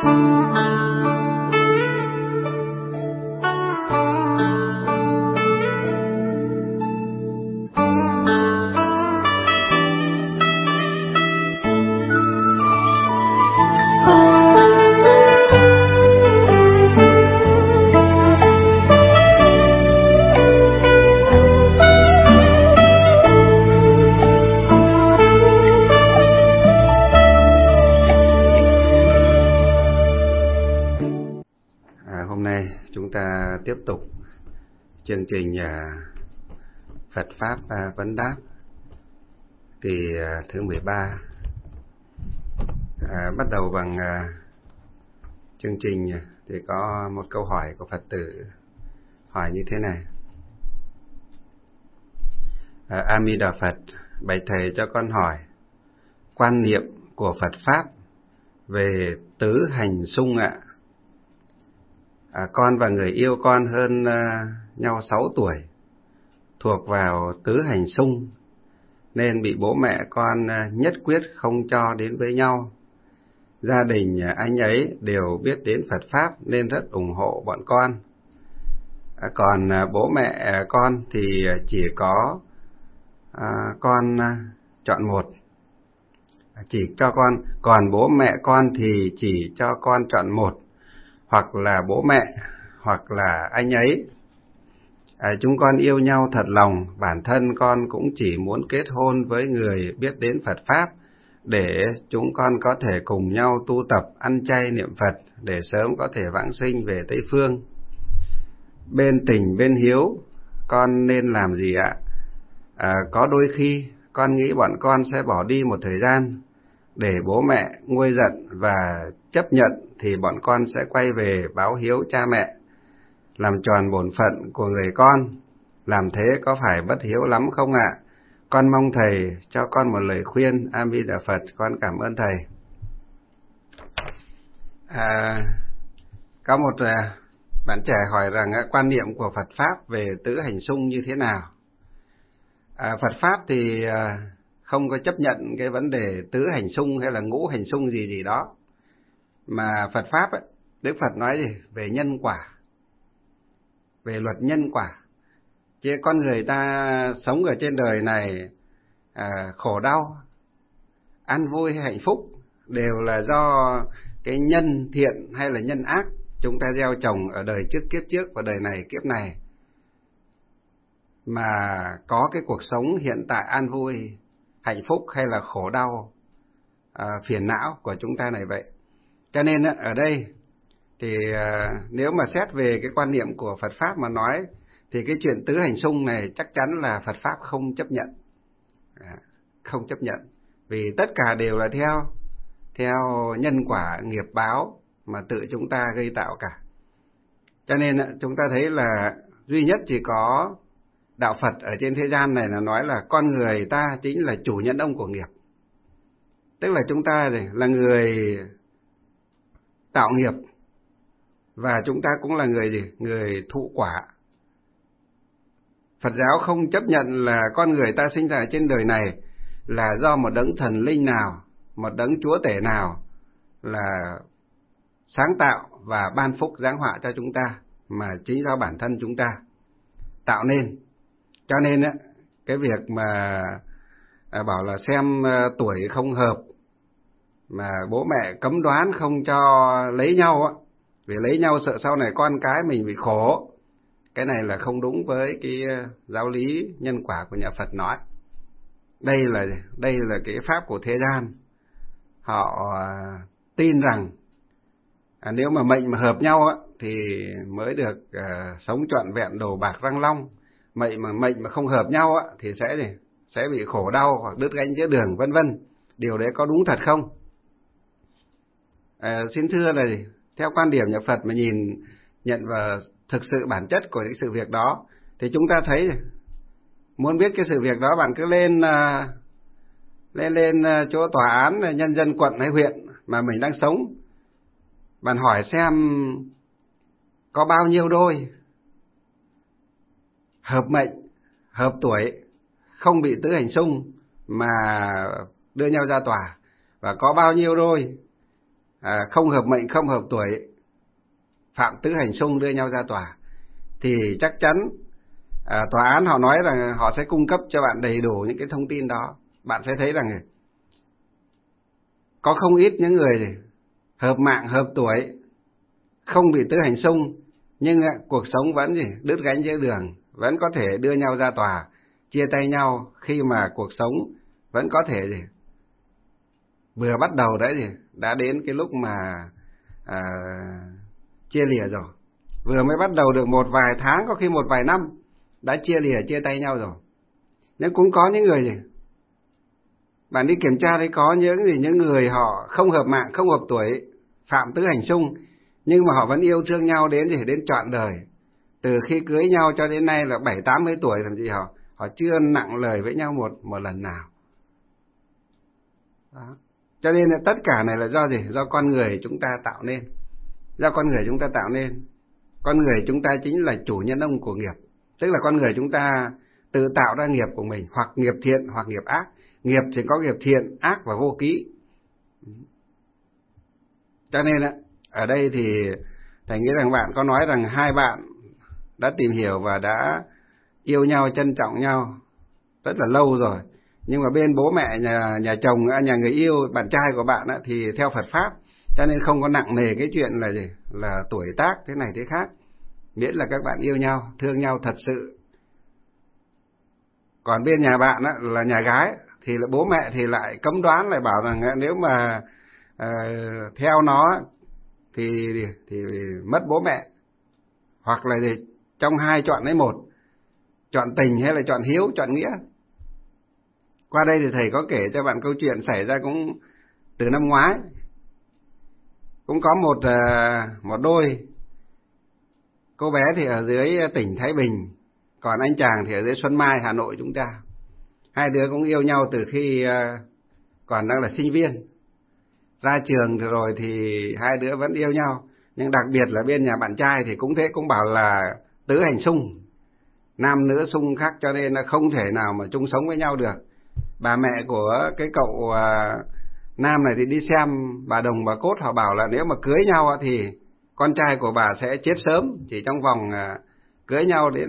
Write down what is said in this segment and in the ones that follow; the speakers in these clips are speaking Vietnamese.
Tiếp tục chương trình Phật Pháp Vấn Đáp kỳ thứ 13. Bắt đầu bằng chương trình thì có một câu hỏi của Phật tử hỏi như thế này. A Di Đà Phật, bạch thầy cho con hỏi quan niệm của Phật Pháp về tứ hành xung ạ. Con và người yêu con hơn nhau 6 tuổi, thuộc vào tứ hành xung, nên bị bố mẹ con nhất quyết không cho đến với nhau. Gia đình anh ấy đều biết đến Phật Pháp nên rất ủng hộ bọn con. Còn bố mẹ con thì chỉ có con chọn một. Còn bố mẹ con thì chỉ cho con chọn một, hoặc là bố mẹ, hoặc là anh ấy. Chúng con yêu nhau thật lòng, bản thân con cũng chỉ muốn kết hôn với người biết đến Phật Pháp, để chúng con có thể cùng nhau tu tập, ăn chay niệm Phật, để sớm có thể vãng sinh về Tây Phương. Bên tình bên hiếu, con nên làm gì ạ? Có đôi khi, con nghĩ bọn con sẽ bỏ đi một thời gian, để bố mẹ nguôi giận và chấp nhận, thì bọn con sẽ quay về báo hiếu cha mẹ, làm tròn bổn phận của người con. Làm thế có phải bất hiếu lắm không ạ? Con mong thầy cho con một lời khuyên. A Di Đà Phật, con cảm ơn thầy. Có một bạn trẻ hỏi rằng quan niệm của Phật Pháp về tứ hành xung như thế nào? Phật Pháp thì không có chấp nhận cái vấn đề tứ hành xung hay là ngũ hành xung gì đó. Mà Phật Pháp ấy, Đức Phật nói gì? Về nhân quả, về luật nhân quả. Chứ con người ta sống ở trên đời này khổ đau, an vui hay hạnh phúc đều là do cái nhân thiện hay là nhân ác chúng ta gieo trồng ở đời trước, kiếp trước và đời này kiếp này, mà có cái cuộc sống hiện tại an vui, hạnh phúc hay là khổ đau, phiền não của chúng ta này vậy. Cho nên ở đây thì nếu mà xét về cái quan niệm của Phật Pháp mà nói, thì cái chuyện tứ hành xung này chắc chắn là Phật Pháp không chấp nhận. Không chấp nhận. Vì tất cả đều là theo nhân quả nghiệp báo mà tự chúng ta gây tạo cả. Cho nên chúng ta thấy là duy nhất chỉ có đạo Phật ở trên thế gian này là nói là con người ta chính là chủ nhân ông của nghiệp. Tức là chúng ta là người tạo nghiệp, và chúng ta cũng là người thụ quả. Phật giáo không chấp nhận là con người ta sinh ra trên đời này là do một đấng thần linh nào, một đấng chúa tể nào là sáng tạo và ban phúc giáng họa cho chúng ta, mà chính do bản thân chúng ta tạo nên. Cho nên cái việc mà bảo là xem tuổi không hợp mà bố mẹ cấm đoán không cho lấy nhau vì lấy nhau sợ sau này con cái mình bị khổ, cái này là không đúng với cái giáo lý nhân quả của nhà Phật nói. Đây là cái pháp của thế gian. Họ tin rằng nếu mà mệnh mà hợp nhau thì mới được sống trọn vẹn đầu bạc răng long. Mệnh mà không hợp nhau thì sẽ bị khổ đau hoặc đứt gánh giữa đường, vân vân. Điều đấy có đúng thật không? Xin thưa là theo quan điểm nhà Phật mà nhận vào thực sự bản chất của cái sự việc đó, thì chúng ta thấy muốn biết cái sự việc đó, bạn cứ lên chỗ tòa án nhân dân quận hay huyện mà mình đang sống, bạn hỏi xem có bao nhiêu đôi hợp mệnh, hợp tuổi, không bị tứ hành xung mà đưa nhau ra tòa, và có bao nhiêu đôi không hợp mệnh, không hợp tuổi, phạm tứ hành xung đưa nhau ra tòa, thì chắc chắn tòa án họ nói rằng họ sẽ cung cấp cho bạn đầy đủ những cái thông tin đó. Bạn sẽ thấy rằng có không ít những người hợp mạng, hợp tuổi, không bị tứ hành xung, nhưng cuộc sống vẫn đứt gánh giữa đường, vẫn có thể đưa nhau ra tòa, chia tay nhau khi mà cuộc sống vẫn có thể vừa bắt đầu đấy đã đến cái lúc mà chia lìa rồi. Vừa mới bắt đầu được một vài tháng, có khi một vài năm đã chia lìa, chia tay nhau rồi. Nhưng cũng có những người bạn đi kiểm tra thấy có những người họ không hợp mạng, không hợp tuổi, phạm tứ hành xung, nhưng mà họ vẫn yêu thương nhau đến trọn đời. Từ khi cưới nhau cho đến nay là 70-80 tuổi, thậm chí họ chưa nặng lời với nhau một lần nào. Đó. Cho nên là tất cả này là do gì? Do con người chúng ta tạo nên. Do con người chúng ta tạo nên. Con người chúng ta chính là chủ nhân ông của nghiệp. Tức là con người chúng ta tự tạo ra nghiệp của mình, hoặc nghiệp thiện hoặc nghiệp ác. Nghiệp thì có nghiệp thiện, ác và vô ký. Cho nên ở đây thì thầy nghĩ rằng bạn có nói rằng hai bạn đã tìm hiểu và đã yêu nhau, trân trọng nhau rất là lâu rồi. Nhưng mà bên bố mẹ nhà chồng, nhà người yêu, bạn trai của bạn thì theo Phật Pháp, cho nên không có nặng nề cái chuyện là là tuổi tác thế này thế khác. Miễn là các bạn yêu nhau, thương nhau thật sự. Còn bên nhà bạn là nhà gái, thì là bố mẹ thì lại cấm đoán, lại bảo rằng nếu mà theo nó thì mất bố mẹ. Hoặc là trong hai chọn lấy một, chọn tình hay là chọn hiếu, chọn nghĩa. Qua đây thì thầy có kể cho bạn câu chuyện xảy ra cũng từ năm ngoái. Cũng có một đôi, cô bé thì ở dưới tỉnh Thái Bình, còn anh chàng thì ở dưới Xuân Mai, Hà Nội chúng ta. Hai đứa cũng yêu nhau từ khi còn đang là sinh viên. Ra trường rồi thì hai đứa vẫn yêu nhau. Nhưng đặc biệt là bên nhà bạn trai thì cũng thế, cũng bảo là tứ hành xung, nam nữ xung khắc, cho nên là không thể nào mà chung sống với nhau được. Bà mẹ của cái cậu nam này thì đi xem bà Đồng bà Cốt, họ bảo là nếu mà cưới nhau thì con trai của bà sẽ chết sớm, chỉ trong vòng cưới nhau đến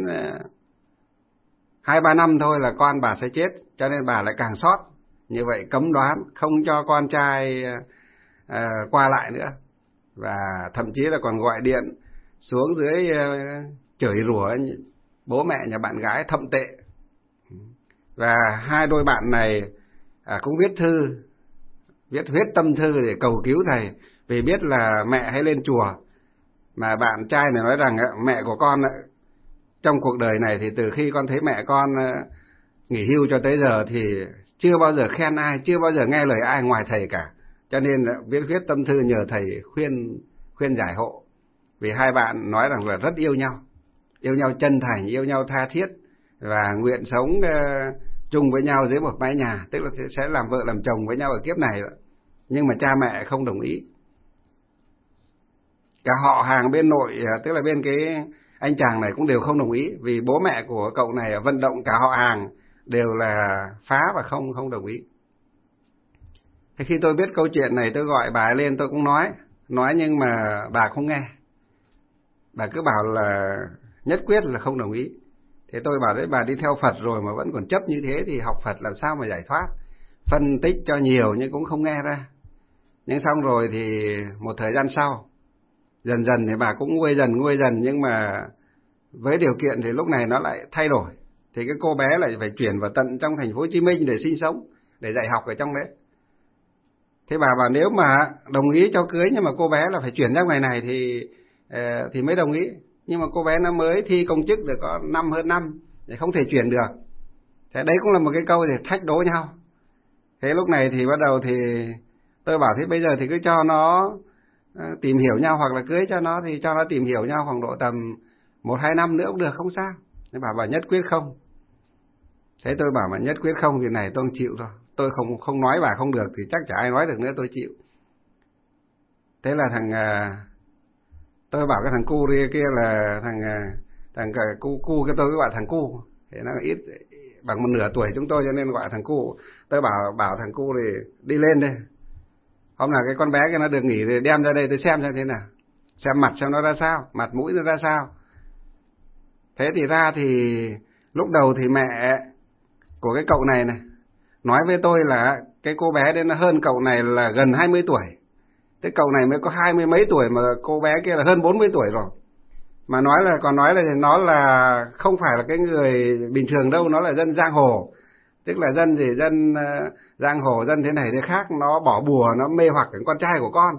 2-3 năm thôi là con bà sẽ chết, cho nên bà lại càng sót. Như vậy cấm đoán, không cho con trai qua lại nữa. Và thậm chí là còn gọi điện xuống dưới chửi rủa bố mẹ nhà bạn gái thậm tệ. Và hai đôi bạn này cũng viết thư, viết huyết tâm thư để cầu cứu thầy, vì biết là mẹ hay lên chùa. Mà bạn trai này nói rằng mẹ của con trong cuộc đời này thì từ khi con thấy mẹ con nghỉ hưu cho tới giờ thì chưa bao giờ khen ai, chưa bao giờ nghe lời ai ngoài thầy cả. Cho nên viết huyết tâm thư nhờ thầy khuyên giải hộ. Vì hai bạn nói rằng là rất yêu nhau chân thành, yêu nhau tha thiết, và nguyện sống chung với nhau dưới một mái nhà, tức là sẽ làm vợ làm chồng với nhau ở kiếp này. Nhưng mà cha mẹ không đồng ý. Cả họ hàng bên nội, tức là bên cái anh chàng này cũng đều không đồng ý, vì bố mẹ của cậu này vận động cả họ hàng đều là phá và không đồng ý. Thế khi tôi biết câu chuyện này, tôi gọi bà ấy lên, tôi cũng nói nhưng mà bà không nghe. Bà cứ bảo là nhất quyết là không đồng ý. Thế tôi bảo đấy, bà đi theo Phật rồi mà vẫn còn chấp như thế thì học Phật làm sao mà giải thoát. Phân tích cho nhiều nhưng cũng không nghe ra. Nhưng xong rồi thì một thời gian sau, dần dần thì bà cũng nguôi dần, nhưng mà với điều kiện thì lúc này nó lại thay đổi. Thì cái cô bé lại phải chuyển vào tận trong thành phố Hồ Chí Minh để sinh sống, để dạy học ở trong đấy. Thế bà bảo nếu mà đồng ý cho cưới, nhưng mà cô bé là phải chuyển ra ngoài này thì mới đồng ý. Nhưng mà cô bé nó mới thi công chức được có hơn năm thì không thể chuyển được. Thế đấy cũng là một cái câu để thách đố nhau. Thế lúc này thì bắt đầu thì tôi bảo thế bây giờ thì cứ cho nó tìm hiểu nhau, hoặc là cưới cho nó thì cho nó tìm hiểu nhau khoảng độ tầm 1-2 năm nữa cũng được, không sao. Thế bà nhất quyết không. Thế tôi bảo mà nhất quyết không thì này tôi không chịu thôi. Tôi không nói bà không được thì chắc chả ai nói được nữa, tôi chịu. Thế là tôi bảo cái thằng cu kia là thằng cu cái tôi cứ gọi thằng cu. Thế nó ít bằng một nửa tuổi chúng tôi cho nên gọi thằng cu. Tôi bảo thằng cu thì đi lên đây. Hôm nào cái con bé kia nó được nghỉ thì đem ra đây tôi xem thế nào, xem mặt xem nó ra sao, mặt mũi nó ra sao. Thế thì ra thì lúc đầu thì mẹ của cái cậu này nói với tôi là cái cô bé đấy nó hơn cậu này là gần 20 tuổi. Thế cậu này mới có 20 mấy tuổi mà cô bé kia là hơn 40 tuổi rồi. Mà còn nói là nó là không phải là cái người bình thường đâu, nó là dân giang hồ. Tức là dân giang hồ, dân thế này thế khác, nó bỏ bùa, nó mê hoặc cái con trai của con.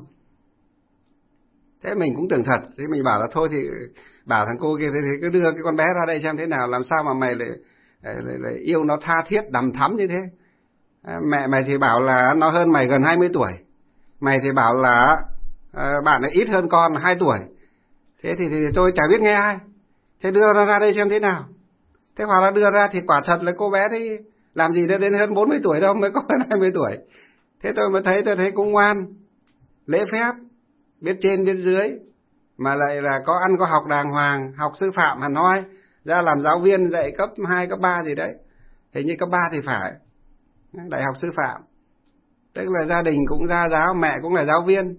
Thế mình cũng tưởng thật, thế mình bảo là thôi thì bảo thằng cô kia thì cứ đưa cái con bé ra đây xem thế nào, làm sao mà mày lại yêu nó tha thiết đằm thắm như thế. Mẹ mày thì bảo là nó hơn mày gần 20 tuổi. Mày thì bảo là bạn ấy ít hơn con 2 tuổi. Thế thì tôi chả biết nghe ai. Thế đưa nó ra đây xem thế nào. Thế hoặc là đưa ra thì quả thật là cô bé đấy làm gì đến hơn 40 tuổi đâu, mới có hơn 20 tuổi. Thế tôi thấy cũng ngoan, lễ phép, biết trên biết dưới, mà lại là có ăn có học đàng hoàng, học sư phạm hẳn hoi, ra làm giáo viên dạy cấp 2, cấp 3 gì đấy. Hình như cấp 3 thì phải, đại học sư phạm. Tức là gia đình cũng gia giáo, mẹ cũng là giáo viên.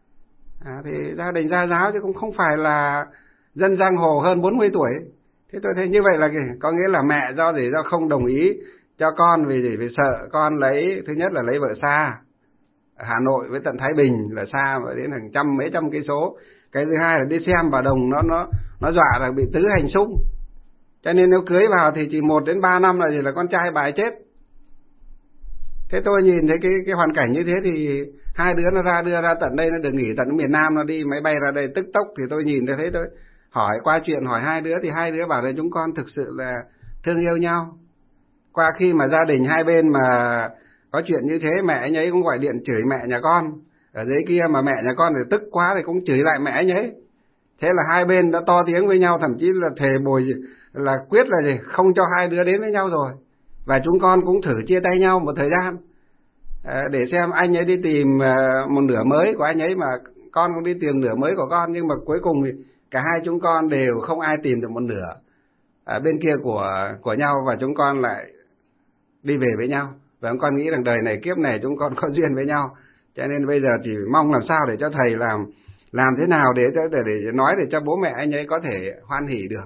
Thì gia đình gia giáo chứ cũng không phải là dân giang hồ hơn 40 tuổi. Thế tôi thấy như vậy là có nghĩa là mẹ do không đồng ý cho con vì sợ con thứ nhất là lấy vợ xa. Hà Nội với tận Thái Bình là xa mà đến hàng mấy trăm cây số. Cái thứ hai là đi xem bà Đồng nó dọa là bị tứ hành xung. Cho nên nếu cưới vào thì chỉ 1 đến 3 năm là con trai bà ấy chết. Thế tôi nhìn thấy cái hoàn cảnh như thế thì hai đứa nó đưa ra tận đây, nó được nghỉ tận miền Nam, nó đi máy bay ra đây tức tốc, thì tôi nhìn thấy tôi hỏi qua chuyện hỏi hai đứa thì hai đứa bảo là chúng con thực sự là thương yêu nhau. Qua khi mà gia đình hai bên mà có chuyện như thế, mẹ anh ấy cũng gọi điện chửi mẹ nhà con ở dưới kia, mà mẹ nhà con thì tức quá thì cũng chửi lại mẹ anh ấy. Thế là hai bên đã to tiếng với nhau, thậm chí là thề là quyết là không cho hai đứa đến với nhau rồi. Và chúng con cũng thử chia tay nhau một thời gian để xem anh ấy đi tìm một nửa mới của anh ấy, mà con cũng đi tìm nửa mới của con. Nhưng mà cuối cùng thì cả hai chúng con đều không ai tìm được một nửa ở bên kia của nhau, và chúng con lại đi về với nhau. Và chúng con nghĩ rằng đời này kiếp này chúng con có duyên với nhau, cho nên bây giờ chỉ mong làm sao để cho thầy làm thế nào để nói để cho bố mẹ anh ấy có thể hoan hỉ được.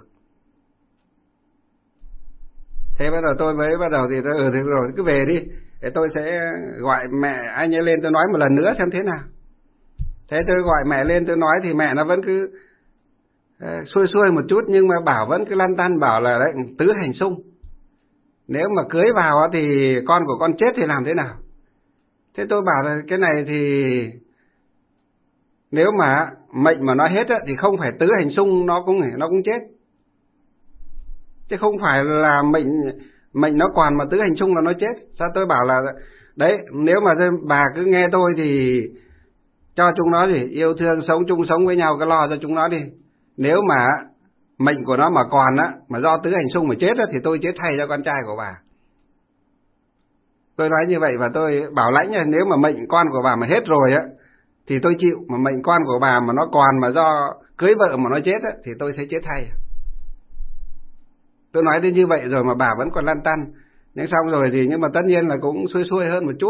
Thế bắt đầu tôi mới bắt đầu thì tôi thế rồi cứ về đi, để tôi sẽ gọi mẹ anh ấy lên tôi nói một lần nữa xem thế nào. Thế tôi gọi mẹ lên tôi nói thì mẹ nó vẫn cứ xuôi một chút, nhưng mà vẫn cứ lăn tăn bảo là đấy, tứ hành xung. Nếu mà cưới vào thì con của con chết thì làm thế nào? Thế tôi bảo là cái này thì nếu mà mệnh mà nó hết thì không phải tứ hành xung nó cũng chết. Chứ không phải là mệnh nó còn mà tứ hành xung là nó chết. Sao tôi bảo là đấy, nếu mà bà cứ nghe tôi thì cho chúng nó thì yêu thương sống chung sống với nhau, cái lo cho chúng nó đi. Nếu mà mệnh của nó mà còn mà do tứ hành xung mà chết thì tôi chết thay cho con trai của bà. Tôi nói như vậy và tôi bảo lãnh là nếu mà mệnh con của bà mà hết rồi thì tôi chịu, mà mệnh con của bà mà nó còn mà do cưới vợ mà nó chết thì tôi sẽ chết thay. Tôi nói đến như vậy rồi mà bà vẫn còn lăn tăn. Nhưng xong rồi thì nhưng mà tất nhiên là cũng xuôi hơn một chút.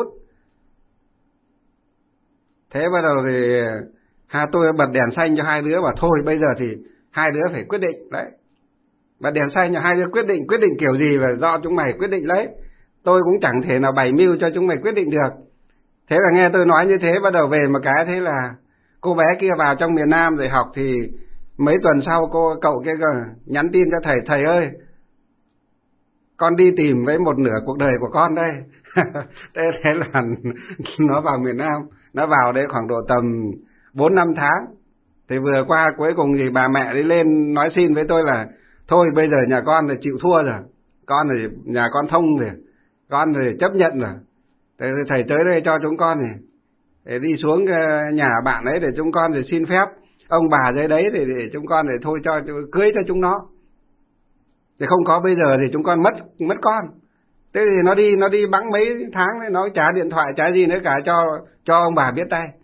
Thế bắt đầu thì tôi bật đèn xanh cho hai đứa, bảo thôi bây giờ thì hai đứa phải quyết định đấy. Bật đèn xanh cho hai đứa quyết định kiểu gì và do chúng mày quyết định lấy. Tôi cũng chẳng thể nào bày mưu cho chúng mày quyết định được. Thế là nghe tôi nói như thế, bắt đầu về một cái thế là cô bé kia vào trong miền Nam rồi học, thì mấy tuần sau cậu kia nhắn tin cho thầy ơi, con đi tìm với một nửa cuộc đời của con đây. Thế là nó vào miền Nam, nó vào đây khoảng độ tầm 4-5 tháng. Thì vừa qua cuối cùng thì bà mẹ đi lên nói xin với tôi là thôi bây giờ nhà con thì chịu thua rồi, con thì nhà con thông rồi, con thì chấp nhận rồi. Thế thầy tới đây cho chúng con để đi xuống nhà bạn ấy để chúng con thì xin phép ông bà dưới đấy để chúng con để thôi cho cưới cho chúng nó. Thì không có bây giờ thì chúng con mất con. Thế thì nó đi bẵng mấy tháng đấy, nó trả điện thoại trả gì nữa cả cho ông bà biết tay.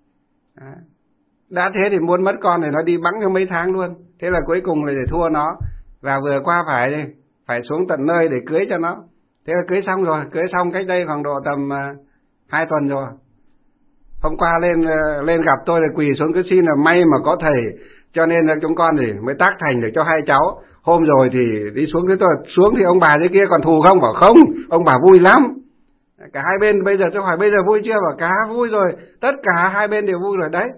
Đã thế thì muốn mất con thì nó đi bẵng cho mấy tháng luôn. Thế là cuối cùng là để thua nó. Và vừa qua phải xuống tận nơi để cưới cho nó. Thế là cưới xong rồi, cưới xong cách đây khoảng độ tầm 2 tuần rồi. Hôm qua lên gặp tôi là quỳ xuống cứ xin là may mà có thầy, cho nên là chúng con thì mới tác thành được cho hai cháu. Hôm rồi thì đi xuống với tôi, xuống thì ông bà dưới kia còn thù không? Bảo không, ông bà vui lắm. Cả hai bên bây giờ tôi hỏi bây giờ vui chưa? Bảo cả vui rồi, tất cả hai bên đều vui rồi đấy.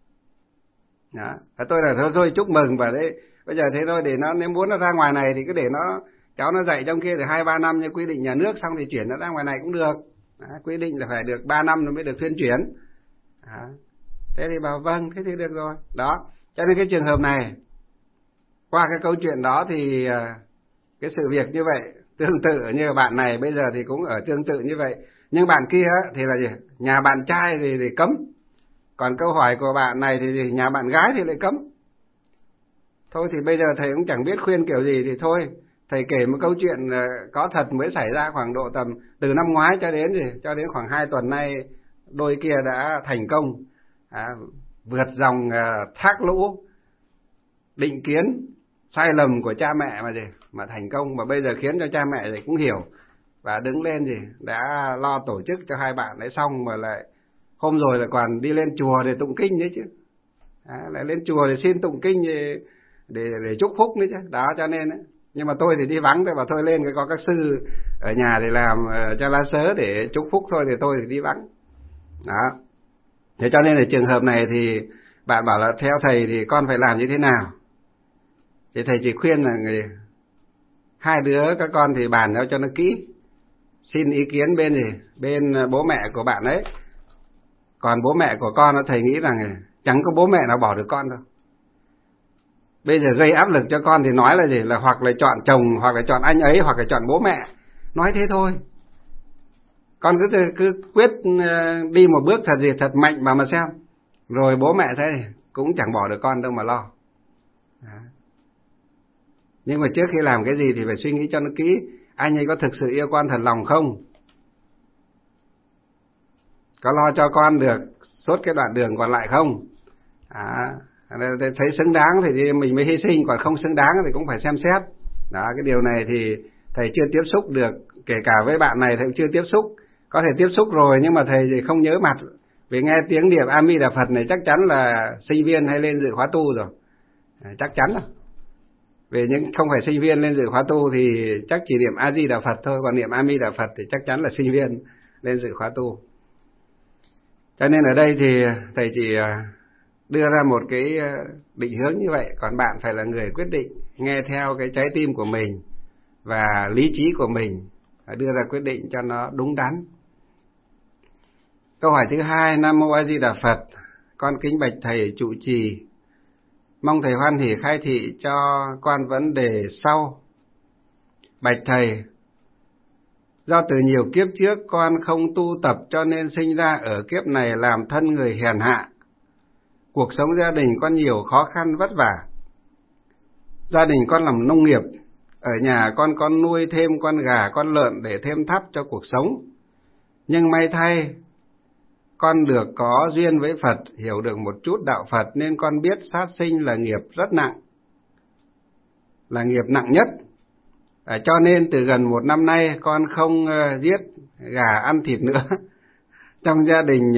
Đó. Tôi là thôi chúc mừng, và đấy bây giờ thế thôi, để nó nếu muốn nó ra ngoài này thì cứ để nó cháu nó dạy trong kia thì 2-3 năm như quy định nhà nước, xong thì chuyển nó ra ngoài này cũng được. Đó, quy định là phải được 3 năm nó mới được thuyên chuyển. Đó. Thế thì bảo vâng, thế thì được rồi. Đó, cho nên cái trường hợp này, qua cái câu chuyện đó thì cái sự việc như vậy tương tự như bạn này bây giờ thì cũng ở tương tự như vậy. Nhưng bạn kia thì là gì? Nhà bạn trai thì cấm. Còn câu hỏi của bạn này thì nhà bạn gái thì lại cấm. Thôi thì bây giờ thầy cũng chẳng biết khuyên kiểu gì, thì thôi thầy kể một câu chuyện có thật mới xảy ra khoảng độ tầm từ năm ngoái cho đến khoảng 2 tuần nay, đôi kia đã thành công vượt dòng thác lũ định kiến sai lầm của cha mẹ mà thành công, mà bây giờ khiến cho cha mẹ thì cũng hiểu và đứng lên đã lo tổ chức cho hai bạn đấy, xong mà lại hôm rồi là còn đi lên chùa để tụng kinh đấy chứ. Lại lên chùa để xin tụng kinh để chúc phúc đấy chứ. Đó, cho nên ấy. Nhưng mà tôi thì đi vắng thôi, và thôi lên có các sư ở nhà để làm cho lá sớ để chúc phúc thôi, thì tôi thì đi vắng. Đó. Thế cho nên là trường hợp này thì bạn bảo là theo thầy thì con phải làm như thế nào? Thì thầy chỉ khuyên là hai đứa các con thì bàn nhau cho nó kỹ, xin ý kiến bên bố mẹ của bạn ấy. Còn bố mẹ của con thầy nghĩ rằng chẳng có bố mẹ nào bỏ được con đâu. Bây giờ gây áp lực cho con thì nói là là hoặc là chọn chồng, hoặc là chọn anh ấy, hoặc là chọn bố mẹ. Nói thế thôi. Con cứ quyết đi một bước thật mạnh mà xem. Rồi bố mẹ thế cũng chẳng bỏ được con đâu mà lo. Đó. Nhưng mà trước khi làm cái gì thì phải suy nghĩ cho nó kỹ. Anh ấy có thực sự yêu con thật lòng không? Có lo cho con được suốt cái đoạn đường còn lại không? Thấy xứng đáng thì mình mới hy sinh, còn không xứng đáng thì cũng phải xem xét. Đó, cái điều này thì thầy chưa tiếp xúc được, kể cả với bạn này thầy cũng chưa tiếp xúc. Có thể tiếp xúc rồi nhưng mà thầy thì không nhớ mặt, vì nghe tiếng niệm A Di Đà Phật này chắc chắn là sinh viên hay lên dự khóa tu rồi. Chắc chắn rồi. Vì những không phải sinh viên lên dự khóa tu thì chắc chỉ niệm A Di Đà Phật thôi, còn niệm A Di Đà Phật thì chắc chắn là sinh viên lên dự khóa tu. Cho nên ở đây thì thầy chỉ đưa ra một cái định hướng như vậy, còn bạn phải là người quyết định, nghe theo cái trái tim của mình và lý trí của mình, đưa ra quyết định cho nó đúng đắn. Câu hỏi thứ hai: Nam Mô A Di Đà Phật, con kính bạch thầy trụ trì, mong thầy hoan hỷ khai thị cho con vấn đề sau. Bạch thầy, do từ nhiều kiếp trước con không tu tập cho nên sinh ra ở kiếp này làm thân người hèn hạ. Cuộc sống gia đình con nhiều khó khăn vất vả. Gia đình con làm nông nghiệp, ở nhà con nuôi thêm con gà, con lợn để thêm thắt cho cuộc sống. Nhưng may thay, con được có duyên với Phật, hiểu được một chút đạo Phật nên con biết sát sinh là nghiệp rất nặng, là nghiệp nặng nhất. Cho nên từ gần 1 năm nay con không giết gà ăn thịt nữa. Trong gia đình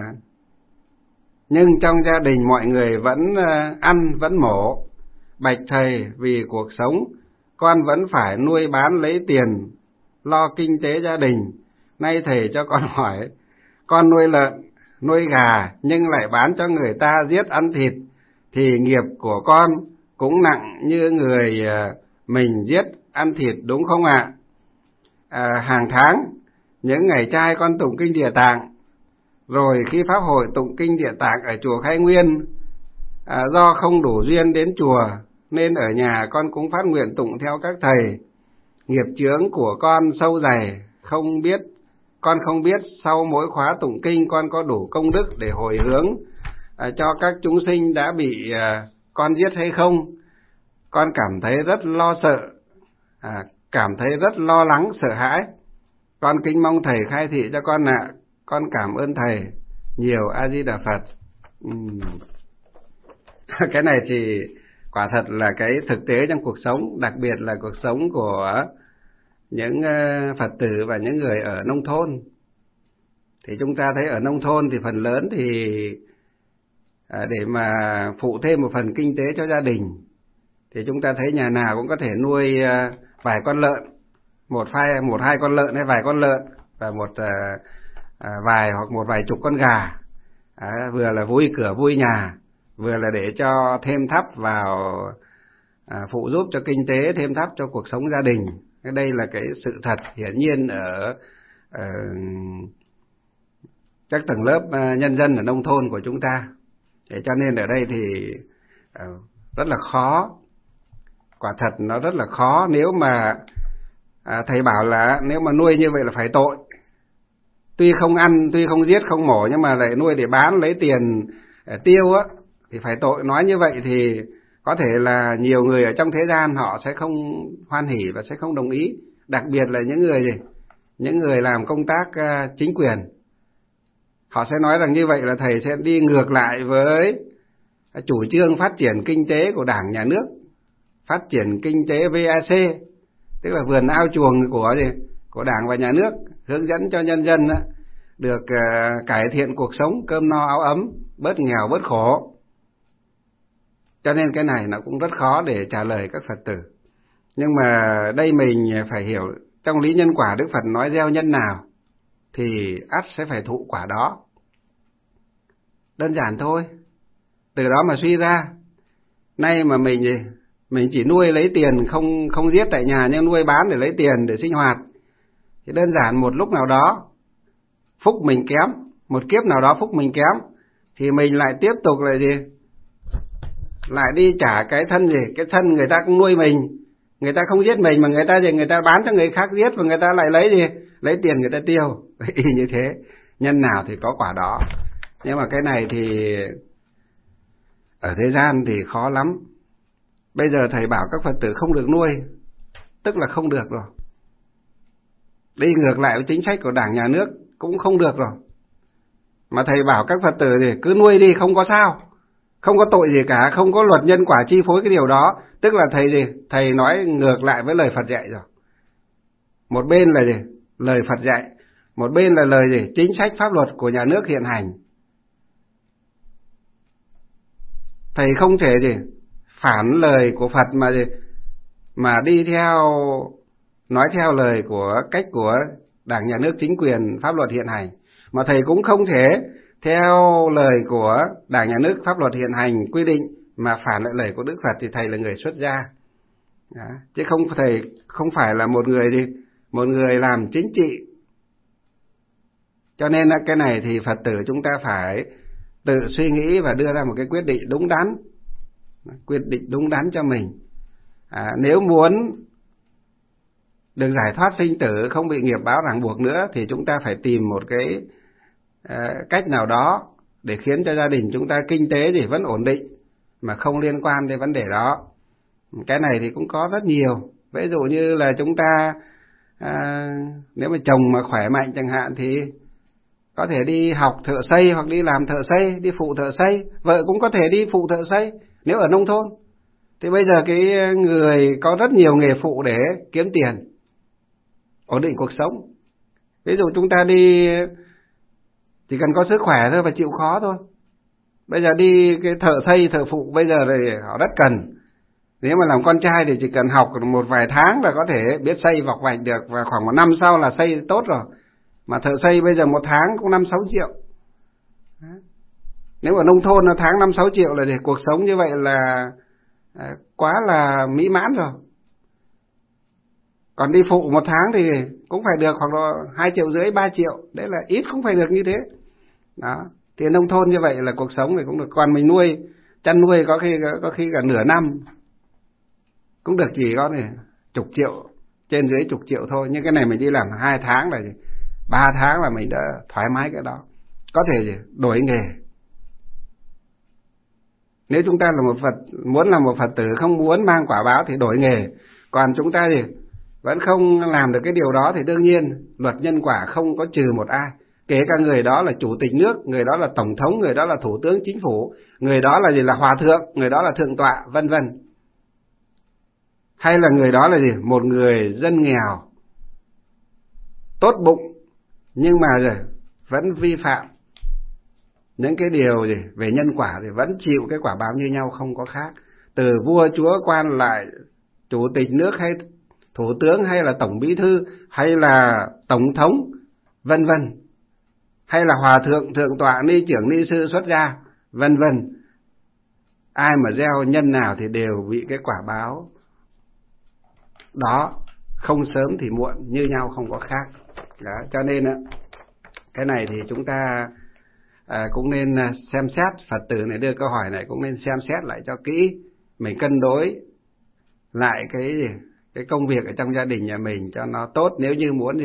nhưng trong gia đình mọi người vẫn ăn, vẫn mổ. Bạch thầy, vì cuộc sống con vẫn phải nuôi bán lấy tiền lo kinh tế gia đình. Nay thầy cho con hỏi, con nuôi lợn, nuôi gà nhưng lại bán cho người ta giết ăn thịt thì nghiệp của con cũng nặng như người mình giết ăn thịt đúng không ạ? Hàng tháng những ngày trai con tụng kinh Địa Tạng, rồi khi pháp hội tụng kinh Địa Tạng ở chùa Khai Nguyên, do không đủ duyên đến chùa nên ở nhà con cũng phát nguyện tụng theo các thầy. Nghiệp chướng của con sâu dày, con không biết sau mỗi khóa tụng kinh con có đủ công đức để hồi hướng cho các chúng sinh đã bị con giết hay không. Con cảm thấy rất lo sợ, cảm thấy rất lo lắng, sợ hãi. Con kính mong thầy khai thị cho con ạ. Con cảm ơn thầy nhiều. A Di Đà Phật. Cái này thì quả thật là cái thực tế trong cuộc sống, đặc biệt là cuộc sống của những Phật tử và những người ở nông thôn. Thì chúng ta thấy ở nông thôn thì phần lớn thì để mà phụ thêm một phần kinh tế cho gia đình, thì chúng ta thấy nhà nào cũng có thể nuôi vài con lợn, một hai con lợn hay vài con lợn, và vài hoặc một vài chục con gà, vừa là vui cửa vui nhà, vừa là để cho thêm thắt vào, phụ giúp cho kinh tế, thêm thắt cho cuộc sống gia đình. Đây là cái sự thật hiển nhiên ở các tầng lớp nhân dân ở nông thôn của chúng ta. Thế cho nên ở đây thì rất là khó, quả thật nó rất là khó. Nếu mà thầy bảo là nếu mà nuôi như vậy là phải tội, tuy không ăn, tuy không giết, không mổ, nhưng mà lại nuôi để bán lấy tiền tiêu á, thì phải tội. Nói như vậy thì có thể là nhiều người ở trong thế gian họ sẽ không hoan hỉ và sẽ không đồng ý, đặc biệt là những người làm công tác chính quyền. Họ sẽ nói rằng như vậy là thầy sẽ đi ngược lại với chủ trương phát triển kinh tế của Đảng, Nhà nước, phát triển kinh tế VAC, tức là vườn ao chuồng của Đảng và Nhà nước, hướng dẫn cho nhân dân được cải thiện cuộc sống, cơm no áo ấm, bớt nghèo bớt khổ. Cho nên cái này nó cũng rất khó để trả lời các Phật tử. Nhưng mà đây mình phải hiểu, trong lý nhân quả Đức Phật nói gieo nhân nào thì ắt sẽ phải thụ quả đó. Đơn giản thôi. Từ đó mà suy ra, nay mà mình chỉ nuôi lấy tiền, không giết tại nhà, nhưng nuôi bán để lấy tiền để sinh hoạt, thì đơn giản một lúc nào đó phúc mình kém, một kiếp nào đó phúc mình kém, thì mình lại tiếp tục lại đi trả cái thân cái thân người ta cũng nuôi mình, người ta không giết mình mà người ta bán cho người khác giết, và người ta lại lấy tiền người ta tiêu. Y như thế, nhân nào thì có quả đó. Nhưng mà cái này thì ở thế gian thì khó lắm. Bây giờ thầy bảo các Phật tử không được nuôi, tức là không được rồi. Đi ngược lại với chính sách của Đảng, Nhà nước cũng không được rồi. Mà thầy bảo các Phật tử thì cứ nuôi đi, không có sao, không có tội gì cả, không có luật nhân quả chi phối cái điều đó. Tức là thầy nói ngược lại với lời Phật dạy rồi. Một bên là lời Phật dạy, một bên là lời chính sách pháp luật của nhà nước hiện hành. Thầy không thể phản lời của Phật mà đi nói theo lời cách của Đảng, Nhà nước, chính quyền, pháp luật hiện hành. Mà thầy cũng không thể theo lời của Đảng, Nhà nước, pháp luật hiện hành quy định mà phản lại lời của Đức Phật, thì thầy là người xuất gia. Đó. Chứ thầy không phải là một người làm chính trị. Cho nên cái này thì Phật tử chúng ta phải tự suy nghĩ và đưa ra một cái quyết định đúng đắn cho mình. Nếu muốn được giải thoát sinh tử, không bị nghiệp báo ràng buộc nữa, thì chúng ta phải tìm một cái cách nào đó để khiến cho gia đình chúng ta kinh tế vẫn ổn định, mà không liên quan đến vấn đề đó. Cái này thì cũng có rất nhiều. Ví dụ như là chúng ta nếu mà chồng mà khỏe mạnh chẳng hạn thì có thể đi học thợ xây hoặc đi làm thợ xây, đi phụ thợ xây. Vợ cũng có thể đi phụ thợ xây nếu ở nông thôn. Thì bây giờ cái người có rất nhiều nghề phụ để kiếm tiền, ổn định cuộc sống. Ví dụ chúng ta đi chỉ cần có sức khỏe thôi và chịu khó thôi. Bây giờ đi cái thợ xây, thợ phụ bây giờ thì họ rất cần. Nếu mà làm con trai thì chỉ cần học một vài tháng là có thể biết xây vọc vạch được, và khoảng 1 năm sau là xây tốt rồi. Mà thợ xây bây giờ 1 tháng cũng 5-6 triệu. Nếu ở nông thôn là tháng 5-6 triệu là cuộc sống như vậy là quá là mỹ mãn rồi. Còn đi phụ 1 tháng thì cũng phải được khoảng 2,5 triệu, 3 triệu. Đấy là ít, cũng phải được như thế. Đó. Thì nông thôn như vậy là cuộc sống thì cũng được. Còn mình chăn nuôi có khi cả nửa năm cũng được, chỉ có chục triệu, trên dưới chục triệu thôi. Nhưng cái này mình đi làm 2 tháng là 3 tháng là mình đã thoải mái cái đó. Có thể đổi nghề. Nếu chúng ta là muốn làm một Phật tử không muốn mang quả báo thì đổi nghề. Còn chúng ta vẫn không làm được cái điều đó thì đương nhiên luật nhân quả không có trừ một ai. Kể cả người đó là chủ tịch nước, người đó là tổng thống, người đó là thủ tướng chính phủ, người đó là hòa thượng, người đó là thượng tọa, vân vân. Hay là người đó là một người dân nghèo, tốt bụng, nhưng mà vẫn vi phạm những cái điều gì về nhân quả thì vẫn chịu cái quả báo như nhau, không có khác. Từ vua chúa quan lại chủ tịch nước hay thủ tướng hay là tổng bí thư hay là tổng thống vân vân, hay là hòa thượng, thượng tọa, ni trưởng, ni sư xuất gia vân vân, ai mà gieo nhân nào thì đều bị cái quả báo đó, không sớm thì muộn như nhau, không có khác. Đó, cho nên cái này thì chúng ta cũng nên xem xét. Phật tử này đưa câu hỏi này cũng nên xem xét lại cho kỹ, mình cân đối lại cái công việc ở trong gia đình nhà mình cho nó tốt. Nếu như muốn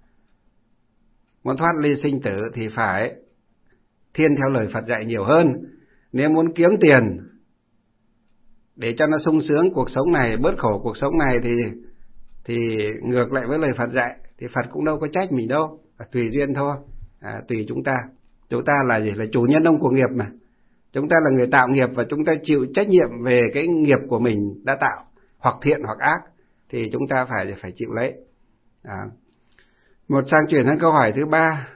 thoát ly sinh tử thì phải thiên theo lời Phật dạy nhiều hơn. Nếu muốn kiếm tiền để cho nó sung sướng cuộc sống này, bớt khổ cuộc sống này thì ngược lại với lời Phật dạy thì Phật cũng đâu có trách mình đâu, tùy duyên thôi. Tùy chúng ta. Chúng ta là gì? Là chủ nhân ông của nghiệp mà. Chúng ta là người tạo nghiệp và chúng ta chịu trách nhiệm về cái nghiệp của mình đã tạo, hoặc thiện hoặc ác, thì chúng ta phải chịu lấy. Một sang chuyển sang câu hỏi thứ 3.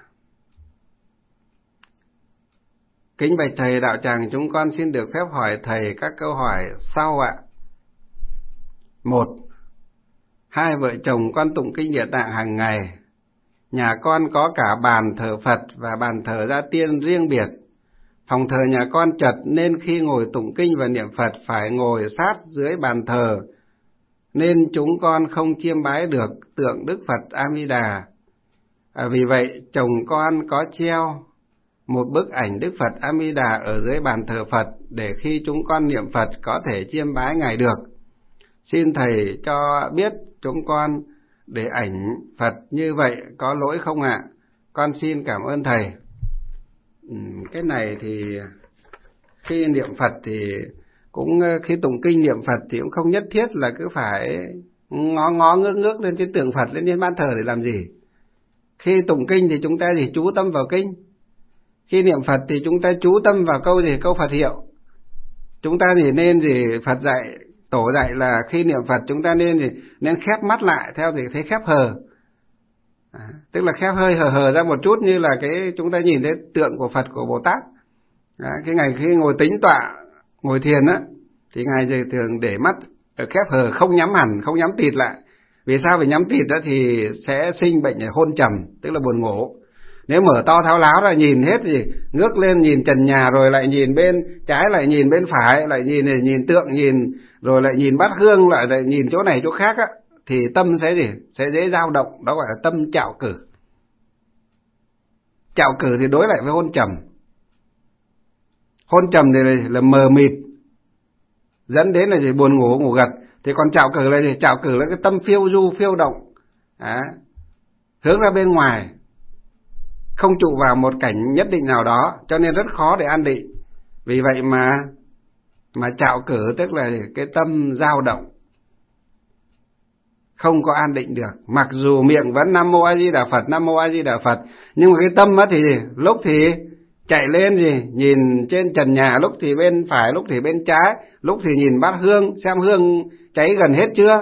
Kính bạch thầy đạo tràng, chúng con xin được phép hỏi thầy các câu hỏi sau ạ. 1. Hai vợ chồng con tụng kinh Địa Tạng hàng ngày. Nhà con có cả bàn thờ Phật và bàn thờ gia tiên riêng biệt. Phòng thờ nhà con chật nên khi ngồi tụng kinh và niệm Phật phải ngồi sát dưới bàn thờ, nên chúng con không chiêm bái được tượng Đức Phật A Di Đà. Vì vậy chồng con có treo một bức ảnh Đức Phật A Di Đà ở dưới bàn thờ Phật để khi chúng con niệm Phật có thể chiêm bái ngài được. Xin thầy cho biết chúng con để ảnh Phật như vậy có lỗi không ạ? Con xin cảm ơn thầy. Cái này thì khi niệm Phật thì cũng khi tụng kinh niệm Phật thì cũng không nhất thiết là cứ phải ngó ngước lên cái tượng Phật, lên trên ban thờ để làm gì. Khi tụng kinh thì chúng ta chỉ chú tâm vào kinh. Khi niệm Phật thì chúng ta chú tâm vào câu Phật hiệu. Chúng ta thì nên Phật dạy, tổ dạy là khi niệm Phật chúng ta nên khép mắt lại, theo thì thấy khép hờ. Tức là khép hơi hờ ra một chút, như là chúng ta nhìn thấy tượng của Phật, của Bồ Tát. Cái ngày khi ngồi tĩnh tọa, ngồi thiền thì ngài thường để mắt ở khép hờ, không nhắm hẳn, không nhắm tịt lại. Vì sao? Vì nhắm tịt thì sẽ sinh bệnh hôn trầm, tức là buồn ngủ. Nếu mở to tháo láo ra nhìn hết thì ngước lên nhìn trần nhà, rồi lại nhìn bên trái, lại nhìn bên phải, lại nhìn tượng, rồi lại nhìn bát hương, lại nhìn chỗ này chỗ khác thì tâm sẽ dễ dao động. Đó gọi là tâm trạo cử. Trạo cử thì đối lại với hôn trầm. Hôn trầm thì là mờ mịt, dẫn đến là buồn ngủ, ngủ gật. Thì còn trạo cử là trạo cử là cái tâm phiêu du, phiêu động, hướng ra bên ngoài, không trụ vào một cảnh nhất định nào đó, cho nên rất khó để an định. Vì vậy mà trạo cử tức là cái tâm dao động, không có an định được. Mặc dù miệng vẫn Nam Mô A Di Đà Phật, Nam Mô A Di Đà Phật, nhưng mà cái tâm thì lúc thì chạy lên nhìn trên trần nhà, lúc thì bên phải, lúc thì bên trái, lúc thì nhìn bát hương xem hương cháy gần hết chưa,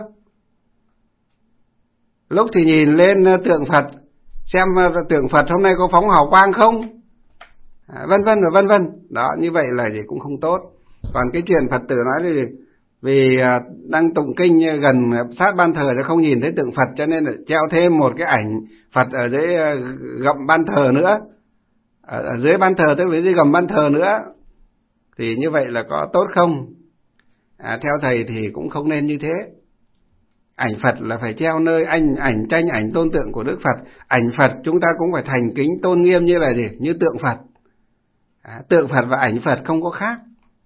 lúc thì nhìn lên tượng Phật xem tượng Phật hôm nay có phóng hào quang không, vân vân và vân vân. Đó, như vậy là cũng không tốt. Còn cái chuyện Phật tử nói thì vì đang tụng kinh gần sát ban thờ sẽ không nhìn thấy tượng Phật, cho nên là treo thêm một cái ảnh Phật ở dưới gầm ban thờ nữa, ở dưới ban thờ tức là dưới gầm ban thờ nữa, thì như vậy là có tốt không? Theo thầy thì cũng không nên như thế. Ảnh Phật là phải treo nơi ảnh tranh, ảnh tôn tượng của Đức Phật. Ảnh Phật chúng ta cũng phải thành kính tôn nghiêm như là như tượng Phật. Tượng Phật và ảnh Phật không có khác.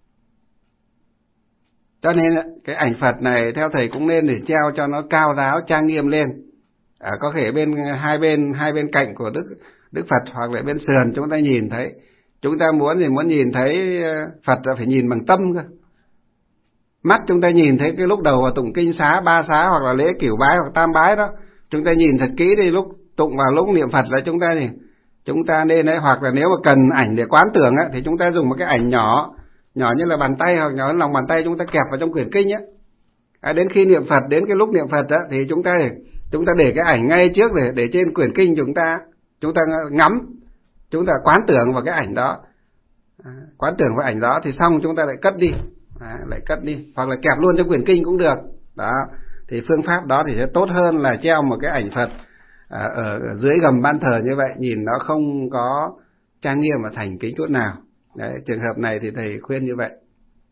Cho nên cái ảnh Phật này theo thầy cũng nên để treo cho nó cao ráo, trang nghiêm lên. Có thể hai bên cạnh của Đức Phật, hoặc là bên sườn chúng ta nhìn thấy. Chúng ta muốn nhìn thấy Phật là phải nhìn bằng tâm cơ. Mắt chúng ta nhìn thấy cái lúc đầu vào tụng kinh xá, ba xá, hoặc là lễ cửu bái hoặc tam bái đó, chúng ta nhìn thật kỹ đi. Lúc tụng vào lúc niệm Phật là chúng ta nên đấy. Hoặc là nếu mà cần ảnh để quán tưởng thì chúng ta dùng một cái ảnh nhỏ như là bàn tay, hoặc nhỏ hơn lòng bàn tay, chúng ta kẹp vào trong quyển kinh đến khi niệm Phật, đến cái lúc niệm Phật thì chúng ta để cái ảnh ngay trước để trên quyển kinh chúng ta ngắm. chúng ta quán tưởng vào cái ảnh đó, quán tưởng vào ảnh đó thì xong chúng ta lại cất đi, lại cất đi, hoặc là kẹp luôn trong quyển kinh cũng được. Đó, thì phương pháp đó thì sẽ tốt hơn là treo một cái ảnh Phật ở dưới gầm ban thờ như vậy, nhìn nó không có trang nghiêm và thành kính chút nào. Đấy, trường hợp này thì thầy khuyên như vậy.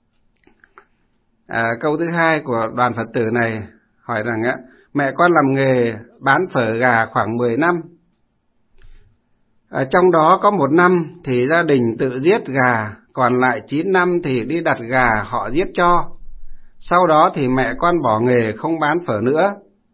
Câu thứ hai của đoàn Phật tử này hỏi rằng mẹ con làm nghề bán phở gà khoảng 10 năm. Trong đó có 1 năm thì gia đình tự giết gà, còn lại 9 năm thì đi đặt gà họ giết cho. Sau đó thì mẹ con bỏ nghề không bán phở nữa.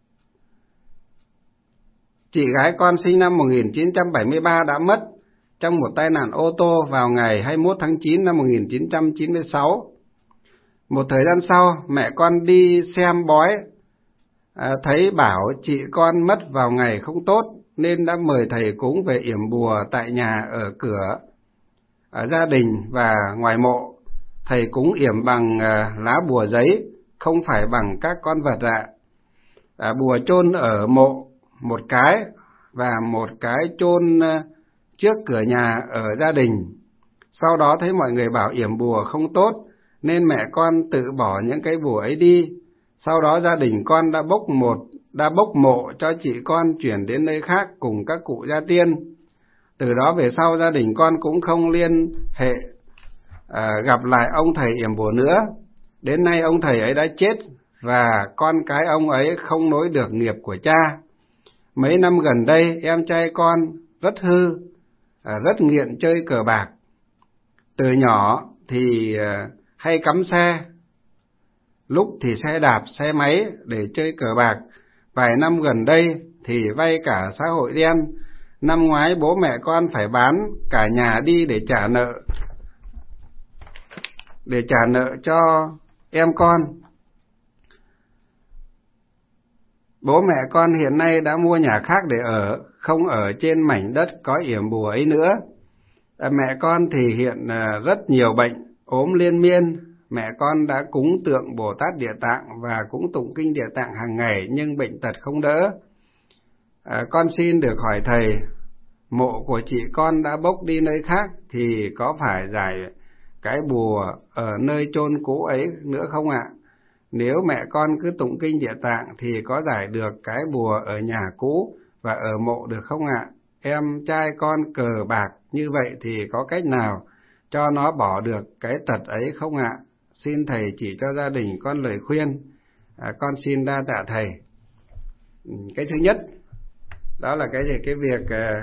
Chị gái con sinh năm 1973 đã mất trong một tai nạn ô tô vào ngày 21 tháng 9 năm 1996. Một thời gian sau, mẹ con đi xem bói, thấy bảo chị con mất vào ngày không tốt, nên đã mời thầy cúng về yểm bùa tại nhà ở cửa, ở gia đình và ngoài mộ. Thầy cúng yểm bằng lá bùa giấy, không phải bằng các con vật ạ. Bùa chôn ở mộ một cái và một cái chôn trước cửa nhà ở gia đình. Sau đó thấy mọi người bảo yểm bùa không tốt, nên mẹ con tự bỏ những cái bùa ấy đi. Sau đó gia đình con đã bốc mộ cho chị con chuyển đến nơi khác cùng các cụ gia tiên. Từ đó về sau gia đình con cũng không liên hệ gặp lại ông thầy yểm bùa nữa. Đến nay ông thầy ấy đã chết và con cái ông ấy không nối được nghiệp của cha. Mấy năm gần đây em trai con rất hư, rất nghiện chơi cờ bạc. Từ nhỏ thì hay cắm xe, lúc thì xe đạp, xe máy để chơi cờ bạc. Vài năm gần đây thì vay cả xã hội đen. Năm ngoái bố mẹ con phải bán cả nhà đi để trả nợ cho em con. Bố mẹ con hiện nay đã mua nhà khác để ở, không ở trên mảnh đất có yểm bùa ấy nữa. Mẹ con thì hiện rất nhiều bệnh, ốm liên miên. Mẹ con đã cúng tượng Bồ Tát Địa Tạng và cũng tụng kinh Địa Tạng hàng ngày nhưng bệnh tật không đỡ. Con xin được hỏi thầy, mộ của chị con đã bốc đi nơi khác thì có phải giải cái bùa ở nơi chôn cũ ấy nữa không ạ? Nếu mẹ con cứ tụng kinh Địa Tạng thì có giải được cái bùa ở nhà cũ và ở mộ được không ạ? Em trai con cờ bạc như vậy thì có cách nào cho nó bỏ được cái tật ấy không ạ? Xin thầy chỉ cho gia đình con lời khuyên. Con xin đa tạ thầy. Cái thứ nhất đó là cái gì? Cái việc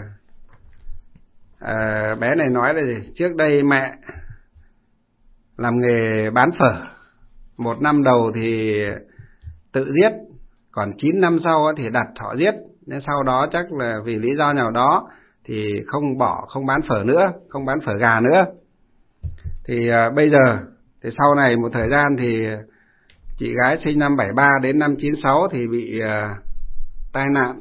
bé này nói là gì? Trước đây mẹ làm nghề bán phở, 1 năm đầu thì tự giết, còn 9 năm sau thì đặt họ giết. Nên sau đó chắc là vì lý do nào đó thì không bán phở nữa, không bán phở gà nữa. Thì bây giờ thì sau này một thời gian thì chị gái sinh năm 73 đến năm 96 thì bị tai nạn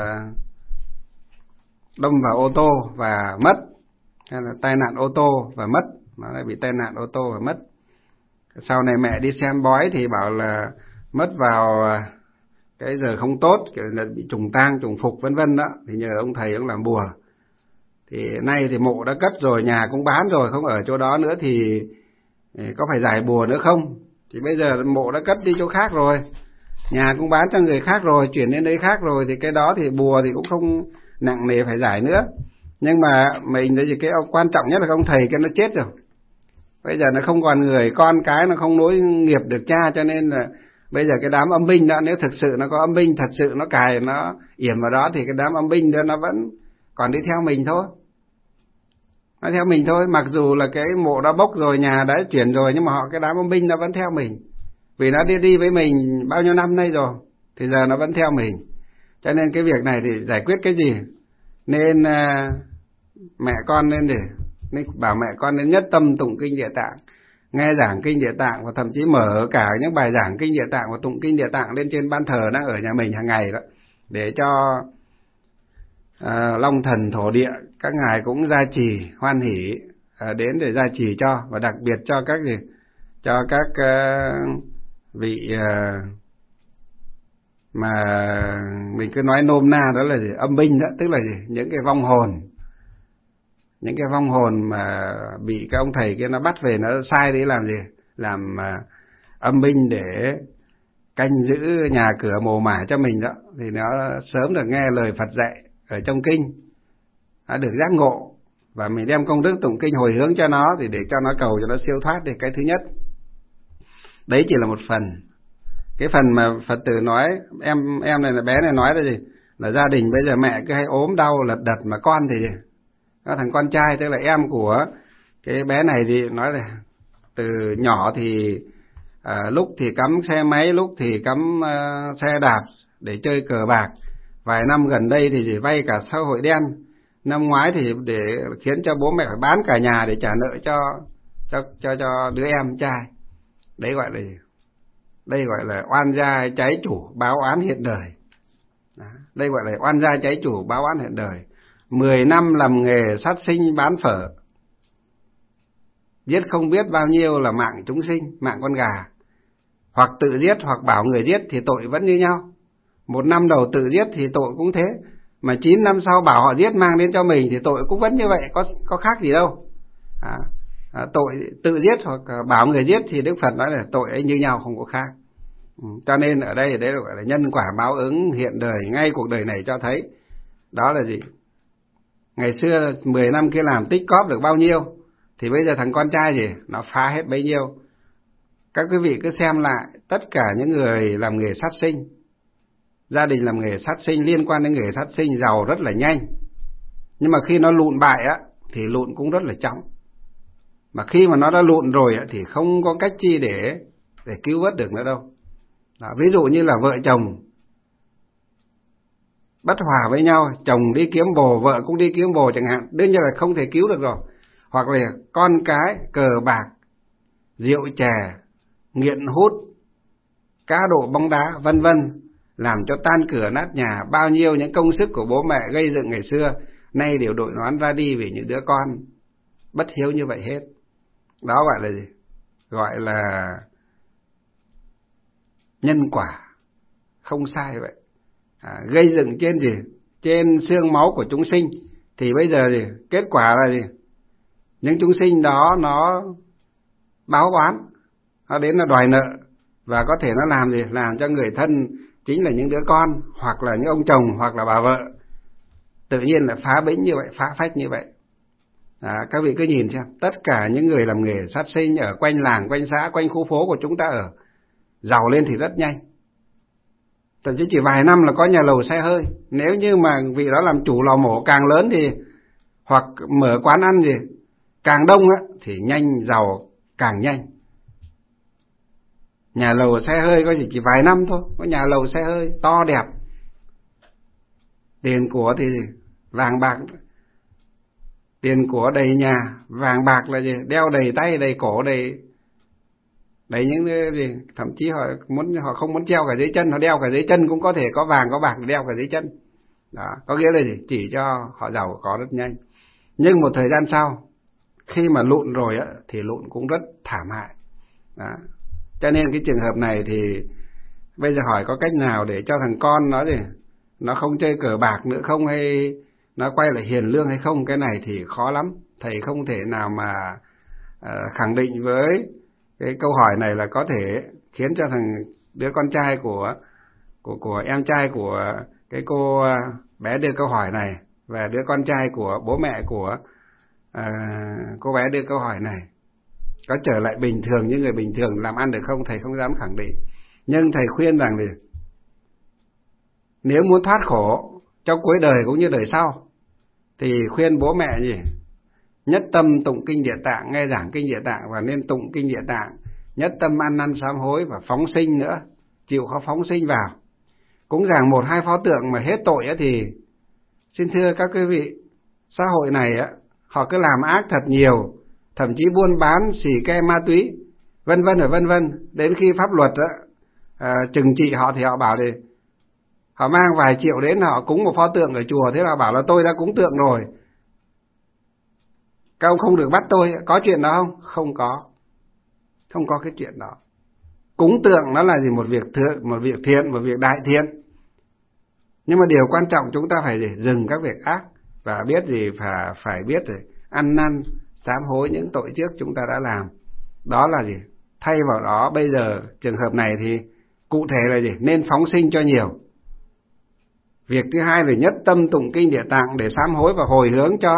đâm vào ô tô và mất, hay là tai nạn ô tô và mất, nó lại bị tai nạn ô tô và mất. Sau này mẹ đi xem bói thì bảo là mất vào cái giờ không tốt, kiểu là bị trùng tang, trùng phục vân vân đó, thì nhờ ông thầy ông làm bùa. Thì nay thì mộ đã cất rồi, nhà cũng bán rồi, không ở chỗ đó nữa thì có phải giải bùa nữa không? Thì bây giờ mộ đã cất đi chỗ khác rồi, nhà cũng bán cho người khác rồi, chuyển đến nơi khác rồi, thì cái đó thì bùa thì cũng không nặng nề phải giải nữa. Nhưng mà mình thấy cái quan trọng nhất là ông thầy cái nó chết rồi. Bây giờ nó không còn người, con cái nó không nối nghiệp được cha, cho nên là bây giờ cái đám âm binh đó, nếu thực sự nó có âm binh thật sự nó cài, nó yểm vào đó thì cái đám âm binh đó nó vẫn còn đi theo mình thôi. Nó theo mình thôi, mặc dù là cái mộ đã bốc rồi, nhà đã chuyển rồi, nhưng mà cái đám âm binh nó vẫn theo mình. Vì nó đi với mình bao nhiêu năm nay rồi, thì giờ nó vẫn theo mình. Cho nên cái việc này thì giải quyết cái gì? Nên mẹ con nên bảo mẹ con nên nhất tâm tụng kinh Địa Tạng, nghe giảng kinh Địa Tạng, và thậm chí mở cả những bài giảng kinh Địa Tạng và tụng kinh Địa Tạng lên trên ban thờ đang ở nhà mình hàng ngày đó, để cho Long Thần Thổ Địa các ngài cũng gia trì hoan hỷ đến để gia trì cho, và đặc biệt cho các vị mà mình cứ nói nôm na đó là gì? Âm binh đó, tức là gì? Những cái vong hồn những cái vong hồn mà bị cái ông thầy kia nó bắt về, nó sai đấy làm gì? Làm âm binh để canh giữ nhà cửa mồ mả cho mình đó, thì nó sớm được nghe lời Phật dạy ở trong kinh, nó được giác ngộ, và mình đem công đức tụng kinh hồi hướng cho nó, thì để cho nó cầu cho nó siêu thoát. Thì cái thứ nhất đấy chỉ là một phần. Cái phần mà Phật tử nói, em này là bé này nói là gì? Là gia đình bây giờ mẹ cứ hay ốm đau lật đật, mà con thì có thằng con trai, tức là em của cái bé này, thì nói là từ nhỏ thì lúc thì cắm xe máy, lúc thì cắm xe đạp để chơi cờ bạc. Vài năm gần đây thì vay cả xã hội đen. Năm ngoái thì để khiến cho bố mẹ phải bán cả nhà để trả nợ cho đứa em trai. Đấy gọi là gì? Đây gọi là oan gia trái chủ, báo oán hiện đời. Đó. Đây gọi là oan gia trái chủ, báo oán hiện đời. 10 năm làm nghề sát sinh bán phở, giết không biết bao nhiêu là mạng chúng sinh, mạng con gà. Hoặc tự giết hoặc bảo người giết thì tội vẫn như nhau. 1 năm đầu tự giết thì tội cũng thế, mà 9 năm sau bảo họ giết mang đến cho mình thì tội cũng vẫn như vậy, có khác gì đâu. Tội tự giết hoặc bảo người giết thì Đức Phật nói là tội ấy như nhau, không có khác. Cho nên ở đây đấy gọi là nhân quả báo ứng hiện đời, ngay cuộc đời này cho thấy. Đó là gì? Ngày xưa 10 năm kia làm tích cóp được bao nhiêu, thì bây giờ thằng con trai gì nó phá hết bấy nhiêu. Các quý vị cứ xem lại, tất cả những người làm nghề sát sinh, gia đình làm nghề sát sinh, liên quan đến nghề sát sinh, giàu rất là nhanh. Nhưng mà khi nó lụn bại á, thì lụn cũng rất là chóng. Mà khi mà nó đã lụn rồi á, thì không có cách chi để cứu vớt được nữa đâu. Đó, ví dụ như là vợ chồng bất hòa với nhau, chồng đi kiếm bồ, vợ cũng đi kiếm bồ chẳng hạn, đương nhiên là không thể cứu được rồi. Hoặc là con cái cờ bạc, rượu chè, nghiện hút, cá độ bóng đá, vân vân, làm cho tan cửa nát nhà. Bao nhiêu những công sức của bố mẹ gây dựng ngày xưa nay đều đội nón ra đi vì những đứa con bất hiếu như vậy hết. Đó gọi là gì? Gọi là nhân quả, không sai vậy. Gây dựng trên gì? Trên xương máu của chúng sinh. Thì bây giờ gì? Kết quả là gì? Những chúng sinh đó nó báo oán, nó đến là đòi nợ, và có thể nó làm gì? Làm cho người thân, chính là những đứa con, hoặc là những ông chồng, hoặc là bà vợ, tự nhiên là phá bĩnh như vậy, phá phách như vậy. Các vị cứ nhìn xem, tất cả những người làm nghề sát sinh ở quanh làng, quanh xã, quanh khu phố của chúng ta ở, giàu lên thì rất nhanh. Thậm chí chỉ vài năm là có nhà lầu xe hơi. Nếu như mà vị đó làm chủ lò mổ càng lớn thì, hoặc mở quán ăn gì càng đông á, thì nhanh, giàu càng nhanh. Nhà lầu xe hơi có chỉ vài năm thôi, có nhà lầu xe hơi to đẹp. Tiền của thì vàng bạc, tiền của đầy nhà, vàng bạc là gì? Đeo đầy tay, đầy cổ, đầy những cái gì, thậm chí họ không muốn treo cả dưới chân, họ đeo cả dưới chân cũng có thể có vàng có bạc đeo cả dưới chân. Đó, có nghĩa là gì? Chỉ cho họ giàu có rất nhanh. Nhưng một thời gian sau, khi mà lụn rồi á, thì lụn cũng rất thảm hại. Đó. Cho nên cái trường hợp này thì bây giờ hỏi có cách nào để cho thằng con nó gì, nó không chơi cờ bạc nữa không, hay nó quay lại hiền lương hay không, cái này thì khó lắm. Thầy không thể nào mà khẳng định với cái câu hỏi này là có thể khiến cho thằng đứa con trai của em trai của cái cô bé đưa câu hỏi này, và đứa con trai của bố mẹ của cô bé đưa câu hỏi này có trở lại bình thường như người bình thường làm ăn được không, thầy không dám khẳng định. Nhưng thầy khuyên rằng thì nếu muốn thoát khổ trong cuối đời cũng như đời sau, thì khuyên bố mẹ gì? Nhất tâm tụng kinh Địa Tạng, nghe giảng kinh Địa Tạng, và nên tụng kinh Địa Tạng. Nhất tâm ăn năn sám hối và phóng sinh nữa, chịu khó phóng sinh vào. Cũng giảng 1-2 pho tượng mà hết tội á, thì xin thưa các quý vị, xã hội này á, họ cứ làm ác thật nhiều, thậm chí buôn bán xì ke ma túy, vân vân và vân vân. Đến khi pháp luật á, trừng trị họ thì họ bảo thì họ mang vài triệu đến, họ cúng một pho tượng ở chùa, thế là bảo là tôi đã cúng tượng rồi, các ông không được bắt tôi. Có chuyện đó không? Không có cái chuyện đó. Cúng tượng nó là gì? Một việc thiện, một việc đại thiện. Nhưng mà điều quan trọng chúng ta phải gì? Dừng các việc ác, và biết gì phải biết rồi ăn năn sám hối những tội trước chúng ta đã làm. Đó là gì? Thay vào đó bây giờ trường hợp này thì cụ thể là gì? Nên phóng sinh cho nhiều. Việc thứ hai là nhất tâm tụng kinh Địa Tạng để sám hối và hồi hướng cho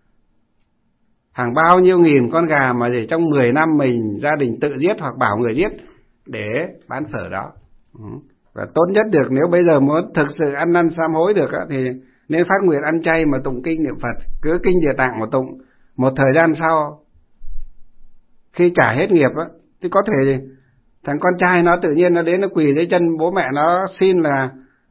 hàng bao nhiêu nghìn con gà mà để trong 10 năm mình gia đình tự giết hoặc bảo người giết để bán phở đó. Và tốt nhất được, nếu bây giờ muốn thực sự ăn năn sám hối được thì nên phát nguyện ăn chay mà tụng kinh niệm Phật, cứ kinh Địa Tạng mà tụng. Một thời gian sau khi trả hết nghiệp thì có thể thằng con trai nó tự nhiên nó đến nó quỳ dưới chân bố mẹ nó xin là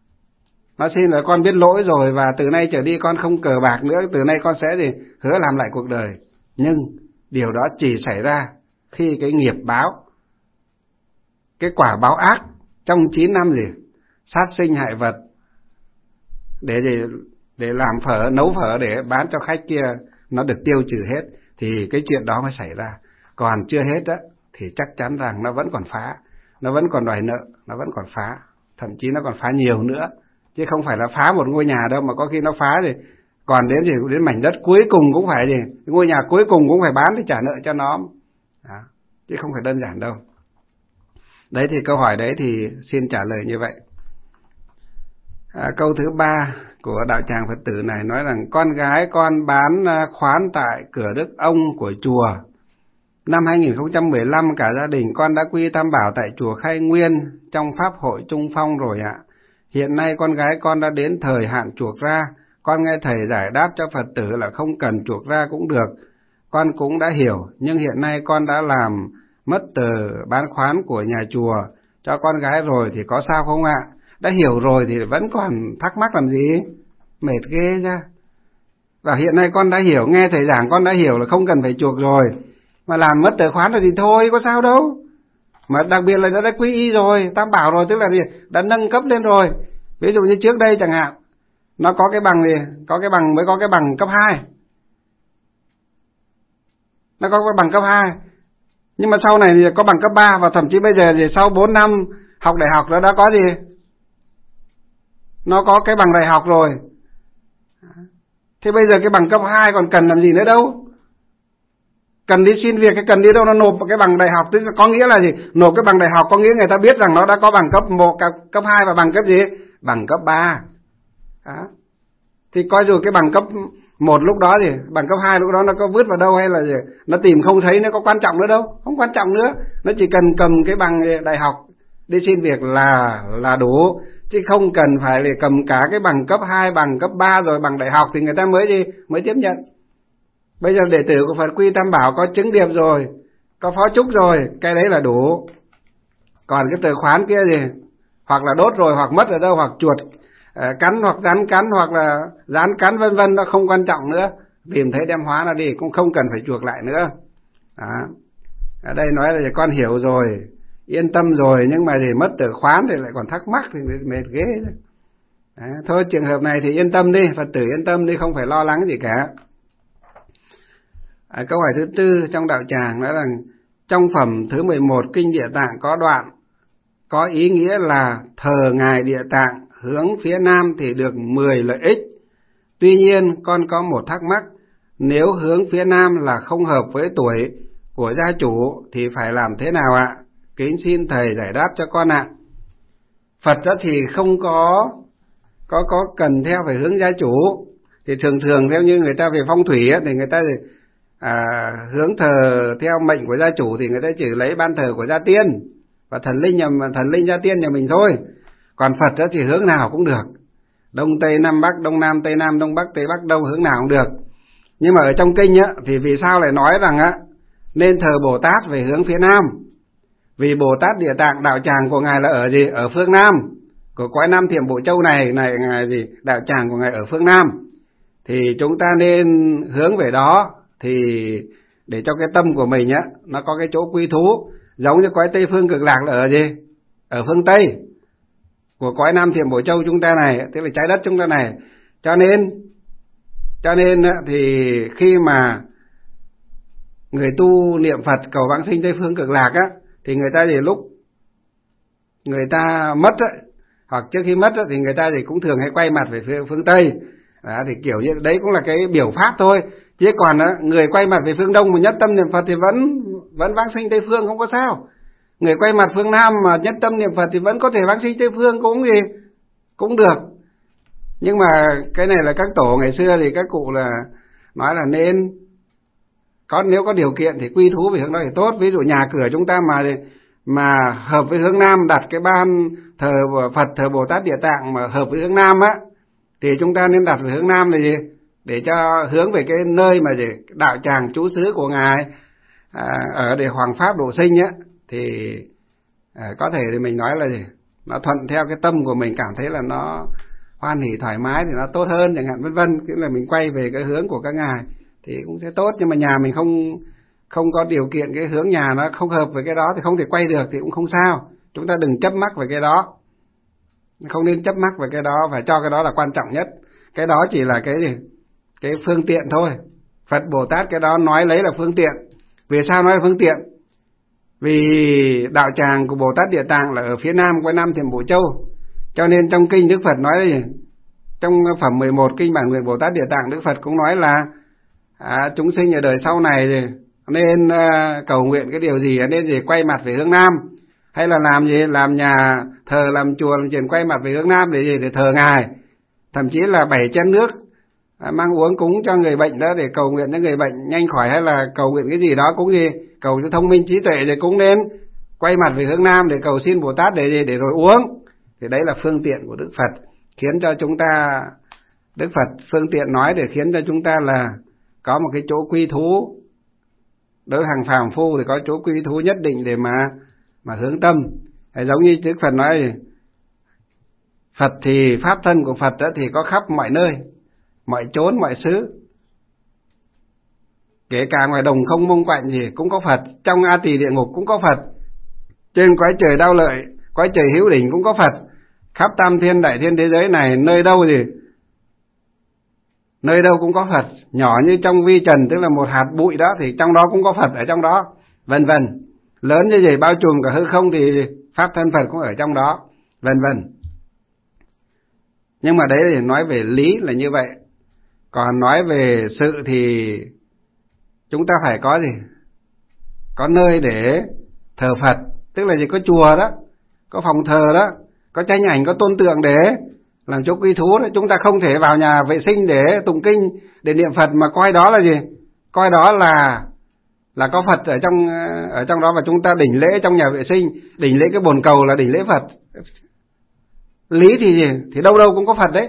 con biết lỗi rồi và từ nay trở đi con không cờ bạc nữa, từ nay con sẽ hứa làm lại cuộc đời. Nhưng điều đó chỉ xảy ra khi cái nghiệp báo, cái quả báo ác trong 9 năm sát sinh hại vật để làm phở, nấu phở để bán cho khách kia nó được tiêu trừ hết thì cái chuyện đó mới xảy ra. Còn chưa hết thì chắc chắn rằng nó vẫn còn phá, nó vẫn còn đòi nợ, nó vẫn còn phá, thậm chí nó còn phá nhiều nữa, chứ không phải là phá một ngôi nhà đâu, mà có khi nó phá thì còn đến mảnh đất cuối cùng cũng phải ngôi nhà cuối cùng cũng phải bán để trả nợ cho nó đó, chứ không phải đơn giản đâu. Đấy thì câu hỏi đấy thì xin trả lời như vậy. Câu thứ 3 của đạo tràng Phật tử này nói rằng con gái con bán khoán tại cửa Đức Ông của chùa. Năm 2015 cả gia đình con đã quy tam bảo tại chùa Khai Nguyên trong Pháp hội Trung Phong rồi ạ. Hiện nay con gái con đã đến thời hạn chuộc ra. Con nghe thầy giải đáp cho Phật tử là không cần chuộc ra cũng được. Con cũng đã hiểu, nhưng hiện nay con đã làm mất tờ bán khoán của nhà chùa cho con gái rồi thì có sao không ạ? Đã hiểu rồi thì vẫn còn thắc mắc làm gì? Mệt ghê ra. Và hiện nay con đã hiểu, nghe thầy giảng con đã hiểu là không cần phải chuộc rồi. Mà làm mất tờ khoán rồi thì thôi, có sao đâu. Mà đặc biệt là đã quy y rồi, tam bảo rồi, tức là đã nâng cấp lên rồi. Ví dụ như trước đây chẳng hạn, nó có cái bằng mới có cái bằng cấp 2. Nó có cái bằng cấp 2. Nhưng mà sau này thì có bằng cấp 3 và thậm chí bây giờ thì sau 4 năm học đại học nó đã có nó có cái bằng đại học rồi. Thế bây giờ cái bằng cấp 2 còn cần làm gì nữa đâu. Cần đi xin việc hay cần đi đâu, nó nộp cái bằng đại học, tức là có nghĩa là nộp cái bằng đại học có nghĩa người ta biết rằng nó đã có bằng cấp 1, cấp 2 và bằng cấp bằng cấp 3. Đó. Thì coi dù cái bằng cấp 1 lúc đó bằng cấp 2 lúc đó nó có vứt vào đâu hay là nó tìm không thấy, nó có quan trọng nữa đâu, không quan trọng nữa. Nó chỉ cần cầm cái bằng đại học đi xin việc là đủ, chứ không cần phải cầm cả cái bằng cấp 2, bằng cấp 3 rồi bằng đại học thì người ta mới tiếp nhận. Bây giờ đệ tử của Phật Quy Tam Bảo có chứng điệp rồi, có phó trúc rồi, cái đấy là đủ. Còn cái tờ khoán kia hoặc là đốt rồi, hoặc mất ở đâu, hoặc chuột cắn, hoặc rắn cắn, hoặc là rắn cắn vân vân, nó không quan trọng nữa. Tìm thấy đem hóa nó đi, cũng không cần phải chuộc lại nữa. Đó. Ở đây nói là con hiểu rồi, yên tâm rồi, nhưng mà mất tờ khoán thì lại còn thắc mắc thì mệt ghê. Đó. Thôi trường hợp này thì yên tâm đi, Phật tử yên tâm đi, không phải lo lắng gì cả. Câu hỏi thứ 4 trong đạo tràng nói rằng trong phẩm thứ 11 Kinh Địa Tạng có đoạn có ý nghĩa là thờ Ngài Địa Tạng hướng phía Nam thì được 10 lợi ích. Tuy nhiên con có một thắc mắc, nếu hướng phía Nam là không hợp với tuổi của gia chủ thì phải làm thế nào ạ? Kính xin thầy giải đáp cho con ạ. Phật đó thì không có cần theo phải hướng gia chủ. Thì thường theo như người ta về phong thủy thì người ta hướng thờ theo mệnh của gia chủ thì người ta chỉ lấy ban thờ của gia tiên và thần linh gia tiên nhà mình thôi. Còn Phật đó thì hướng nào cũng được, đông tây nam bắc, đông nam tây nam, đông bắc tây bắc, đông hướng nào cũng được. Nhưng mà ở trong kinh thì vì sao lại nói rằng nên thờ Bồ Tát về hướng phía Nam? Vì Bồ Tát Địa Tạng đạo tràng của ngài là ở phương Nam của cõi Nam Thiểm Bộ Châu này ngài đạo tràng của ngài ở phương Nam, thì chúng ta nên hướng về đó, thì để cho cái tâm của mình nó có cái chỗ quy thú, giống như cõi Tây Phương Cực Lạc là ở phương Tây của cõi Nam Thiểm Bộ Châu chúng ta này, tức là trái đất chúng ta này. Cho nên thì khi mà người tu niệm Phật cầu vãng sinh Tây Phương Cực Lạc thì người ta lúc người ta mất hoặc trước khi mất thì người ta cũng thường hay quay mặt về phương Tây. Đó, thì kiểu như đấy cũng là cái biểu pháp thôi, Chứ còn người quay mặt về phương Đông mà nhất tâm niệm Phật thì vẫn vãng sinh Tây phương, không có sao. Người quay mặt phương Nam mà nhất tâm niệm Phật thì vẫn có thể vãng sinh Tây phương, cũng được. Nhưng mà cái này là các tổ ngày xưa thì các cụ là nói là nên nếu có điều kiện thì quy thú về hướng đó thì tốt. Ví dụ nhà cửa chúng ta mà hợp với hướng Nam, đặt cái ban thờ Phật, thờ Bồ Tát Địa Tạng mà hợp với hướng Nam á, thì chúng ta nên đặt về hướng Nam là gì? Để cho hướng về cái nơi mà để đạo tràng trú xứ của ngài ở để hoàng pháp độ sinh á, thì có thể thì mình nói là gì? Nó thuận theo cái tâm của mình, cảm thấy là nó hoan hỉ thoải mái thì nó tốt hơn chẳng hạn, vân vân. Tức là mình quay về cái hướng của các ngài thì cũng sẽ tốt. Nhưng mà nhà mình không có điều kiện, cái hướng nhà nó không hợp với cái đó thì không thể quay được thì cũng không sao. Chúng ta đừng chấp mắc về cái đó, không nên chấp mắc về cái đó, phải cho cái đó là quan trọng nhất. Cái đó chỉ là cái phương tiện thôi. Phật Bồ Tát cái đó nói lấy là phương tiện. Vì sao nói là phương tiện? Vì đạo tràng của Bồ Tát Địa Tạng là ở phía Nam của Nam Thiểm Bộ Châu, cho nên trong kinh Đức Phật nói là gì? Trong phẩm 11 kinh Bản Nguyện Bồ Tát Địa Tạng, Đức Phật cũng nói là chúng sinh ở đời sau này nên cầu nguyện cái điều gì, nên gì quay mặt về hướng Nam, hay là làm gì, làm nhà thờ, làm chùa, làm chuyện quay mặt về hướng Nam để gì? Để thờ ngài. Thậm chí là 7 chén nước mang uống cúng cho người bệnh đó, để cầu nguyện cho người bệnh nhanh khỏi, hay là cầu nguyện cái gì đó cũng gì, cầu cho thông minh trí tuệ, thì cũng nên quay mặt về hướng Nam để cầu xin Bồ Tát để gì? Để rồi uống. Thì đấy là phương tiện của Đức Phật, khiến cho chúng ta, Đức Phật phương tiện nói để khiến cho chúng ta là có một cái chỗ quy thú. Đối hàng phàm phu thì có chỗ quy thú nhất định để mà hướng tâm. Giống như Đức Phật nói, Phật thì pháp thân của Phật đó thì có khắp mọi nơi, mọi chốn, mọi xứ. Kể cả ngoài đồng không mông quạnh gì cũng có Phật, trong A Tỳ địa ngục cũng có Phật, trên cõi trời đau lợi, cõi trời hữu đỉnh cũng có Phật. Khắp tam thiên đại thiên thế giới này, nơi đâu cũng có Phật. Nhỏ như trong vi trần, tức là một hạt bụi đó, thì trong đó cũng có Phật ở trong đó, vân vân. Lớn như vậy bao trùm cả hư không thì pháp thân Phật cũng ở trong đó, vân vân. Nhưng mà đấy thì nói về lý là như vậy. Còn nói về sự thì chúng ta phải có gì? Có nơi để thờ Phật, tức là gì? Có chùa đó, có phòng thờ đó, có tranh ảnh, có tôn tượng để làm chỗ quy thú đó. Chúng ta không thể vào nhà vệ sinh để tụng kinh, để niệm Phật mà coi đó là gì? Coi đó là có Phật ở trong đó, và chúng ta đỉnh lễ trong nhà vệ sinh, đỉnh lễ cái bồn cầu là đỉnh lễ Phật. Lý thì gì? Thì đâu đâu cũng có Phật đấy.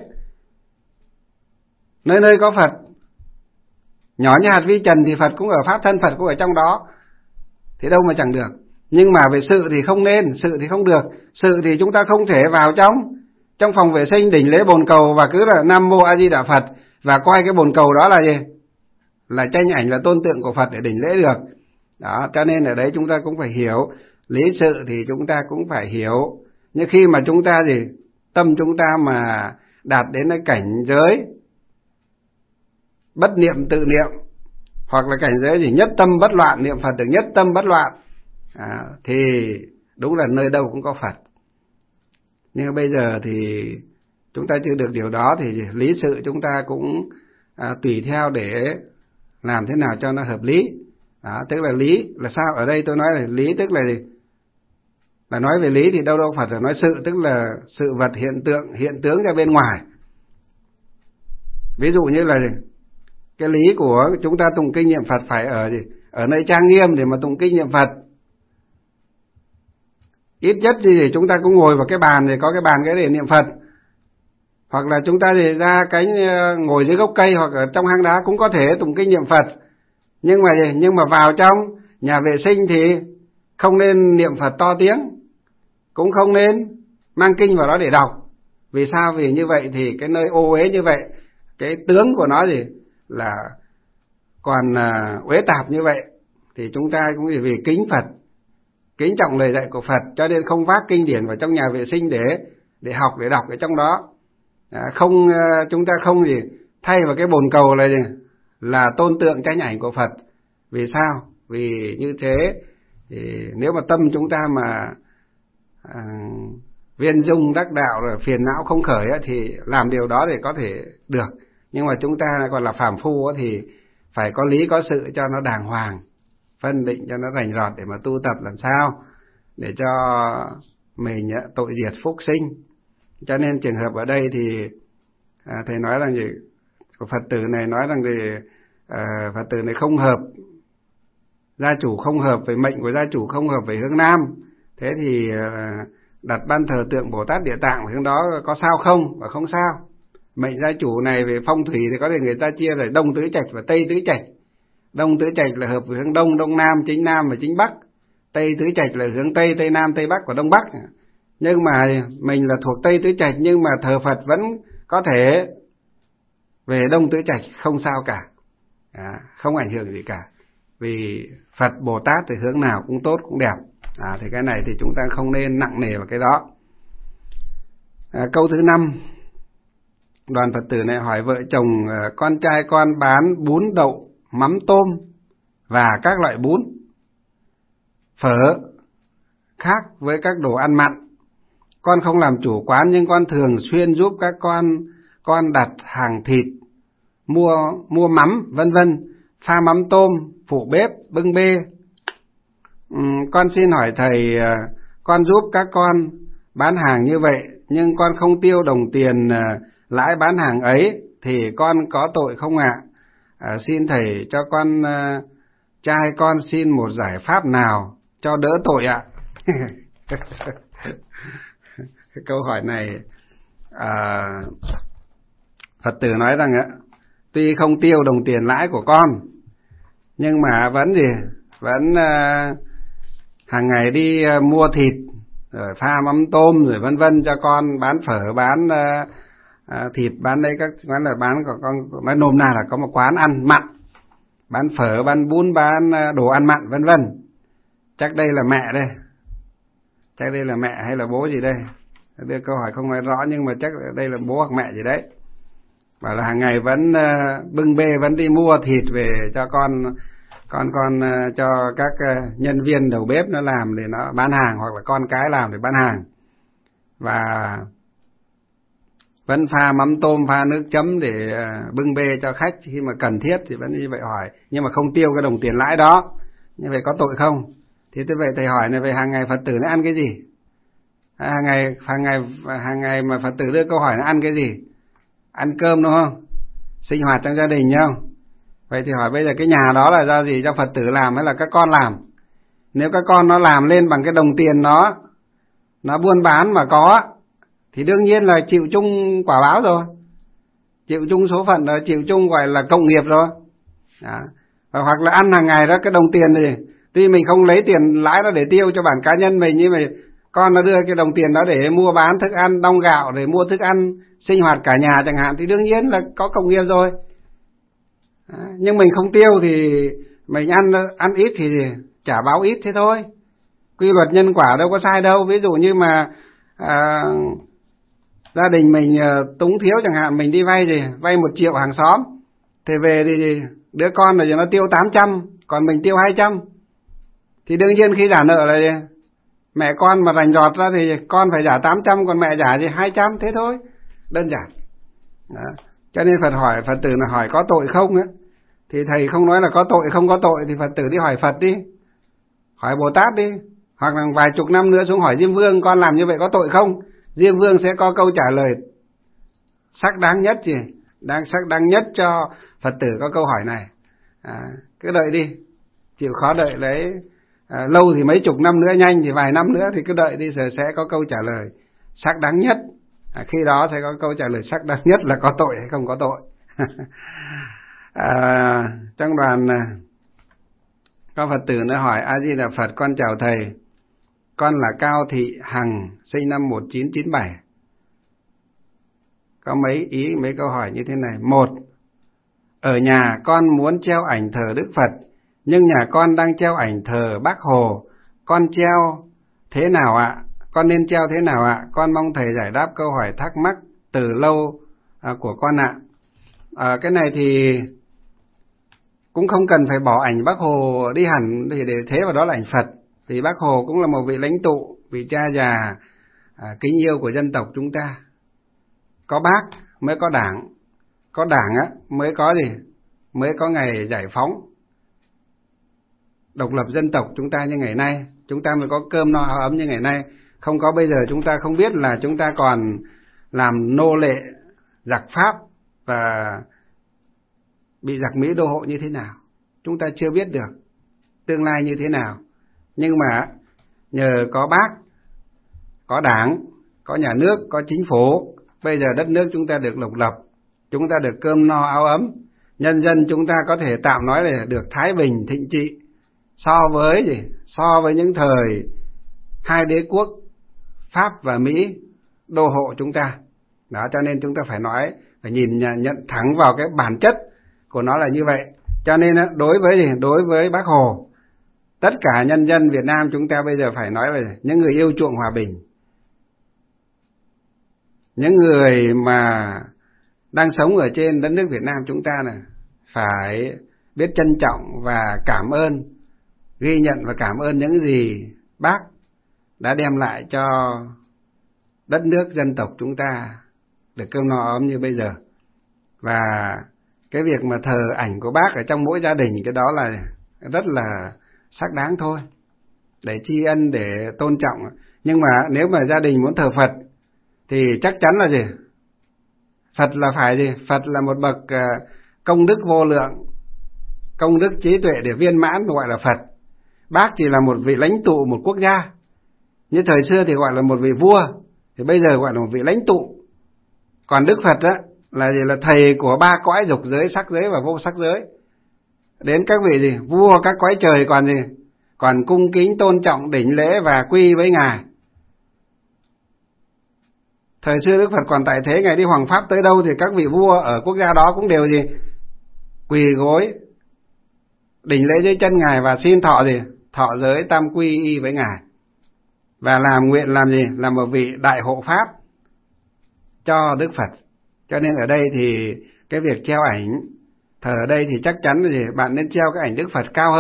Nơi nơi có Phật. Nhỏ như hạt vi trần thì Phật cũng ở, pháp thân Phật cũng ở trong đó, thì đâu mà chẳng được. Nhưng mà về sự thì không nên, sự thì không được. Sự thì chúng ta không thể vào trong phòng vệ sinh đỉnh lễ bồn cầu và cứ là Nam Mô A Di Đà Phật và coi cái bồn cầu đó là gì? Là tranh ảnh, là tôn tượng của Phật để đỉnh lễ được. Đó, cho nên ở đấy chúng ta cũng phải hiểu. Lý sự thì chúng ta cũng phải hiểu. Nhưng khi mà chúng ta gì? Tâm chúng ta mà đạt đến cái cảnh giới bất niệm tự niệm, hoặc là cảnh giới gì nhất tâm bất loạn, niệm Phật được nhất tâm bất loạn, thì đúng là nơi đâu cũng có Phật. Nhưng bây giờ thì chúng ta chưa được điều đó, thì lý sự chúng ta cũng tùy theo để làm thế nào cho nó hợp lý. Tức là lý là sao? Ở đây tôi nói là lý tức là gì? Là nói về lý thì đâu đâu Phật, là nói sự, tức là sự vật hiện tướng ra bên ngoài. Ví dụ như là cái lý của chúng ta tụng kinh niệm Phật phải ở nơi trang nghiêm để mà tụng kinh niệm Phật. Ít nhất thì chúng ta cũng ngồi vào cái bàn, thì có cái bàn cái để niệm Phật. Hoặc là chúng ta thì ra ngồi dưới gốc cây hoặc ở trong hang đá cũng có thể tụng kinh niệm Phật. Nhưng mà vào trong nhà vệ sinh thì không nên niệm Phật to tiếng, cũng không nên mang kinh vào đó để đọc. Vì sao? Vì như vậy thì cái nơi ô uế như vậy, cái tướng của nó là còn uế tạp như vậy, thì chúng ta cũng vì kính Phật, kính trọng lời dạy của Phật, cho nên không vác kinh điển vào trong nhà vệ sinh để học, để đọc ở trong đó. Chúng ta không thay vào cái bồn cầu là tôn tượng tranh ảnh của Phật. Vì sao? Vì như thế thì nếu mà tâm chúng ta mà viên dung đắc đạo rồi phiền não không khởi thì làm điều đó để có thể được. Nhưng mà chúng ta còn là phàm phu thì phải có lý có sự cho nó đàng hoàng, phân định cho nó rành rọt để mà tu tập làm sao để cho mình tội diệt phúc sinh. Cho nên trường hợp ở đây thì thầy nói rằng gì, Phật tử này nói rằng thì Phật tử này không hợp, gia chủ không hợp với mệnh của gia chủ, không hợp với hướng Nam, thế thì đặt ban thờ tượng Bồ Tát Địa Tạng hướng đó có sao không? Và không sao. Mệnh gia chủ này về phong thủy thì có thể người ta chia là Đông Tứ Trạch và Tây Tứ Trạch. Đông Tứ Trạch là hợp với hướng Đông, Đông Nam, chính Nam và chính Bắc. Tây Tứ Trạch là hướng Tây, Tây Nam, Tây Bắc và Đông Bắc. Nhưng mà mình là thuộc Tây Tứ Trạch, nhưng mà thờ Phật vẫn có thể về Đông Tứ Trạch, không sao cả, không ảnh hưởng gì cả. Vì Phật Bồ Tát thì hướng nào cũng tốt, cũng đẹp. Thì cái này thì chúng ta không nên nặng nề vào cái đó. Câu thứ 5, đoàn Phật tử này hỏi vợ chồng con trai con bán bún đậu, mắm tôm và các loại bún, phở khác với các đồ ăn mặn. Con không làm chủ quán nhưng con thường xuyên giúp các con đặt hàng thịt, mua mắm vân vân, pha mắm tôm, phụ bếp, bưng bê. Con xin hỏi thầy, con giúp các con bán hàng như vậy nhưng con không tiêu đồng tiền lãi bán hàng ấy thì con có tội không ạ? Xin thầy cho con trai con xin một giải pháp nào cho đỡ tội ạ. Cái câu hỏi này Phật tử nói rằng tuy không tiêu đồng tiền lãi của con nhưng mà vẫn hàng ngày đi mua thịt rồi pha mắm tôm rồi vân vân cho con, bán phở, bán thịt, bán đấy các quán, là bán của con nói nôm na là có một quán ăn mặn, bán phở, bán bún, bán đồ ăn mặn vân vân. Chắc đây là mẹ đây, chắc đây là mẹ hay là bố gì đây? Đây câu hỏi không nói rõ nhưng mà chắc đây là bố hoặc mẹ gì đấy. Bảo là hàng ngày vẫn bưng bê, vẫn đi mua thịt về cho con cho các nhân viên đầu bếp nó làm để nó bán hàng, hoặc là con cái làm để bán hàng, và vẫn pha mắm tôm, pha nước chấm để bưng bê cho khách khi mà cần thiết thì vẫn như vậy hỏi, nhưng mà không tiêu cái đồng tiền lãi đó. Như vậy có tội không? Thì thế vậy thầy hỏi này, về hàng ngày Phật tử nó ăn cái gì? Hàng ngày mà Phật tử đưa câu hỏi nó ăn cái gì? Ăn cơm đúng không? Sinh hoạt trong gia đình không? Vậy thì hỏi bây giờ cái nhà đó là do gì? Do Phật tử làm hay là các con làm? Nếu các con nó làm lên bằng cái đồng tiền nó buôn bán mà có, thì đương nhiên là chịu chung quả báo rồi, chịu chung số phận rồi, chịu chung gọi là cộng nghiệp rồi. Hoặc là ăn hàng ngày đó, cái đồng tiền thì tuy mình không lấy tiền lãi nó để tiêu cho bản cá nhân mình, nhưng mà con nó đưa cái đồng tiền đó để mua bán thức ăn, đong gạo, để mua thức ăn sinh hoạt cả nhà chẳng hạn, thì đương nhiên là có cộng nghiệp rồi. Nhưng mình không tiêu thì mình ăn ít thì trả báo ít thế thôi. Quy luật nhân quả đâu có sai đâu. Ví dụ như mà gia đình mình túng thiếu chẳng hạn, mình đi vay thì vay 1 triệu hàng xóm, thì về thì đứa con là nó tiêu 800, còn mình tiêu 200, thì đương nhiên khi trả nợ là mẹ con mà rành rọt ra thì con phải trả 800, còn mẹ trả thì 200, thế thôi, đơn giản. Đó. Cho nên Phật tử là hỏi có tội không ấy, thì thầy không nói là có tội không có tội, thì Phật tử đi hỏi Phật đi, hỏi Bồ Tát đi, hoặc là vài chục năm nữa xuống hỏi Diêm Vương con làm như vậy có tội không. Diêm Vương sẽ có câu trả lời xác đáng nhất xác đáng nhất cho Phật tử có câu hỏi này. Cứ đợi đi, chịu khó đợi lấy, lâu thì mấy chục năm nữa, nhanh thì vài năm nữa, thì cứ đợi đi rồi sẽ có câu trả lời xác đáng nhất. Khi đó sẽ có câu trả lời xác đáng nhất là có tội hay không có tội. Trong đoàn có Phật tử nó hỏi: A Di Đà Phật, con chào thầy, con là Cao Thị Hằng, sinh năm 1997. Có mấy câu hỏi như thế này. 1. Ở nhà con muốn treo ảnh thờ Đức Phật, nhưng nhà con đang treo ảnh thờ Bác Hồ, con treo thế nào ạ? Con nên treo thế nào ạ? Con mong thầy giải đáp câu hỏi thắc mắc từ lâu của con ạ. Cái này thì cũng không cần phải bỏ ảnh Bác Hồ đi hẳn để thế vào đó là ảnh Phật. Thì Bác Hồ cũng là một vị lãnh tụ, vị cha già kính yêu của dân tộc chúng ta. Có Bác mới có Đảng, có Đảng mới có gì? mới có ngày giải phóng độc lập dân tộc chúng ta như ngày nay, chúng ta mới có cơm no áo ấm như ngày nay. Không có bây giờ chúng ta không biết là chúng ta còn làm nô lệ giặc Pháp và bị giặc Mỹ đô hộ như thế nào. Chúng ta chưa biết được tương lai như thế nào. Nhưng mà nhờ có Bác, có Đảng, có nhà nước, có chính phủ, bây giờ đất nước chúng ta được độc lập, chúng ta được cơm no áo ấm, nhân dân chúng ta có thể tạm nói là được thái bình thịnh trị so với những thời hai đế quốc Pháp và Mỹ đô hộ chúng ta. Đó, cho nên chúng ta phải nói, phải nhận thẳng vào cái bản chất của nó là như vậy. Cho nên đối với Bác Hồ, tất cả nhân dân Việt Nam chúng ta bây giờ phải nói là những người yêu chuộng hòa bình, những người mà đang sống ở trên đất nước Việt Nam chúng ta này phải biết trân trọng và cảm ơn, ghi nhận và cảm ơn những gì Bác đã đem lại cho đất nước dân tộc chúng ta được cơm no ấm như bây giờ. Và cái việc mà thờ ảnh của Bác ở trong mỗi gia đình, cái đó là rất là xác đáng thôi, để tri ân, để tôn trọng. Nhưng mà nếu mà gia đình muốn thờ Phật thì chắc chắn là gì? Phật là phải gì? Phật là một bậc công đức vô lượng, công đức trí tuệ để viên mãn gọi là Phật. Bác chỉ là một vị lãnh tụ một quốc gia. Như thời xưa thì gọi là một vị vua, thì bây giờ gọi là một vị lãnh tụ. Còn Đức Phật á là gì? Là thầy của ba cõi dục giới, sắc giới và vô sắc giới. Đến các vị gì? Vua các cõi trời còn gì? Còn cung kính tôn trọng đỉnh lễ và quy với Ngài. Thời xưa Đức Phật còn tại thế, Ngài đi hoằng pháp tới đâu thì các vị vua ở quốc gia đó cũng đều gì? Quỳ gối đỉnh lễ dưới chân Ngài và xin thọ gì? Thọ giới tam quy y với Ngài. Và làm nguyện làm gì? Làm một vị đại hộ pháp cho Đức Phật. Cho nên ở đây thì cái việc treo ảnh thờ ở đây thì chắc chắn là gì? Bạn nên treo cái ảnh Đức Phật cao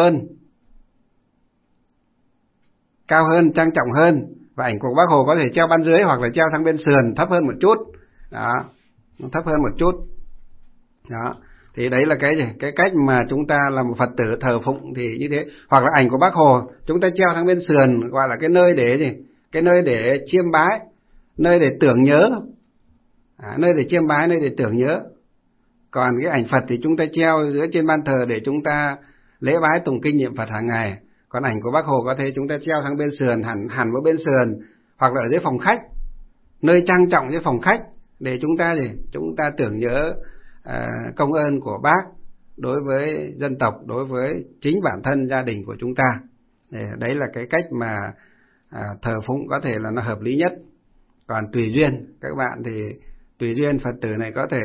hơn, trang trọng hơn. Và ảnh của Bác Hồ có thể treo ban dưới hoặc là treo sang bên sườn, thấp hơn một chút. Đó, thấp hơn một chút. Đó, thì đấy là cái gì? Cái cách mà chúng ta là một Phật tử thờ phụng thì như thế. Hoặc là ảnh của Bác Hồ chúng ta treo sang bên sườn, gọi là cái nơi để gì? Cái nơi để chiêm bái, nơi để tưởng nhớ. Nơi để chiêm bái, nơi để tưởng nhớ. Còn cái ảnh Phật thì chúng ta treo giữa trên ban thờ để chúng ta lễ bái tụng kinh niệm Phật hàng ngày. Còn ảnh của Bác Hồ có thể chúng ta treo sang bên sườn, hẳn vào bên sườn, hoặc là ở dưới phòng khách, nơi trang trọng dưới phòng khách, để chúng ta tưởng nhớ công ơn của Bác đối với dân tộc, đối với chính bản thân gia đình của chúng ta. Đấy là cái cách mà thờ phụng có thể là nó hợp lý nhất. Còn tùy duyên, các bạn thì tùy duyên Phật tử này có thể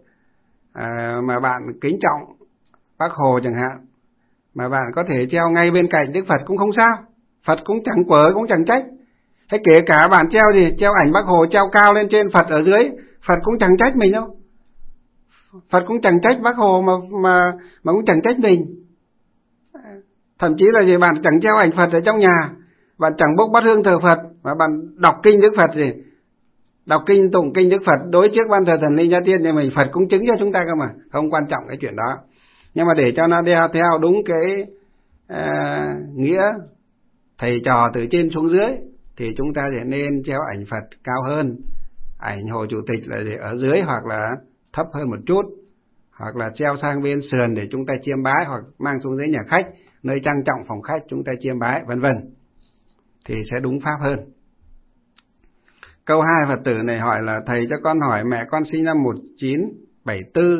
mà bạn kính trọng Bác Hồ chẳng hạn, mà bạn có thể treo ngay bên cạnh Đức Phật cũng không sao. Phật cũng chẳng quở, cũng chẳng trách. Hay kể cả bạn treo ảnh Bác Hồ treo cao lên trên, Phật ở dưới, Phật cũng chẳng trách mình đâu. Phật cũng chẳng trách Bác Hồ mà cũng chẳng trách mình. Thậm chí là gì, bạn chẳng treo ảnh Phật ở trong nhà, bạn chẳng bốc bát hương thờ Phật, mà bạn đọc kinh Đức Phật gì, đọc kinh tụng kinh Đức Phật đối trước ban thờ thần linh gia tiên thì mình, Phật cũng chứng cho chúng ta cơ mà, không quan trọng cái chuyện đó. Nhưng mà để cho nó đeo theo đúng cái nghĩa thầy trò từ trên xuống dưới thì chúng ta sẽ nên treo ảnh Phật cao hơn, ảnh Hồ Chủ tịch là ở dưới hoặc là thấp hơn một chút, hoặc là treo sang bên sườn để chúng ta chiêm bái, hoặc mang xuống dưới nhà khách, nơi trang trọng phòng khách chúng ta chiêm bái, vân vân, thì sẽ đúng pháp hơn. Câu 2 Phật tử này hỏi là: thầy cho con hỏi, mẹ con sinh năm 1974,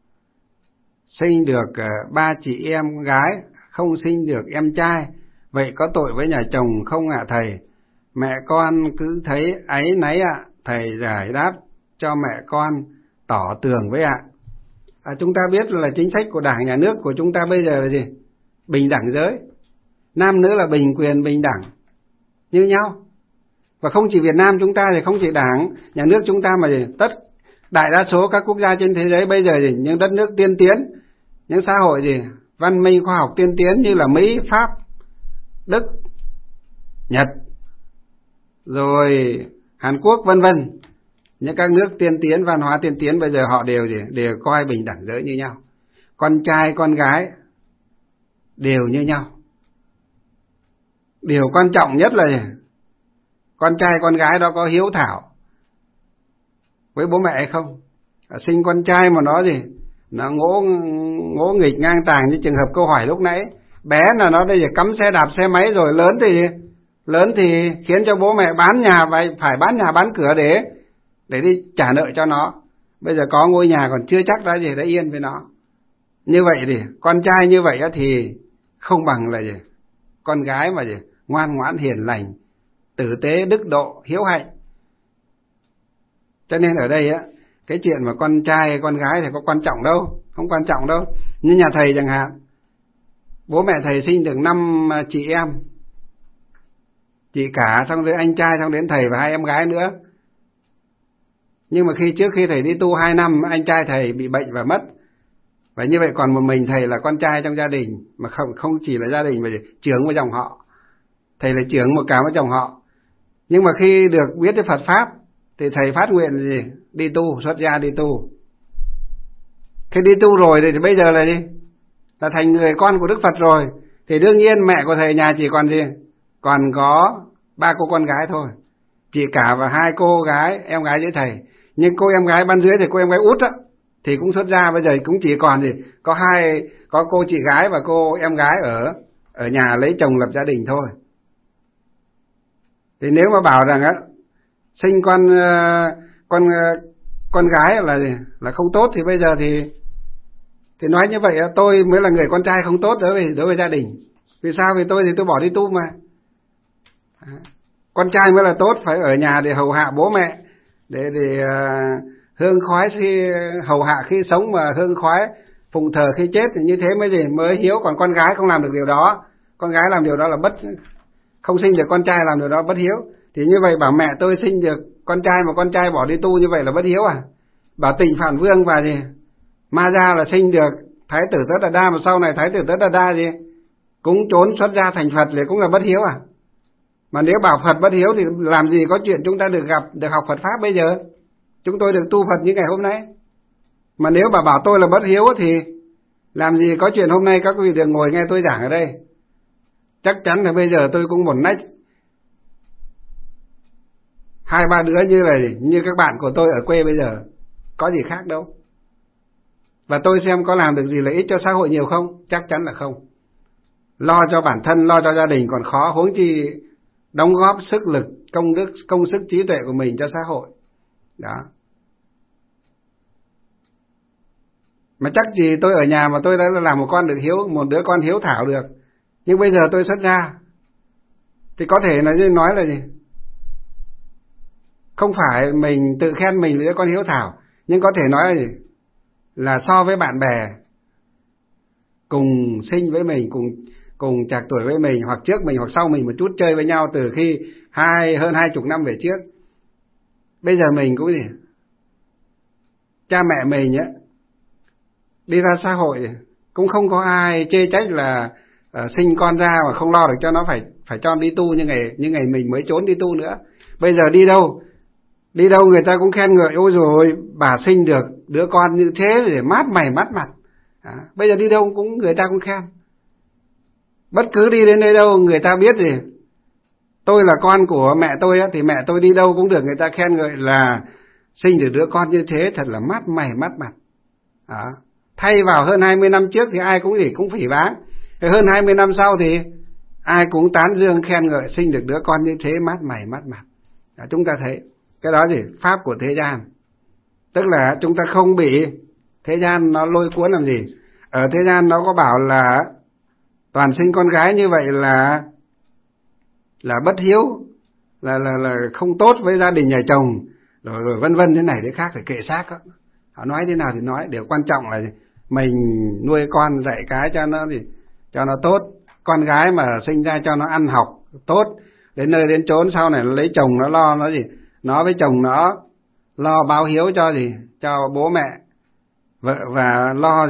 sinh được 3 chị em gái, không sinh được em trai, vậy có tội với nhà chồng không ạ thầy? Mẹ con cứ thấy áy náy ạ, thầy giải đáp cho mẹ con tỏ tường với ạ. Chúng ta biết là chính sách của Đảng, Nhà nước của chúng ta bây giờ là gì? Bình đẳng giới, nam nữ là bình quyền, bình đẳng như nhau. Và không chỉ Việt Nam chúng ta, thì không chỉ Đảng, Nhà nước chúng ta mà gì, đại đa số các quốc gia trên thế giới bây giờ thì những đất nước tiên tiến, những xã hội gì văn minh khoa học tiên tiến như là Mỹ, Pháp, Đức, Nhật, rồi Hàn Quốc vân vân, những các nước tiên tiến, văn hóa tiên tiến bây giờ họ đều coi bình đẳng giới như nhau. con trai con gái đều như nhau. Điều quan trọng nhất là gì? Con trai con gái đó có hiếu thảo với bố mẹ hay không? Sinh con trai mà nó gì? Nó ngỗ nghịch ngang tàng như trường hợp câu hỏi lúc nãy. Bé là nó bây giờ cắm xe đạp xe máy rồi, lớn thì khiến cho bố mẹ bán nhà và phải bán nhà bán cửa để đi trả nợ cho nó. Bây giờ có ngôi nhà còn chưa chắc đã gì đã yên với nó. Như vậy thì con trai như vậy thì không bằng là gì? Con gái mà gì? Ngoan ngoãn hiền lành, tử tế, đức độ, hiếu hạnh. Cho nên ở đây á, cái chuyện mà con trai con gái thì có quan trọng đâu, không quan trọng đâu. Như nhà thầy chẳng hạn, bố mẹ thầy sinh được 5 chị em, chị cả, xong rồi anh trai, xong đến thầy và 2 em gái nữa. Nhưng mà trước khi thầy đi tu 2 năm, anh trai thầy bị bệnh và mất. Và như vậy còn một mình thầy là con trai trong gia đình, mà không chỉ là gia đình mà trưởng của dòng họ. Thầy là trưởng một cả với dòng họ. Nhưng mà khi được biết cái Phật Pháp thì thầy phát nguyện gì? Đi tu, xuất gia đi tu. Khi đi tu rồi thì bây giờ là gì? Là thành người con của Đức Phật rồi. Thì đương nhiên mẹ của thầy nhà chỉ còn gì? Còn có 3 cô con gái thôi. Chị cả và 2 cô gái, em gái dưới thầy. Nhưng cô em gái ban dưới thì cô em gái út á, thì cũng xuất gia, bây giờ cũng chỉ còn gì? Có cô chị gái và cô em gái ở nhà lấy chồng lập gia đình thôi. Thì nếu mà bảo rằng á sinh con gái là không tốt thì bây giờ thì nói như vậy tôi mới là người con trai không tốt đối với gia đình. Vì sao? Vì tôi bỏ đi tu mà. Con trai mới là tốt, phải ở nhà để hầu hạ bố mẹ, để hương khói khi hầu hạ khi sống mà hương khói phụng thờ khi chết, thì như thế mới hiếu. Còn con gái không làm được điều đó, con gái làm điều đó là không sinh được con trai làm điều đó bất hiếu. Thì như vậy bảo mẹ tôi sinh được con trai mà con trai bỏ đi tu như vậy là bất hiếu à? Bảo Tịnh Phạn Vương và Ma Gia là sinh được Thái tử Tất Đạt Đa, mà sau này Thái tử Tất Đạt Đa cũng trốn xuất gia thành Phật thì cũng là bất hiếu à? Mà nếu bảo Phật bất hiếu thì làm gì có chuyện chúng ta được học Phật Pháp bây giờ? Chúng tôi được tu Phật như ngày hôm nay. Mà nếu bảo tôi là bất hiếu thì làm gì có chuyện hôm nay các quý vị được ngồi nghe tôi giảng ở đây. Chắc chắn là bây giờ tôi cũng một nách 2-3 đứa như các bạn của tôi ở quê bây giờ, có gì khác đâu. Và tôi xem có làm được gì lợi ích cho xã hội nhiều không? Chắc chắn là không. Lo cho bản thân, lo cho gia đình còn khó, huống chi đóng góp sức lực, công sức trí tuệ của mình cho xã hội. Đó. Mà chắc gì tôi ở nhà mà tôi đã làm một đứa con hiếu thảo được. Nhưng bây giờ tôi xuất gia thì có thể là nói là gì? Không phải mình tự khen mình là đứa con hiếu thảo, nhưng có thể nói là gì? Là so với bạn bè cùng sinh với mình, cùng trạc tuổi với mình, hoặc trước mình hoặc sau mình một chút, chơi với nhau từ khi hơn 20 năm về trước. Bây giờ mình cũng gì? Cha mẹ mình đi ra xã hội cũng không có ai chê trách là sinh con ra mà không lo được cho nó, phải cho đi tu như ngày mình mới trốn đi tu nữa. Bây giờ đi đâu người ta cũng khen ngợi, ôi rồi bà sinh được đứa con như thế để mát mày mát mặt. Bây giờ đi đâu người ta cũng khen. Bất cứ đi đến nơi đâu người ta biết gì tôi là con của mẹ tôi thì mẹ tôi đi đâu cũng được người ta khen ngợi là sinh được đứa con như thế thật là mát mày mát mặt. Thay vào hơn 20 năm trước thì ai cũng phỉ báng. Hơn 20 năm sau thì ai cũng tán dương khen ngợi sinh được đứa con như thế mát mày mát mặt. Chúng ta thấy cái đó pháp của thế gian. Tức là chúng ta không bị thế gian nó lôi cuốn làm gì. Ở thế gian nó có bảo là toàn sinh con gái như vậy là bất hiếu, là không tốt với gia đình nhà chồng, rồi vân vân thế này thế khác, phải kệ xác đó. Họ nói thế nào thì nói, điều quan trọng là mình nuôi con dạy cái cho nó tốt. Con gái mà sinh ra cho nó ăn học tốt, đến nơi đến chốn sau này nó lấy chồng nó lo nó với chồng nó lo báo hiếu cho bố mẹ vợ, và lo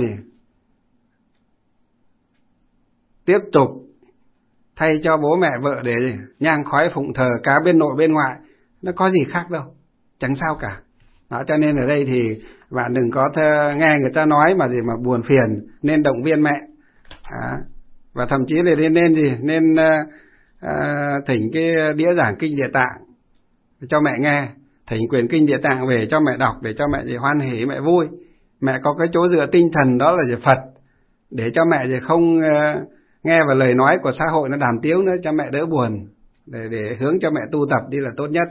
tiếp tục thay cho bố mẹ vợ để nhang khói phụng thờ cá bên nội bên ngoại. Nó có gì khác đâu, chẳng sao cả. Đó, cho nên ở đây thì Bạn đừng có nghe người ta nói mà gì mà buồn phiền, nên động viên mẹ. Và thậm chí là nên thỉnh cái đĩa giảng kinh Địa Tạng cho mẹ nghe, thỉnh quyển kinh Địa Tạng về cho mẹ đọc để cho mẹ gì hoan hỉ, mẹ vui. Mẹ có cái chỗ dựa tinh thần đó là gì Phật, để cho mẹ gì không nghe vào lời nói của xã hội nó đàm tiếu nữa, cho mẹ đỡ buồn, để hướng cho mẹ tu tập đi là tốt nhất.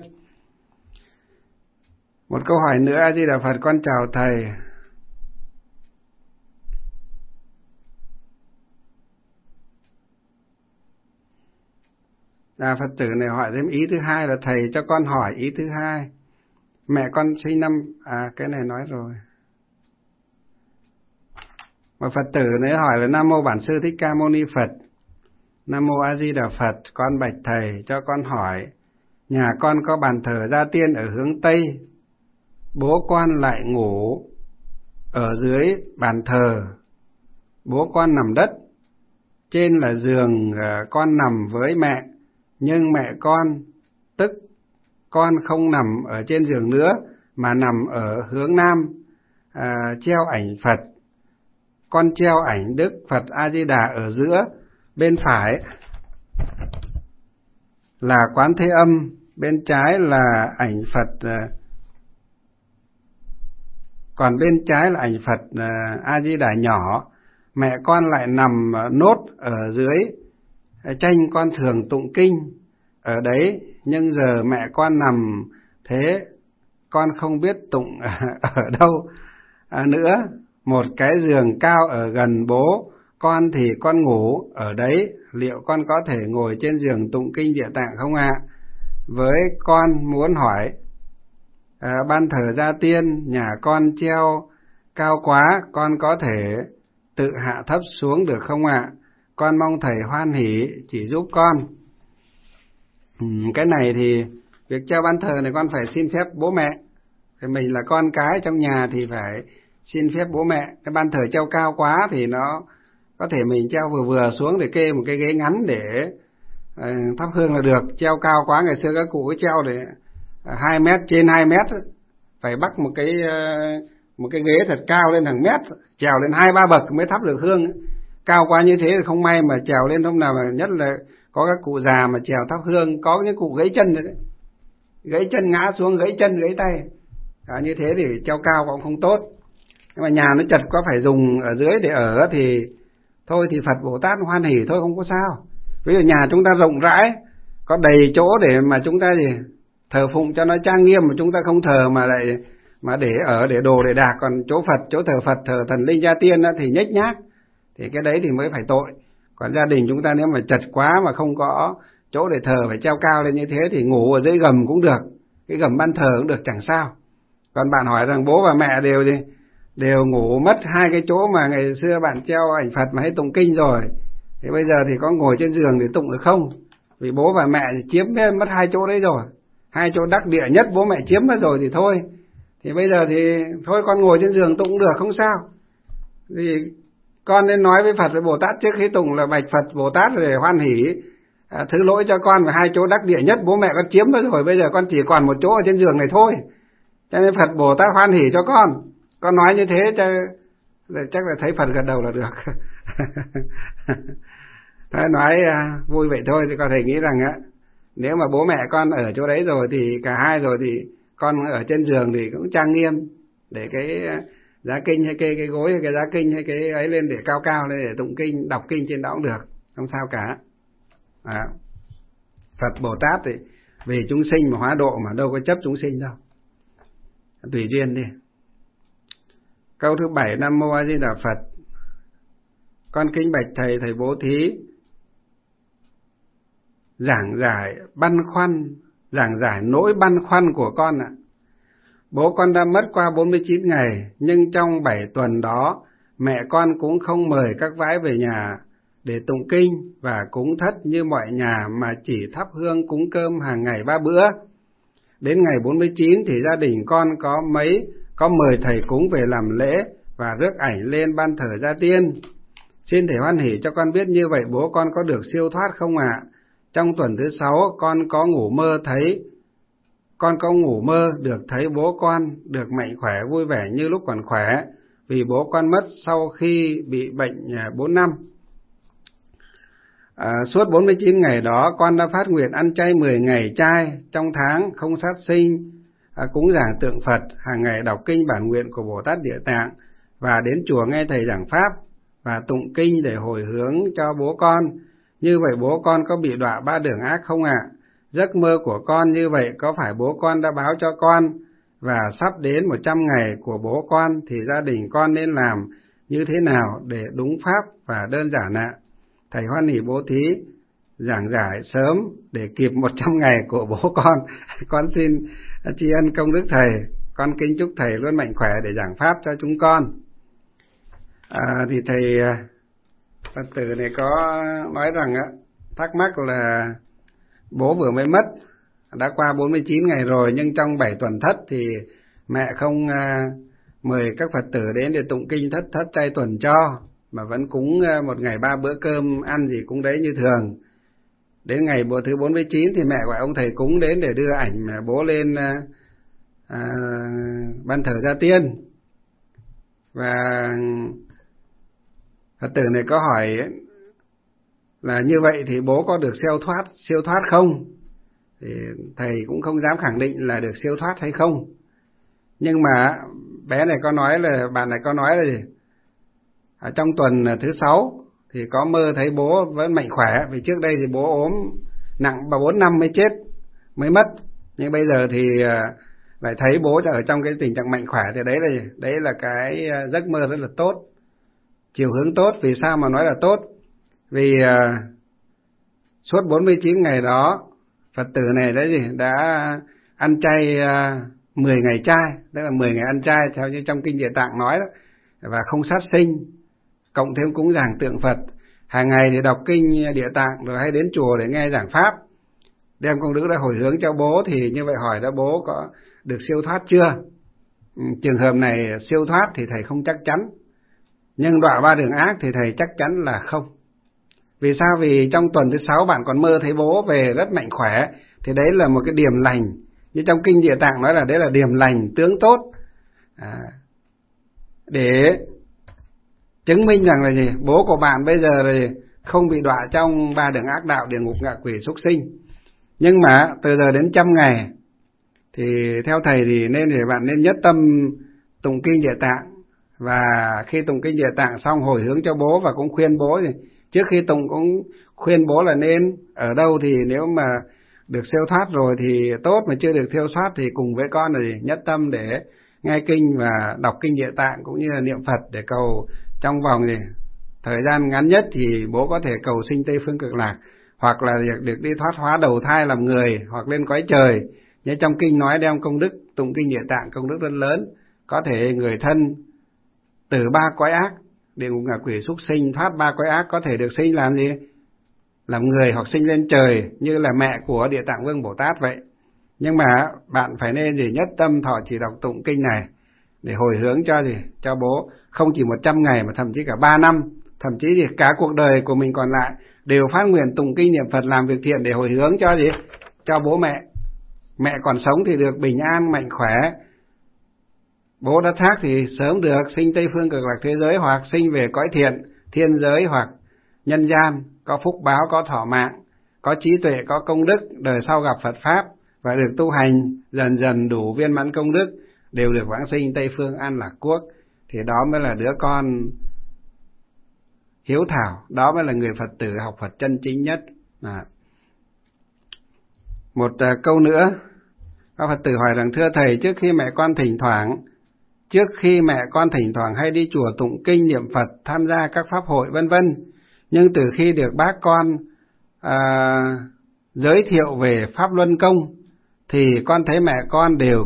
Một câu hỏi nữa. A Di Đà Phật, con chào thầy. Phật tử này hỏi thêm ý thứ hai là thầy cho con hỏi ý thứ hai. Mẹ con sinh năm cái này nói rồi. Một Phật tử này hỏi là Nam mô Bản Sư Thích Ca Mâu Ni Phật. Nam mô A Di Đà Phật, con bạch thầy cho con hỏi, nhà con có bàn thờ gia tiên ở hướng Tây, bố con lại ngủ ở dưới bàn thờ, bố con nằm đất, trên là giường con nằm với mẹ, nhưng mẹ con, tức con không nằm ở trên giường nữa mà nằm ở hướng Nam, treo ảnh Phật. Con treo ảnh Đức Phật A Di Đà ở giữa, bên phải là Quán Thế Âm, bên trái là ảnh Phật, còn bên trái là ảnh Phật A Di Đà nhỏ. Mẹ con lại nằm nốt ở dưới tranh con thường tụng kinh ở đấy, nhưng giờ mẹ con nằm thế, con không biết tụng ở đâu nữa. Một cái giường cao ở gần bố con thì con ngủ ở đấy, liệu con có thể ngồi trên giường tụng kinh Địa Tạng không ạ? Với con muốn hỏi, ban thờ gia tiên nhà con treo cao quá, con có thể tự hạ thấp xuống được không ạ? Con mong thầy hoan hỷ chỉ giúp con. Cái này thì việc treo ban thờ này con phải xin phép bố mẹ. Thì mình là con cái trong nhà thì phải xin phép bố mẹ. Cái ban thờ treo cao quá thì nó có thể mình treo vừa vừa xuống để kê một cái ghế ngắn để thắp hương là được. Treo cao quá, ngày xưa các cụ cứ treo để 2 mét, trên 2 mét, phải bắt một cái ghế thật cao lên hàng mét, trèo lên 2-3 bậc mới thắp được hương. Cao quá như thế thì không may mà trèo lên hôm nào, mà nhất là có các cụ già mà trèo thắp hương, có những cụ gãy chân rồi đấy, gãy chân ngã xuống, gãy chân gãy tay. Như thế thì treo cao cũng không tốt. Nhưng mà nhà nó chật quá phải dùng ở dưới để ở thì thôi thì Phật Bồ Tát hoan hỉ thôi, không có sao. Ví dụ nhà chúng ta rộng rãi, có đầy chỗ để mà chúng ta gì thờ phụng cho nó trang nghiêm, mà chúng ta không thờ mà để ở để đồ để đạc, còn chỗ Phật, chỗ thờ Phật, thờ thần linh gia tiên đó thì nhếch nhác, thì cái đấy thì mới phải tội. Còn gia đình chúng ta nếu mà chật quá mà không có chỗ để thờ, phải treo cao lên như thế thì ngủ ở dưới gầm cũng được, cái gầm ban thờ cũng được, chẳng sao. Còn bạn hỏi rằng bố và mẹ đều ngủ mất 2 cái chỗ mà ngày xưa bạn treo ảnh Phật mà hay tụng kinh rồi, thì bây giờ thì có ngồi trên giường để tụng được không? Vì bố và mẹ thì chiếm mất 2 chỗ đấy rồi, 2 chỗ đắc địa nhất bố mẹ chiếm mất rồi thì thôi. Thì bây giờ thì thôi con ngồi trên giường tụng cũng được, không sao. Thì con nên nói với Phật với Bồ Tát trước khi tụng là bạch Phật Bồ Tát để hoan hỷ, thứ lỗi cho con, và 2 chỗ đắc địa nhất bố mẹ con chiếm mất rồi, bây giờ con chỉ còn 1 chỗ ở trên giường này thôi, cho nên Phật Bồ Tát hoan hỷ cho con. Con nói như thế chắc là thấy Phật gật đầu là được. Thôi nói vui vậy thôi, thì con thầy nghĩ rằng nếu mà bố mẹ con ở chỗ đấy rồi thì cả hai rồi thì con ở trên giường thì cũng trang nghiêm, để cái giá kinh hay cái gối hay cái giá kinh hay cái ấy lên để cao cao lên để tụng kinh, đọc kinh trên đó cũng được, không sao cả. Phật Bồ Tát thì vì chúng sinh mà hóa độ, mà đâu có chấp chúng sinh đâu, tùy duyên đi. Câu thứ 7. Nam mô A Di Đà Phật. Con kính bạch thầy, thầy bố thí giảng giải nỗi băn khoăn của con ạ. Bố con đã mất qua 49 ngày, nhưng trong 7 tuần đó mẹ con cũng không mời các vãi về nhà để tụng kinh và cúng thất như mọi nhà, mà chỉ thắp hương cúng cơm hàng ngày 3 bữa. Đến ngày 49 thì gia đình con có mời thầy cúng về làm lễ và rước ảnh lên ban thờ gia tiên. Xin thầy hoan hỷ cho con biết như vậy bố con có được siêu thoát không ạ? Trong tuần thứ 6 con có ngủ mơ thấy con có ngủ mơ được thấy bố con được mạnh khỏe vui vẻ như lúc còn khỏe, vì bố con mất sau khi bị bệnh 4 năm. Suốt 49 ngày đó, con đã phát nguyện ăn chay 10 ngày chay trong tháng, không sát sinh, cúng dường tượng Phật, hàng ngày đọc kinh bản nguyện của Bồ Tát Địa Tạng, và đến chùa nghe thầy giảng pháp và tụng kinh để hồi hướng cho bố con. Như vậy bố con có bị đọa ba đường ác không ạ? Giấc mơ của con như vậy có phải bố con đã báo cho con? Và sắp đến 100 ngày của bố con thì gia đình con nên làm như thế nào để đúng pháp và đơn giản ạ? Thầy hoan hỉ bố thí giảng giải sớm để kịp 100 ngày của bố con. Con xin tri ân công đức thầy. Con kính chúc thầy luôn mạnh khỏe để giảng pháp cho chúng con. Thì thầy Phật tử này có nói rằng thắc mắc là bố vừa mới mất, đã qua 49 ngày rồi, nhưng trong 7 tuần thất thì mẹ không mời các Phật tử đến để tụng kinh thất chay tuần cho, mà vẫn cúng một ngày 3 bữa cơm, ăn gì cũng đấy như thường. Đến ngày bữa thứ 49 thì mẹ gọi ông thầy cúng đến để đưa ảnh bố lên ban thờ gia tiên. Và Phật tử này có hỏi là như vậy thì bố có được siêu thoát không? Thì thầy cũng không dám khẳng định là được siêu thoát hay không. Nhưng mà bé này có nói là, bạn này có nói là gì? Trong tuần thứ 6 thì có mơ thấy bố vẫn mạnh khỏe, vì trước đây thì bố ốm nặng 4 năm mới chết, mới mất. Nhưng bây giờ thì lại thấy bố ở trong cái tình trạng mạnh khỏe, thì đấy là cái giấc mơ rất là tốt, chiều hướng tốt. Vì sao mà nói là tốt? Vì suốt 49 ngày đó Phật tử này đã ăn chay 10 ngày chay, tức là 10 ngày ăn chay theo như trong kinh Địa Tạng nói đó, và không sát sinh, cộng thêm cúng dường tượng Phật, hàng ngày thì đọc kinh Địa Tạng, rồi hay đến chùa để nghe giảng pháp, đem công đức đã hồi hướng cho bố. Thì như vậy hỏi đó, bố có được siêu thoát chưa? Trường hợp này siêu thoát thì thầy không chắc chắn, nhưng đọa ba đường ác thì thầy chắc chắn là không. Vì sao? Vì trong tuần thứ 6 bạn còn mơ thấy bố về rất mạnh khỏe, thì đấy là một cái điểm lành, như trong kinh Địa Tạng nói là đấy là điểm lành tướng tốt, để chứng minh rằng là gì? Bố của bạn bây giờ là không bị đọa trong ba đường ác đạo, địa ngục, ngạ quỷ, súc sinh. Nhưng mà từ giờ đến 100 ngày thì theo thầy thì bạn nên nhất tâm tụng kinh Địa Tạng, và khi tụng kinh Địa Tạng xong hồi hướng cho bố, và cũng khuyên bố thì trước khi tụng cũng khuyên bố là nên ở đâu thì nếu mà được siêu thoát rồi thì tốt, mà chưa được siêu thoát thì cùng với con là nhất tâm để nghe kinh và đọc kinh Địa Tạng cũng như là niệm Phật, để cầu trong vòng thời gian ngắn nhất thì bố có thể cầu sinh Tây Phương Cực Lạc, hoặc là được đi thoát hóa đầu thai làm người, hoặc lên cõi trời. Như trong kinh nói đem công đức tụng kinh Địa Tạng công đức rất lớn, có thể người thân từ 3 cõi ác, địa ngục, ngạ quỷ, súc sinh, thoát 3 cõi ác, có thể được sinh làm gì? Làm người, hoặc sinh lên trời, như là mẹ của Địa Tạng Vương Bồ Tát vậy. Nhưng mà bạn phải nên nhất tâm thọ trì đọc tụng kinh này để hồi hướng cho bố, không chỉ 100 ngày mà thậm chí cả 3 năm, thậm chí cả cuộc đời của mình còn lại đều phát nguyện tụng kinh niệm Phật, làm việc thiện để hồi hướng cho bố mẹ. Mẹ còn sống thì được bình an mạnh khỏe, bố đã thác thì sớm được sinh Tây Phương Cực Lạc thế giới, hoặc sinh về cõi thiện, thiên giới hoặc nhân gian, có phúc báo, có thọ mạng, có trí tuệ, có công đức, đời sau gặp Phật Pháp và được tu hành dần dần đủ viên mãn công đức, đều được vãng sinh Tây Phương An Lạc Quốc. Thì đó mới là đứa con hiếu thảo, đó mới là người Phật tử học Phật chân chính nhất. Một câu nữa, các Phật tử hỏi rằng: thưa thầy, trước khi mẹ con thỉnh thoảng hay đi chùa tụng kinh niệm Phật, tham gia các pháp hội vân vân, nhưng từ khi được bác con giới thiệu về Pháp Luân Công thì con thấy mẹ con đều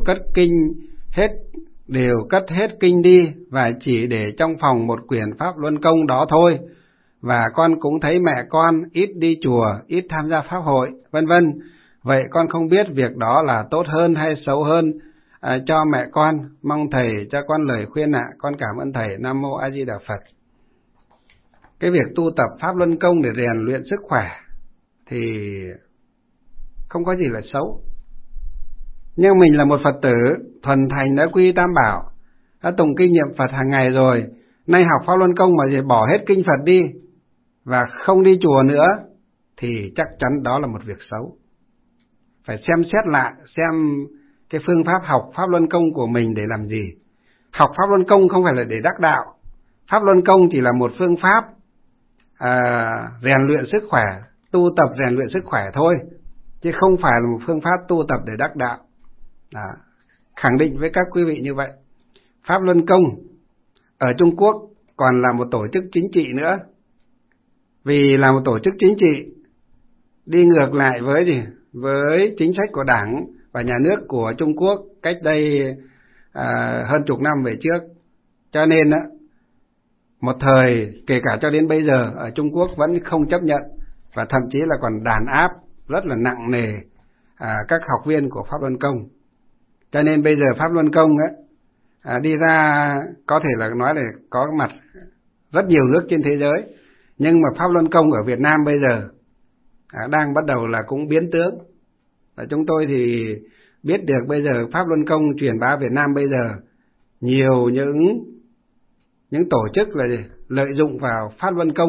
cất hết kinh đi và chỉ để trong phòng một quyển Pháp Luân Công đó thôi. Và con cũng thấy mẹ con ít đi chùa, ít tham gia pháp hội vân vân. Vậy con không biết việc đó là tốt hơn hay xấu hơn cho mẹ con, mong thầy cho con lời khuyên ạ. Con cảm ơn thầy. Nam mô A Di Đà Phật. Cái việc tu tập Pháp Luân Công để rèn luyện sức khỏe thì không có gì là xấu. Nhưng mình là một Phật tử thuần thành, đã quy Tam Bảo, đã tụng kinh niệm Phật hàng ngày rồi, nay học Pháp Luân Công mà thì bỏ hết kinh Phật đi và không đi chùa nữa, thì chắc chắn đó là một việc xấu. Phải xem xét lại xem cái phương pháp học Pháp Luân Công của mình để làm gì. Học Pháp Luân Công không phải là để đắc đạo. Pháp Luân Công chỉ là một phương pháp rèn luyện sức khỏe, tu tập rèn luyện sức khỏe thôi, chứ không phải là một phương pháp tu tập để đắc đạo. Khẳng định với các quý vị như vậy. Pháp Luân Công ở Trung Quốc còn là một tổ chức chính trị nữa. Vì là một tổ chức chính trị đi ngược lại với chính sách của Đảng và nhà nước của Trung Quốc cách đây hơn chục năm về trước. Cho nên một thời, kể cả cho đến bây giờ, ở Trung Quốc vẫn không chấp nhận và thậm chí là còn đàn áp rất là nặng nề các học viên của Pháp Luân Công. Cho nên bây giờ Pháp Luân Công đi ra có thể là nói là có mặt rất nhiều nước trên thế giới, nhưng mà Pháp Luân Công ở Việt Nam bây giờ đang bắt đầu là cũng biến tướng. Và chúng tôi thì biết được bây giờ Pháp Luân Công truyền bá Việt Nam bây giờ nhiều những tổ chức là lợi dụng vào Pháp Luân Công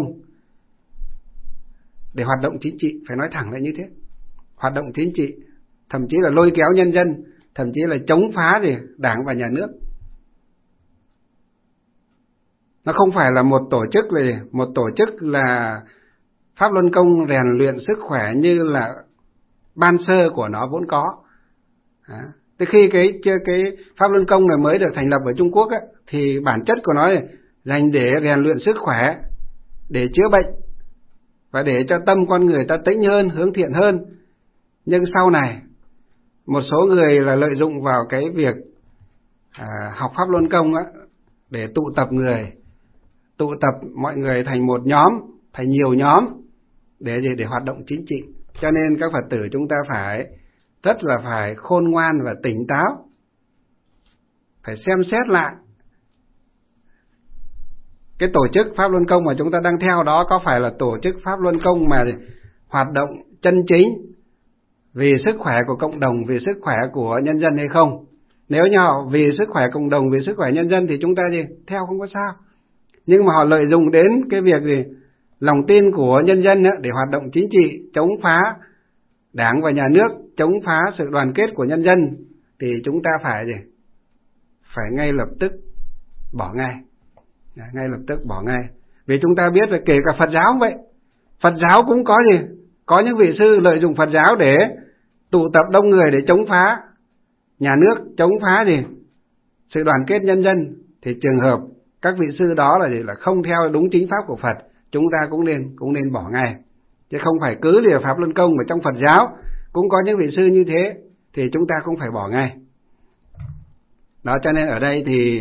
để hoạt động chính trị, phải nói thẳng là như thế. Hoạt động chính trị, thậm chí là lôi kéo nhân dân, thậm chí là chống phá Đảng và nhà nước. Nó không phải là một tổ chức là Pháp Luân Công rèn luyện sức khỏe như là ban sơ của nó vốn có. Từ khi cái Pháp Luân Công này mới được thành lập ở Trung Quốc thì bản chất của nó là dành để rèn luyện sức khỏe, để chữa bệnh và để cho tâm con người ta tĩnh hơn, hướng thiện hơn. Nhưng sau này một số người là lợi dụng vào cái việc học Pháp Luân Công để tụ tập mọi người thành một nhóm, thành nhiều nhóm để hoạt động chính trị. Cho nên các Phật tử chúng ta phải khôn ngoan và tỉnh táo, phải xem xét lại cái tổ chức Pháp Luân Công mà chúng ta đang theo đó có phải là tổ chức Pháp Luân Công mà hoạt động chân chính vì sức khỏe của cộng đồng, vì sức khỏe của nhân dân hay không. Nếu như họ vì sức khỏe cộng đồng, vì sức khỏe nhân dân thì chúng ta theo không có sao. Nhưng mà họ lợi dụng đến cái việc lòng tin của nhân dân để hoạt động chính trị, chống phá Đảng và nhà nước, chống phá sự đoàn kết của nhân dân, thì chúng ta phải ngay lập tức bỏ ngay. Ngay lập tức bỏ ngay. Vì chúng ta biết là kể cả Phật giáo cũng vậy. Phật giáo cũng có những vị sư lợi dụng Phật giáo để tụ tập đông người để chống phá nhà nước, chống phá sự đoàn kết nhân dân. Thì trường hợp các vị sư đó là không theo đúng chính pháp của Phật, chúng ta cũng nên bỏ ngay. Chứ không phải cứ lìa Pháp Luân Công mà trong Phật giáo cũng có những vị sư như thế thì chúng ta cũng phải bỏ ngay. Đó, cho nên ở đây thì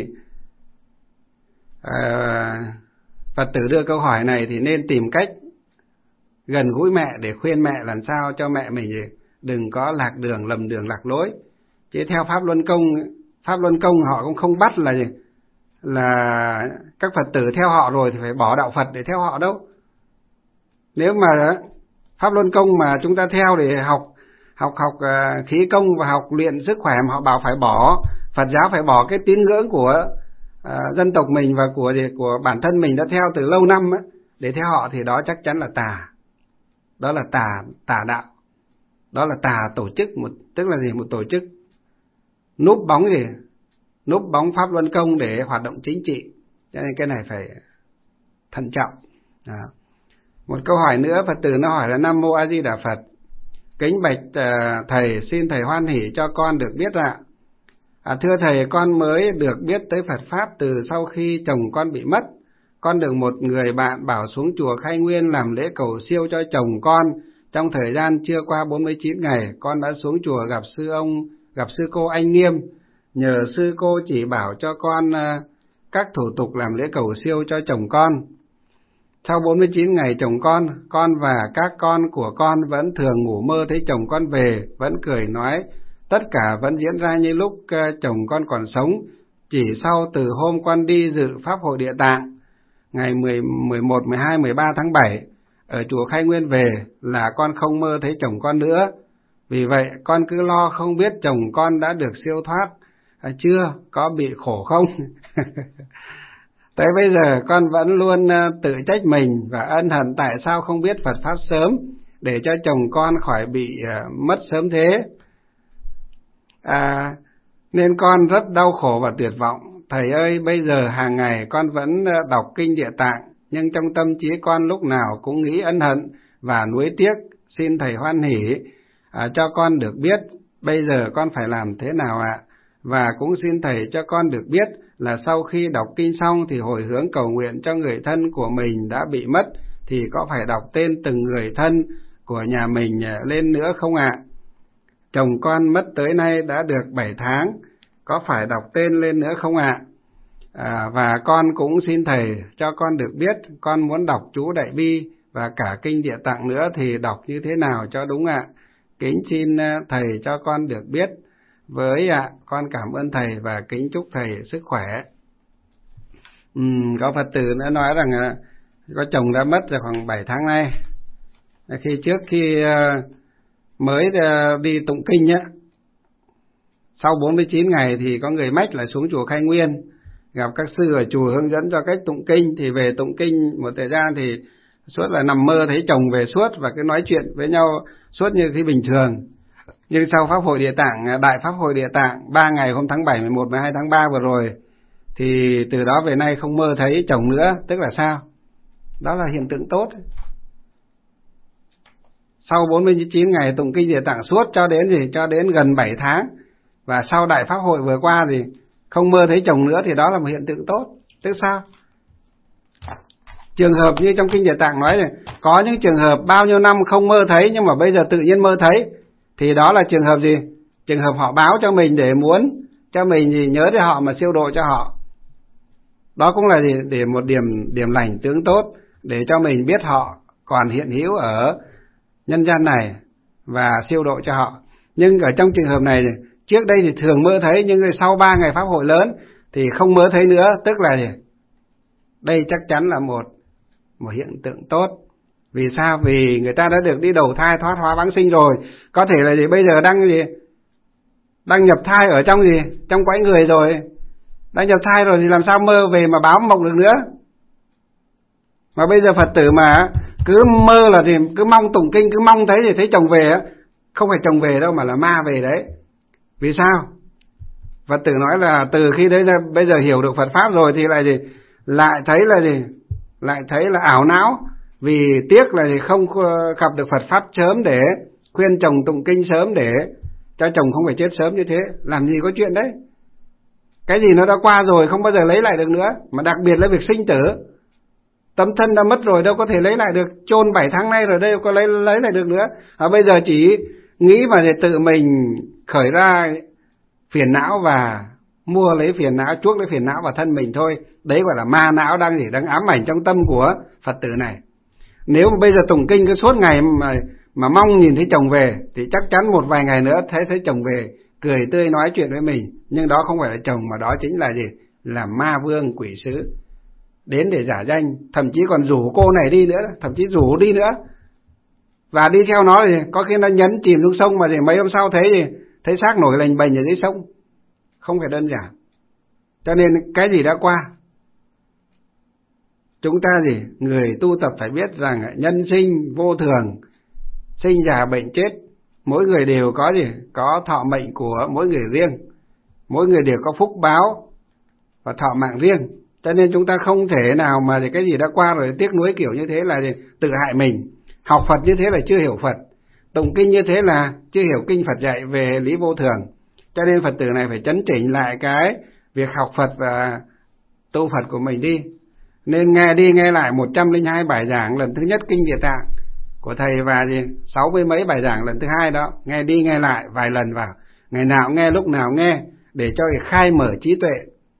Phật tử đưa câu hỏi này thì nên tìm cách gần gũi mẹ để khuyên mẹ làm sao cho mẹ mình đừng có lạc đường, lầm đường, lạc lối. Chứ theo Pháp Luân Công họ cũng không bắt là các Phật tử theo họ rồi thì phải bỏ đạo Phật để theo họ đâu. Nếu mà Pháp Luân Công mà chúng ta theo để học khí công và học luyện sức khỏe mà họ bảo phải bỏ, Phật giáo phải bỏ cái tín ngưỡng của dân tộc mình và của bản thân mình đã theo từ lâu năm để theo họ, thì đó chắc chắn là tà. Đó là tà đạo. Đó là tà tổ chức, tức là một tổ chức núp bóng Pháp Luân Công để hoạt động chính trị. Cho nên cái này phải thận trọng. Một câu hỏi nữa, Phật tử nó hỏi là: Nam Mô A Di Đà Phật, kính bạch thầy, xin thầy hoan hỷ cho con được biết ạ. Thưa thầy, con mới được biết tới Phật Pháp từ sau khi chồng con bị mất. Con được một người bạn bảo xuống chùa Khai Nguyên làm lễ cầu siêu cho chồng con. Trong thời gian chưa qua 49 ngày, con đã xuống chùa gặp sư cô Anh Nghiêm. Nhờ sư cô chỉ bảo cho con các thủ tục làm lễ cầu siêu cho chồng con. Sau 49 ngày chồng con và các con của con vẫn thường ngủ mơ thấy chồng con về, vẫn cười nói, tất cả vẫn diễn ra như lúc chồng con còn sống. Chỉ sau từ hôm con đi dự Pháp hội Địa Tạng, ngày 11, 12, 13 tháng 7, ở chùa Khai Nguyên về là con không mơ thấy chồng con nữa. Vì vậy con cứ lo không biết chồng con đã được siêu thoát chưa, có bị khổ không? Tới bây giờ con vẫn luôn tự trách mình và ân hận tại sao không biết Phật Pháp sớm để cho chồng con khỏi bị mất sớm thế. Nên con rất đau khổ và tuyệt vọng. Thầy ơi, bây giờ hàng ngày con vẫn đọc kinh Địa Tạng, nhưng trong tâm trí con lúc nào cũng nghĩ ân hận và nuối tiếc. Xin Thầy hoan hỷ cho con được biết bây giờ con phải làm thế nào ạ. Và cũng xin Thầy cho con được biết là sau khi đọc kinh xong thì hồi hướng cầu nguyện cho người thân của mình đã bị mất thì có phải đọc tên từng người thân của nhà mình lên nữa không ạ? Chồng con mất tới nay đã được 7 tháng, có phải đọc tên lên nữa không ạ? Và con cũng xin Thầy cho con được biết con muốn đọc chú Đại Bi và cả kinh Địa Tạng nữa thì đọc như thế nào cho đúng ạ? Kính xin Thầy cho con được biết với ạ. Con cảm ơn Thầy và kính chúc Thầy sức khỏe. Có Phật tử đã nói rằng có chồng đã mất rồi khoảng 7 tháng nay. Khi mới đi tụng kinh á, sau 49 ngày thì có người mách là xuống chùa Khai Nguyên, gặp các sư ở chùa hướng dẫn cho cách tụng kinh, thì về tụng kinh một thời gian thì suốt là nằm mơ thấy chồng về suốt và cứ nói chuyện với nhau suốt như khi bình thường. Nhưng sau Pháp hội Địa Tạng, Đại Pháp hội Địa Tạng 3 ngày hôm tháng 7, 11, 12 tháng 3 vừa rồi, thì từ đó về nay không mơ thấy chồng nữa. Tức là sao? Đó là hiện tượng tốt. Sau 49 ngày tụng kinh Địa Tạng suốt cho đến gần 7 tháng, và sau Đại Pháp hội vừa qua thì không mơ thấy chồng nữa, thì đó là một hiện tượng tốt. Tức sao? Trường hợp như trong kinh Địa Tạng nói này, có những trường hợp bao nhiêu năm không mơ thấy nhưng mà bây giờ tự nhiên mơ thấy, thì đó là trường hợp gì? Trường hợp họ báo cho mình để muốn cho mình thì nhớ đến họ mà siêu độ cho họ. Đó cũng là để một điểm lành tướng tốt, để cho mình biết họ còn hiện hữu ở nhân gian này và siêu độ cho họ. Nhưng ở trong trường hợp này, trước đây thì thường mơ thấy, nhưng sau 3 ngày Pháp hội lớn thì không mơ thấy nữa. Tức là gì? Đây chắc chắn là một hiện tượng tốt. Vì sao? Vì người ta đã được đi đầu thai thoát hóa vãng sinh rồi. Có thể là bây giờ đang nhập thai ở trong cõi người rồi, đang nhập thai rồi thì làm sao mơ về mà báo mộng được nữa. Mà bây giờ Phật tử mà cứ mơ là cứ mong tụng kinh, cứ mong thấy thì thấy chồng về á, không phải chồng về đâu mà là ma về đấy. Vì sao? Phật tử nói là từ khi đấy là bây giờ hiểu được Phật Pháp rồi thì lại thấy là ảo não, vì tiếc là không gặp được Phật Pháp sớm để khuyên chồng tụng kinh sớm để cho chồng không phải chết sớm như thế. Làm gì có chuyện đấy. Cái gì nó đã qua rồi không bao giờ lấy lại được nữa. Mà đặc biệt là việc sinh tử, tấm thân đã mất rồi đâu có thể lấy lại được. Chôn 7 tháng nay rồi đâu có lấy lại được nữa. Bây giờ chỉ nghĩ mà để tự mình khởi ra phiền não và mua lấy phiền não, chuốc lấy phiền não vào thân mình thôi. Đấy gọi là ma não đang ám ảnh trong tâm của Phật tử này. Nếu mà bây giờ tụng kinh cứ suốt ngày mà mong nhìn thấy chồng về thì chắc chắn một vài ngày nữa thấy chồng về cười tươi nói chuyện với mình, nhưng đó không phải là chồng, mà đó chính là gì? Là ma vương quỷ sứ đến để giả danh, thậm chí còn rủ cô này đi nữa, thậm chí rủ đi nữa, và đi theo nó thì có khi nó nhấn chìm xuống sông, mà thì mấy hôm sau thấy xác nổi lềnh bềnh ở dưới sông. Không phải đơn giản. Cho nên cái gì đã qua, chúng ta người tu tập phải biết rằng nhân sinh vô thường, sinh già bệnh chết, mỗi người đều có thọ mệnh của mỗi người riêng, mỗi người đều có phúc báo và thọ mạng riêng. Cho nên chúng ta không thể nào mà cái gì đã qua rồi tiếc nuối kiểu như thế là tự hại mình. Học Phật như thế là chưa hiểu Phật, tụng kinh như thế là chưa hiểu kinh Phật dạy về lý vô thường. Cho nên Phật tử này phải chấn chỉnh lại cái việc học Phật và tu Phật của mình đi. Nên nghe đi nghe lại 102 bài giảng lần thứ nhất kinh Địa Tạng của thầy, và 60 mấy bài giảng lần thứ hai đó, nghe đi nghe lại vài lần vào, ngày nào nghe lúc nào nghe, để cho khai mở trí tuệ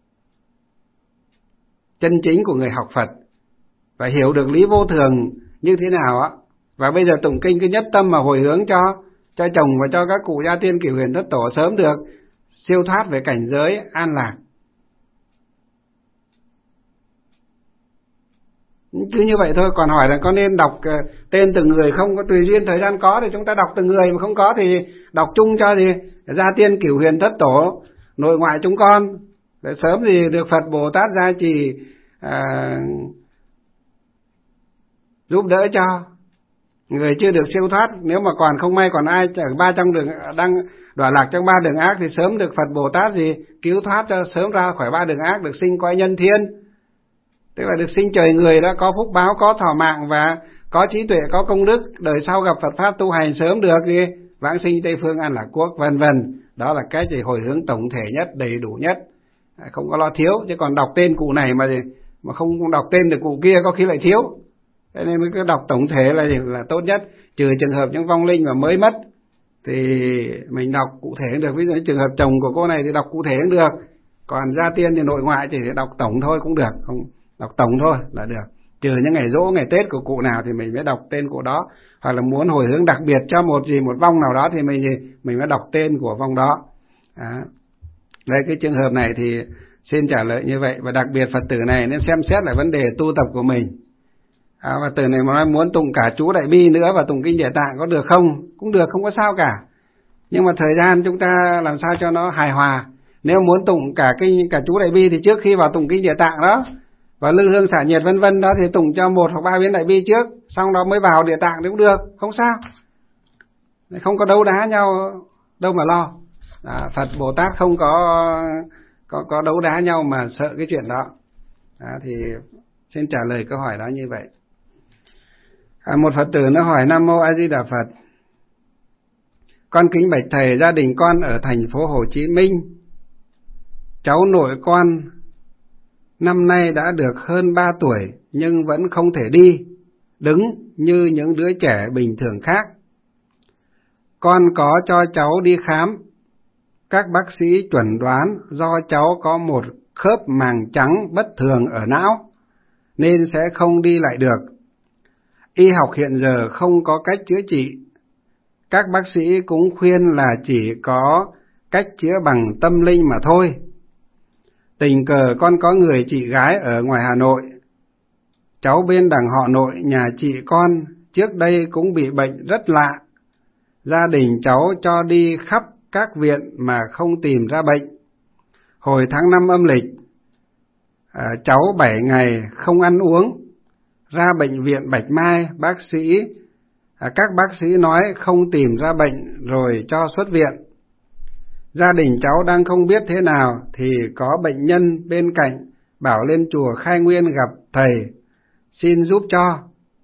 chân chính của người học Phật và hiểu được lý vô thường như thế nào á. Và bây giờ tụng kinh cứ nhất tâm mà hồi hướng cho chồng và cho các cụ gia tiên cửu huyền thất tổ sớm được siêu thoát về cảnh giới an lạc. Cứ như vậy thôi. Còn hỏi là có nên đọc tên từng người không? Có tùy duyên thời gian có thì chúng ta đọc từng người, mà không có thì đọc chung cho gì gia tiên cửu huyền thất tổ nội ngoại chúng con, để sớm thì được Phật Bồ Tát gia trì giúp đỡ cho người chưa được siêu thoát. Nếu mà còn không may còn ai ở ba trong đường đang đọa lạc trong ba đường ác thì sớm được Phật Bồ Tát gì cứu thoát cho sớm ra khỏi ba đường ác, được sinh cõi nhân thiên, tức là được sinh trời người, đã có phúc báo, có thọ mạng và có trí tuệ, có công đức, đời sau gặp Phật pháp tu hành sớm được gì vãng sinh Tây phương An Lạc Quốc, vân vân. Đó là cái gì hồi hướng tổng thể nhất, đầy đủ nhất, không có lo thiếu. Chứ còn đọc tên cụ này mà không đọc tên được cụ kia có khi lại thiếu. Thế nên mới cứ đọc tổng thể là tốt nhất. Trừ trường hợp những vong linh mà mới mất thì mình đọc cụ thể cũng được. Ví dụ như trường hợp chồng của cô này thì đọc cụ thể cũng được. Còn gia tiên thì nội ngoại chỉ đọc tổng thôi cũng được, không đọc tổng thôi là được. Trừ những ngày giỗ, ngày Tết của cụ nào thì mình mới đọc tên cụ đó. Hoặc là muốn hồi hướng đặc biệt cho một vong nào đó thì mình mới đọc tên của vong đó. Đây, cái trường hợp này thì xin trả lời như vậy. Và đặc biệt Phật tử này nên xem xét lại vấn đề tu tập của mình. Phật tử này mà nói muốn tụng cả chú Đại Bi nữa và tụng Kinh Địa Tạng có được không? Cũng được, không có sao cả. Nhưng mà thời gian chúng ta làm sao cho nó hài hòa. Nếu muốn tụng cả chú Đại Bi thì trước khi vào tụng Kinh Địa Tạng đó và lư hương xả nhiệt vân vân đó thì tụng cho 1 hoặc 3 biến Đại Bi trước, xong đó mới vào Địa Tạng thì cũng được, không sao. Không có đấu đá nhau đâu mà lo. Phật Bồ Tát không có đấu đá nhau mà sợ cái chuyện đó. Thì xin trả lời câu hỏi đó như vậy. Một Phật tử nó hỏi: Nam Mô A Di Đà Phật, con kính bạch thầy, gia đình con ở thành phố Hồ Chí Minh, cháu nội con năm nay đã được hơn 3 tuổi nhưng vẫn không thể đi, đứng như những đứa trẻ bình thường khác. Con có cho cháu đi khám, các bác sĩ chuẩn đoán do cháu có một khớp màng trắng bất thường ở não nên sẽ không đi lại được. Y học hiện giờ không có cách chữa trị. Các bác sĩ cũng khuyên là chỉ có cách chữa bằng tâm linh mà thôi. Tình cờ con có người chị gái ở ngoài Hà Nội. Cháu bên đằng họ nội nhà chị con trước đây cũng bị bệnh rất lạ. Gia đình cháu cho đi khắp các viện mà không tìm ra bệnh. Hồi tháng 5 âm lịch, cháu 7 ngày không ăn uống. Ra bệnh viện Bạch Mai, các bác sĩ nói không tìm ra bệnh rồi cho xuất viện. Gia đình cháu đang không biết thế nào thì có bệnh nhân bên cạnh bảo lên chùa Khai Nguyên gặp thầy, xin giúp cho.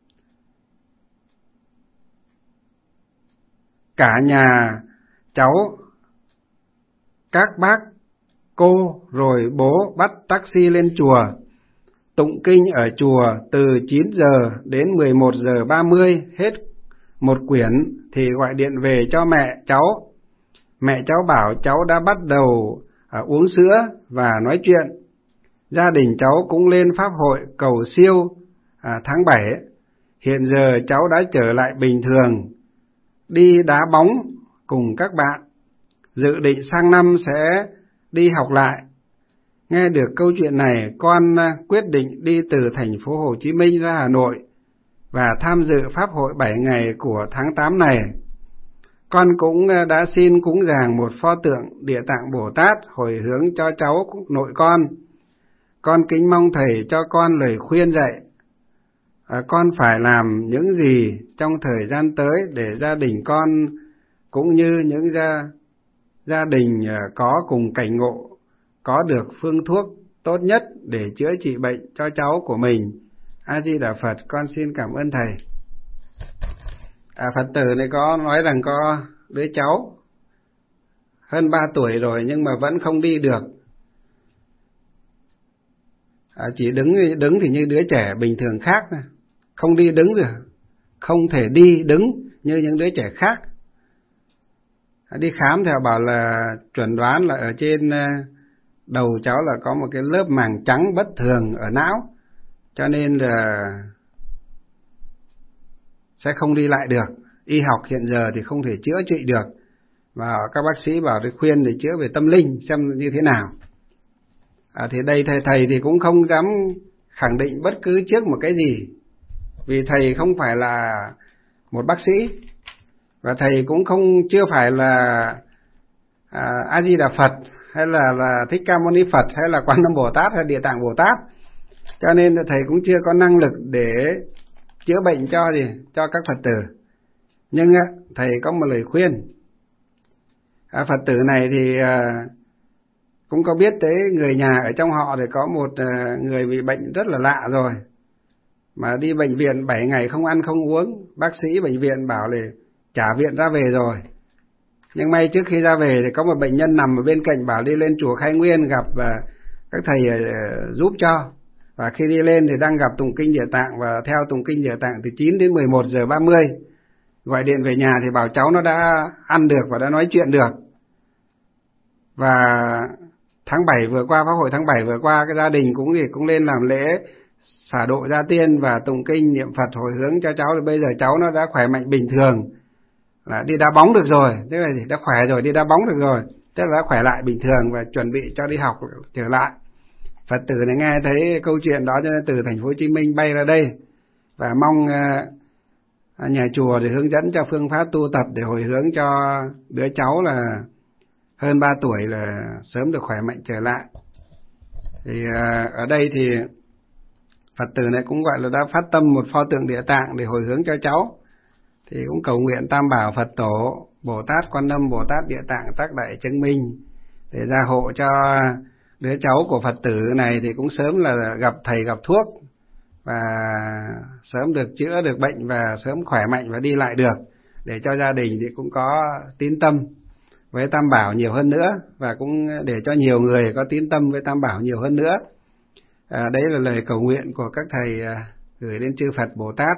Cả nhà cháu, các bác, cô rồi bố bắt taxi lên chùa, tụng kinh ở chùa từ 9 giờ đến 11 giờ 30 hết một quyển thì gọi điện về cho mẹ cháu. Mẹ cháu bảo cháu đã bắt đầu uống sữa và nói chuyện. Gia đình cháu cũng lên pháp hội cầu siêu tháng 7. Hiện giờ cháu đã trở lại bình thường, đi đá bóng cùng các bạn. Dự định sang năm sẽ đi học lại. Nghe được câu chuyện này, con quyết định đi từ thành phố Hồ Chí Minh ra Hà Nội và tham dự pháp hội 7 ngày của tháng 8 này. Con cũng đã xin cúng dường một pho tượng Địa Tạng Bồ Tát hồi hướng cho cháu nội con. Con kính mong thầy cho con lời khuyên dạy. Con phải làm những gì trong thời gian tới để gia đình con cũng như những gia đình có cùng cảnh ngộ có được phương thuốc tốt nhất để chữa trị bệnh cho cháu của mình. A Di Đà Phật, con xin cảm ơn thầy. Phật tử này có nói rằng có đứa cháu hơn 3 tuổi rồi nhưng mà vẫn không đi được. Chỉ đứng thì như đứa trẻ bình thường khác, không đi đứng được, không thể đi đứng như những đứa trẻ khác. Đi khám thì họ bảo là chuẩn đoán là ở trên đầu cháu là có một cái lớp màng trắng bất thường ở não, cho nên là sẽ không đi lại được. Y học hiện giờ thì không thể chữa trị được, và các bác sĩ bảo để khuyên để chữa về tâm linh xem như thế nào. Thì đây thầy thì cũng không dám khẳng định bất cứ trước một cái gì, vì thầy không phải là một bác sĩ, và thầy cũng chưa phải là A Di Đà Phật hay là Thích Ca Mâu Ni Phật hay là Quan Âm Bồ Tát hay Địa Tạng Bồ Tát, cho nên thầy cũng chưa có năng lực để chữa bệnh cho các Phật tử. Nhưng thầy có một lời khuyên. Phật tử này thì cũng có biết tới người nhà ở trong họ thì có một người bị bệnh rất là lạ rồi, mà đi bệnh viện 7 ngày không ăn không uống, bác sĩ bệnh viện bảo là trả viện ra về rồi. Nhưng may trước khi ra về thì có một bệnh nhân nằm ở bên cạnh bảo đi lên chùa Khai Nguyên gặp các thầy giúp cho. Và khi đi lên thì đang gặp tụng kinh Địa Tạng, và theo tụng kinh Địa Tạng từ 9 đến 11 giờ 30. Gọi điện về nhà thì bảo cháu nó đã ăn được và đã nói chuyện được. Và tháng 7 vừa qua, Pháp hội tháng 7 vừa qua, cái gia đình cũng lên làm lễ xả độ gia tiên và tụng kinh niệm Phật hồi hướng cho cháu. Thì bây giờ cháu nó đã khỏe mạnh bình thường, là đi đá bóng được rồi, tức là đã khỏe rồi, đi đá bóng được rồi, tức là đã khỏe lại bình thường và chuẩn bị cho đi học trở lại. Phật tử này nghe thấy câu chuyện đó cho nên từ thành phố Hồ Chí Minh bay ra đây và mong nhà chùa để hướng dẫn cho phương pháp tu tập để hồi hướng cho đứa cháu là hơn 3 tuổi là sớm được khỏe mạnh trở lại. Thì ở đây thì Phật tử này cũng gọi là đã phát tâm một pho tượng Địa Tạng để hồi hướng cho cháu. Thì cũng cầu nguyện Tam Bảo Phật Tổ, Bồ Tát Quan Âm, Bồ Tát Địa Tạng tác đại chứng minh để gia hộ cho đứa cháu của Phật tử này thì cũng sớm là gặp thầy gặp thuốc và sớm được chữa được bệnh và sớm khỏe mạnh và đi lại được, để cho gia đình thì cũng có tín tâm với Tam Bảo nhiều hơn nữa, và cũng để cho nhiều người có tín tâm với Tam Bảo nhiều hơn nữa. Đấy là lời cầu nguyện của các thầy gửi đến chư Phật Bồ Tát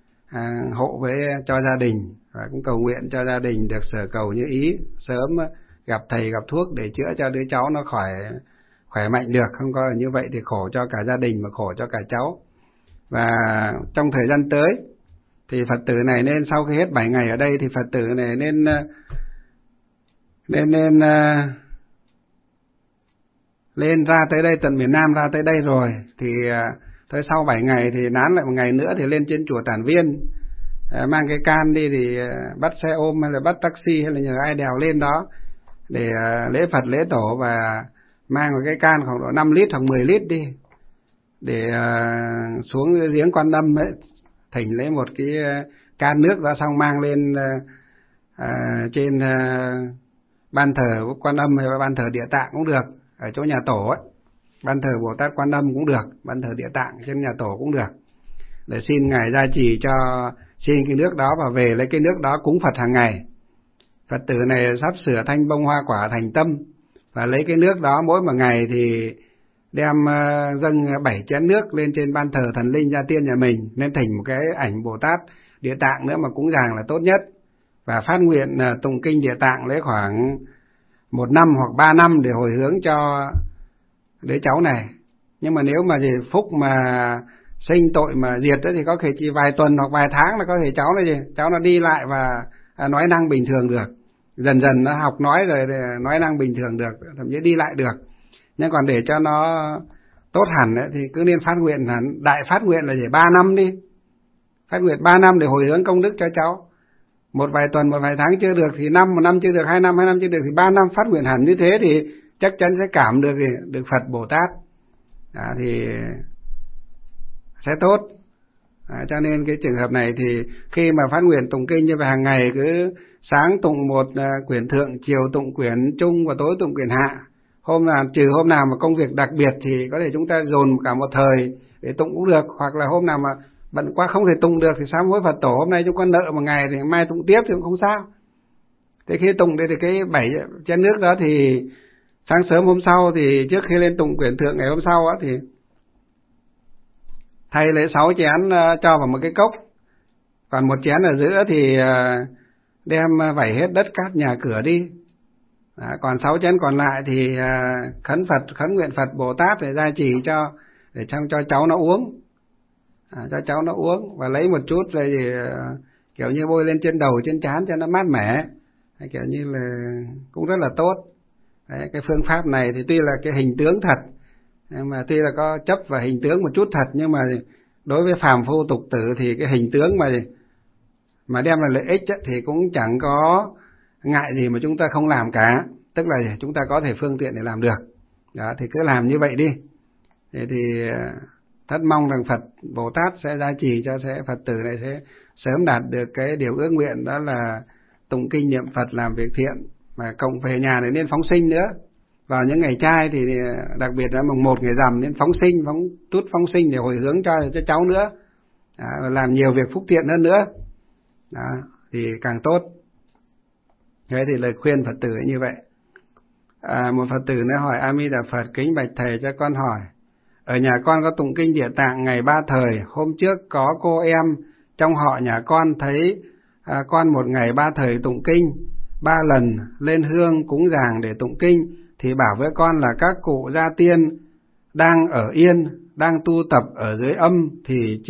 hộ cho gia đình, và cũng cầu nguyện cho gia đình được sở cầu như ý, sớm gặp thầy gặp thuốc để chữa cho đứa cháu nó khỏe mạnh được. Không có như vậy thì khổ cho cả gia đình mà khổ cho cả cháu. Và trong thời gian tới thì Phật tử này nên sau khi hết 7 ngày ở đây thì Phật tử này nên lên ra tới đây, tận miền Nam ra tới đây rồi thì tới sau 7 ngày thì nán lại một ngày nữa thì lên trên chùa Tản Viên, mang cái can đi thì bắt xe ôm hay là bắt taxi hay là nhờ ai đèo lên đó để lễ Phật lễ Tổ, và mang một cái can khoảng độ 5 lít hoặc 10 lít đi để xuống giếng Quan Âm ấy, thỉnh lấy một cái can nước ra, xong mang lên trên ban thờ Quan Âm hay ban thờ Địa Tạng cũng được, ở chỗ nhà tổ ấy, ban thờ Bồ Tát Quan Âm cũng được, ban thờ Địa Tạng trên nhà tổ cũng được, để xin Ngài gia trì cho, xin cái nước đó và về lấy cái nước đó cúng Phật hàng ngày. Phật tử này sắp sửa thanh bông hoa quả thành tâm, và lấy cái nước đó mỗi một ngày thì đem dâng 7 chén nước lên trên ban thờ thần linh gia tiên nhà mình, nên thỉnh một cái ảnh Bồ Tát Địa Tạng nữa mà cúng dường là tốt nhất, và phát nguyện tụng kinh Địa Tạng lấy khoảng 1 năm hoặc 3 năm để hồi hướng cho đứa cháu này. Nhưng mà nếu mà gì phúc mà sinh tội mà diệt đó thì có thể chỉ vài tuần hoặc vài tháng là có thể cháu nó đi lại và nói năng bình thường được, dần dần nó học nói rồi nói năng bình thường được, thậm chí đi lại được. Nhưng còn để cho nó tốt hẳn ấy, thì cứ nên phát nguyện hẳn, đại phát nguyện là 3 năm đi, phát nguyện 3 năm để hồi hướng công đức cho cháu. Một vài tuần, một vài tháng chưa được thì một năm chưa được, 2 năm chưa được thì 3 năm phát nguyện hẳn như thế thì chắc chắn sẽ cảm được Phật Bồ Tát thì sẽ tốt. Cho nên cái trường hợp này thì khi mà phát nguyện tụng kinh như vậy hàng ngày, cứ sáng tụng một quyển thượng, chiều tụng quyển trung và tối tụng quyển hạ. Trừ hôm nào mà công việc đặc biệt thì có thể chúng ta dồn cả một thời để tụng cũng được, hoặc là hôm nào mà bận quá không thể tụng được thì sám hối Phật Tổ, hôm nay chúng con nợ một ngày thì mai tụng tiếp thì cũng không sao. Thế khi tụng đây thì cái 7 chén nước đó thì sáng sớm hôm sau thì trước khi lên tụng quyển thượng ngày hôm sau á thì thay lấy 6 chén cho vào một cái cốc, còn 1 chén ở giữa thì đem vẩy hết đất cát nhà cửa đi. Còn 6 chén còn lại thì khấn nguyện Phật Bồ Tát để gia trì để cho cháu nó uống, cho cháu nó uống, và lấy một chút rồi thì kiểu như bôi lên trên đầu trên trán cho nó mát mẻ, kiểu như là cũng rất là tốt. Đấy, cái phương pháp này thì tuy là cái hình tướng thật, Nhưng mà tuy là có chấp và hình tướng một chút thật, nhưng mà đối với phàm phu tục tử thì cái hình tướng mà đem lại lợi ích thì cũng chẳng có ngại gì mà chúng ta không làm cả. Tức là chúng ta có thể phương tiện để làm được. Đó, thì cứ làm như vậy đi. Thế thì thất mong rằng Phật Bồ Tát sẽ gia trì cho Phật tử này sẽ sớm đạt được cái điều ước nguyện, đó là tụng kinh niệm Phật làm việc thiện, mà cộng về nhà này nên phóng sinh nữa. Vào những ngày trai thì đặc biệt là mùng 1 ngày rằm nên phóng sinh để hồi hướng cho cháu nữa. Đó, làm nhiều việc phúc thiện hơn nữa. Đó, thì càng tốt. Thế thì lời khuyên Phật tử như vậy. Một Phật tử nữa hỏi: A Di Đà Phật, kính bạch thầy cho con hỏi, ở nhà con có tụng kinh Địa Tạng ngày 3 thời. Hôm trước có cô em trong họ nhà con thấy con một ngày 3 thời tụng kinh 3 lần lên hương cúng dường để tụng kinh, thì bảo với con là các cụ gia tiên đang ở yên, đang tu tập ở dưới âm, thì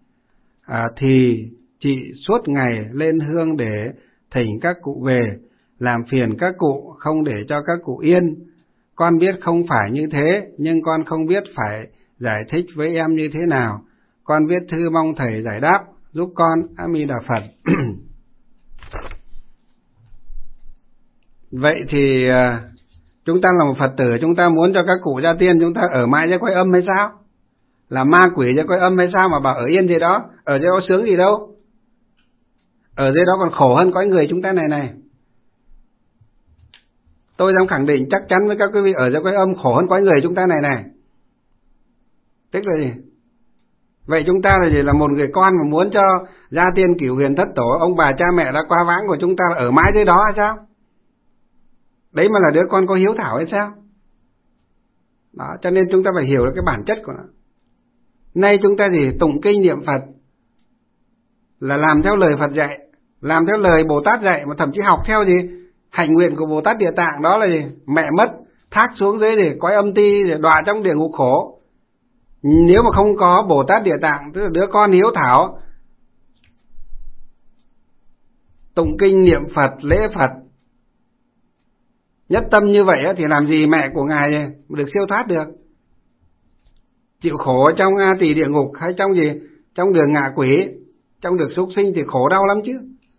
chị suốt ngày lên hương để thỉnh các cụ về, làm phiền các cụ, không để cho các cụ yên. Con biết không phải như thế, nhưng con không biết phải giải thích với em như thế nào. Con viết thư mong thầy giải đáp giúp con. A Di Đà Phật. Vậy thì chúng ta là một Phật tử, chúng ta muốn cho các cụ gia tiên chúng ta ở mãi dưới cõi âm hay sao? Là ma quỷ dưới cõi âm hay sao mà bảo ở yên gì đó? Ở dưới đó sướng gì đâu? Ở dưới đó còn khổ hơn cõi người chúng ta này. Tôi dám khẳng định chắc chắn với các quý vị, ở dưới cõi âm khổ hơn cõi người chúng ta này. Tức là gì? Vậy chúng ta là gì? Là một người con mà muốn cho gia tiên cửu huyền thất tổ, ông bà cha mẹ đã qua vãng của chúng ta ở mãi dưới đó hay sao? Đấy mà là đứa con có hiếu thảo hay sao? Đó, cho nên chúng ta phải hiểu được cái bản chất của nó. Nay chúng ta tụng kinh niệm Phật là làm theo lời Phật dạy, làm theo lời Bồ Tát dạy, mà thậm chí học theo hạnh nguyện của Bồ Tát Địa Tạng, đó là mẹ mất thác xuống dưới để cõi âm ti, để đọa trong địa ngục khổ. Nếu mà không có Bồ Tát Địa Tạng, tức là đứa con hiếu thảo tụng kinh niệm Phật, lễ Phật nhất tâm như vậy thì làm gì mẹ của ngài được siêu thoát được? Chịu khổ trong A Tỳ địa ngục hay trong đường ngạ quỷ, trong đường súc sinh thì khổ đau lắm chứ.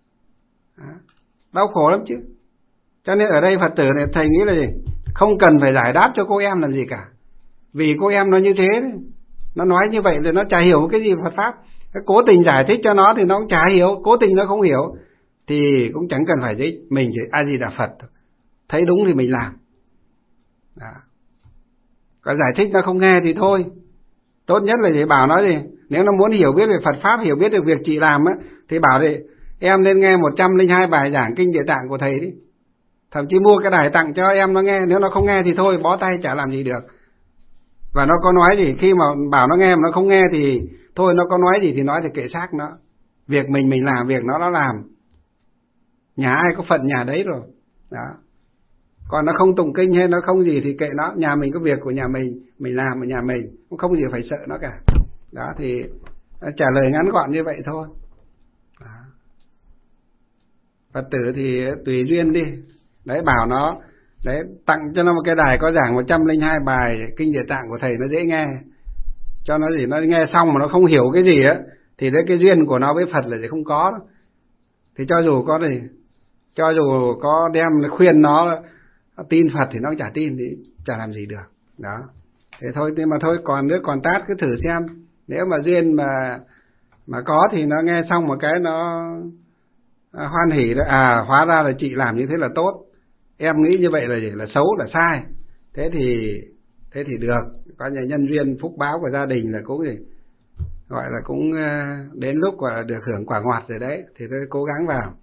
Đau khổ lắm chứ. Cho nên ở đây Phật tử này thầy nghĩ là không cần phải giải đáp cho cô em làm gì cả. Vì cô em nó như thế đấy. Nó nói như vậy thì nó chả hiểu cái gì Phật Pháp. Cố tình giải thích cho nó thì nó cũng chả hiểu. Cố tình nó không hiểu thì cũng chẳng cần phải giải. Mình chỉ A Di Đà Phật, thấy đúng thì mình làm. Đó. Còn giải thích nó không nghe thì thôi. Tốt nhất là bảo nó nếu nó muốn hiểu biết về Phật Pháp, hiểu biết được việc chị làm thì bảo em nên nghe 102 bài giảng kinh Địa Tạng của thầy đi. Thậm chí mua cái đài tặng cho em nó nghe. Nếu nó không nghe thì thôi, bó tay, chả làm gì được. Và nó có nói khi mà bảo nó nghe mà nó không nghe thì thôi, nó có nói gì thì nói, thì kệ xác nó. Việc mình làm, việc nó làm. Nhà ai có phận nhà đấy rồi. Đó. Còn nó không tụng kinh hay nó không gì thì kệ nó. Nhà mình có việc của nhà mình làm ở nhà mình, cũng không gì phải sợ nó cả. Đó thì trả lời ngắn gọn như vậy thôi. Đó. Phật tử thì tùy duyên đi. Đấy, bảo nó tặng cho nó một cái đài có giảng 102 bài kinh Địa Tạng của thầy, nó dễ nghe. Cho nó nó nghe xong mà nó không hiểu cái gì thì đấy, cái duyên của nó với Phật là không có đó. Thì cho dù có đem khuyên nó tin Phật thì nó chả tin, thì chả làm gì được. Đó. Thế thôi, nhưng mà thôi, còn nước còn tát cứ thử xem. Nếu mà duyên mà có thì nó nghe xong một cái nó hoan hỉ đó. Hóa ra là chị làm như thế là tốt. Em nghĩ như vậy là xấu, là sai. Thế thì được. Có nhân duyên phúc báo của gia đình là cũng gọi là cũng đến lúc gọi là được hưởng quả ngọt rồi đấy. Thì tôi cố gắng vào.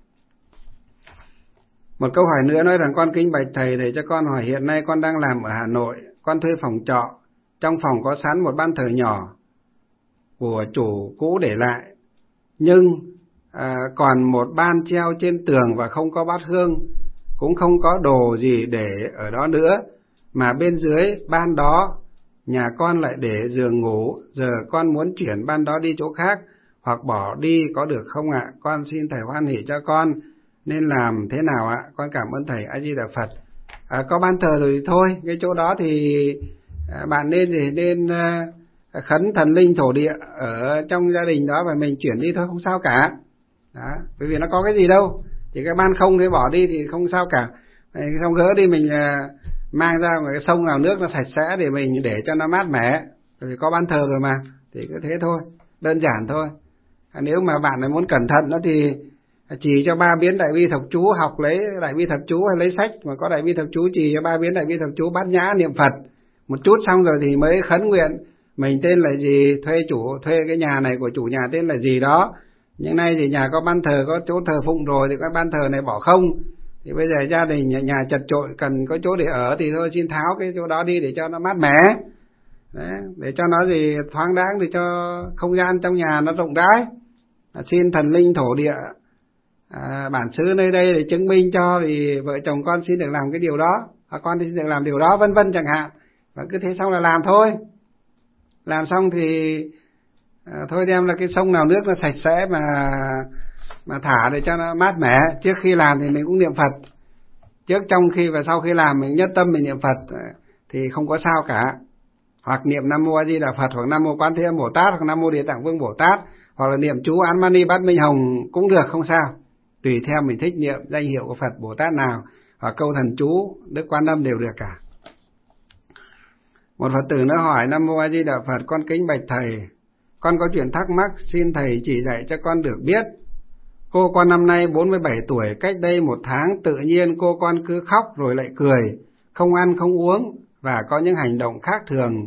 Một câu hỏi nữa nói rằng: con kính bạch thầy cho con hỏi, hiện nay con đang làm ở Hà Nội, con thuê phòng trọ, trong phòng có sẵn một ban thờ nhỏ của chủ cũ để lại, nhưng còn một ban treo trên tường và không có bát hương, cũng không có đồ gì để ở đó nữa, mà bên dưới ban đó nhà con lại để giường ngủ. Giờ con muốn chuyển ban đó đi chỗ khác hoặc bỏ đi có được không ạ? Con xin thầy hoan hỷ cho con nên làm thế nào ạ? Con cảm ơn thầy. A Di Đà Phật. Có ban thờ rồi thì thôi, cái chỗ đó thì Bạn nên khấn thần linh thổ địa ở trong gia đình đó và mình chuyển đi thôi, không sao cả. Đó, bởi vì nó có cái gì đâu, chỉ cái ban không thì bỏ đi thì không sao cả. Xong gỡ đi mình mang ra một cái sông nào nước nó sạch sẽ để mình để cho nó mát mẻ, bởi vì có ban thờ rồi mà, thì cứ thế thôi, đơn giản thôi. Nếu mà bạn muốn cẩn thận nữa thì chỉ cho 3 biến đại bi thập chú, học lấy đại bi thập chú hay lấy sách mà có đại bi thập chú, chỉ cho 3 biến đại bi thập chú, bát nhã niệm Phật một chút xong rồi thì mới khấn nguyện mình tên là gì, thuê cái nhà này của chủ nhà tên là gì đó. Nhưng nay thì nhà có ban thờ, có chỗ thờ phụng rồi thì cái ban thờ này bỏ không, thì bây giờ gia đình nhà chật chội cần có chỗ để ở thì thôi xin tháo cái chỗ đó đi để cho nó mát mẻ. Đấy, để cho nó gì thoáng đáng, để cho không gian trong nhà nó rộng rãi. Xin thần linh thổ địa bản xứ nơi đây để chứng minh cho, thì vợ chồng con xin được làm cái điều đó, con xin được làm điều đó, vân vân chẳng hạn. Và cứ thế xong là làm thôi. Làm xong thì thôi đem là cái sông nào nước nó sạch sẽ mà thả để cho nó mát mẻ. Trước khi làm thì mình cũng niệm Phật, trước, trong khi và sau khi làm mình nhất tâm mình niệm Phật thì không có sao cả. Hoặc niệm Nam Mô A Di Đà Phật, hoặc Nam Mô Quán Thế Âm Bồ Tát, hoặc Nam Mô Địa Tạng Vương Bồ Tát, hoặc là niệm chú Án Mani Bát Minh Hồng cũng được, không sao. Tùy theo mình thích niệm danh hiệu của Phật Bồ Tát nào, hoặc câu thần chú Đức Quan Âm đều được cả. Một Phật tử nó hỏi: Nam Mô A Di Đà Phật, con kính bạch thầy, con có chuyện thắc mắc, xin thầy chỉ dạy cho con được biết. Cô con năm nay 47 tuổi, cách đây 1 tháng tự nhiên cô con cứ khóc rồi lại cười, không ăn không uống và có những hành động khác thường.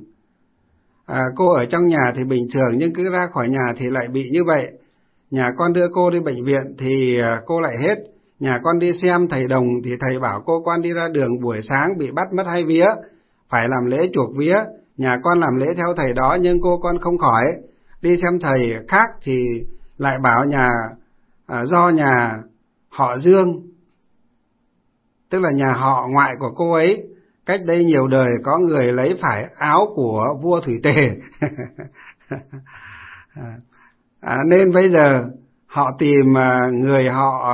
Cô ở trong nhà thì bình thường nhưng cứ ra khỏi nhà thì lại bị như vậy. Nhà con đưa cô đi bệnh viện thì cô lại hết. Nhà con đi xem thầy đồng thì thầy bảo cô con đi ra đường buổi sáng bị bắt mất 2 vía, phải làm lễ chuộc vía. Nhà con làm lễ theo thầy đó nhưng cô con không khỏi. Đi xem thầy khác thì lại bảo do nhà họ Dương, tức là nhà họ ngoại của cô ấy, cách đây nhiều đời có người lấy phải áo của vua Thủy Tề. Nên bây giờ họ tìm người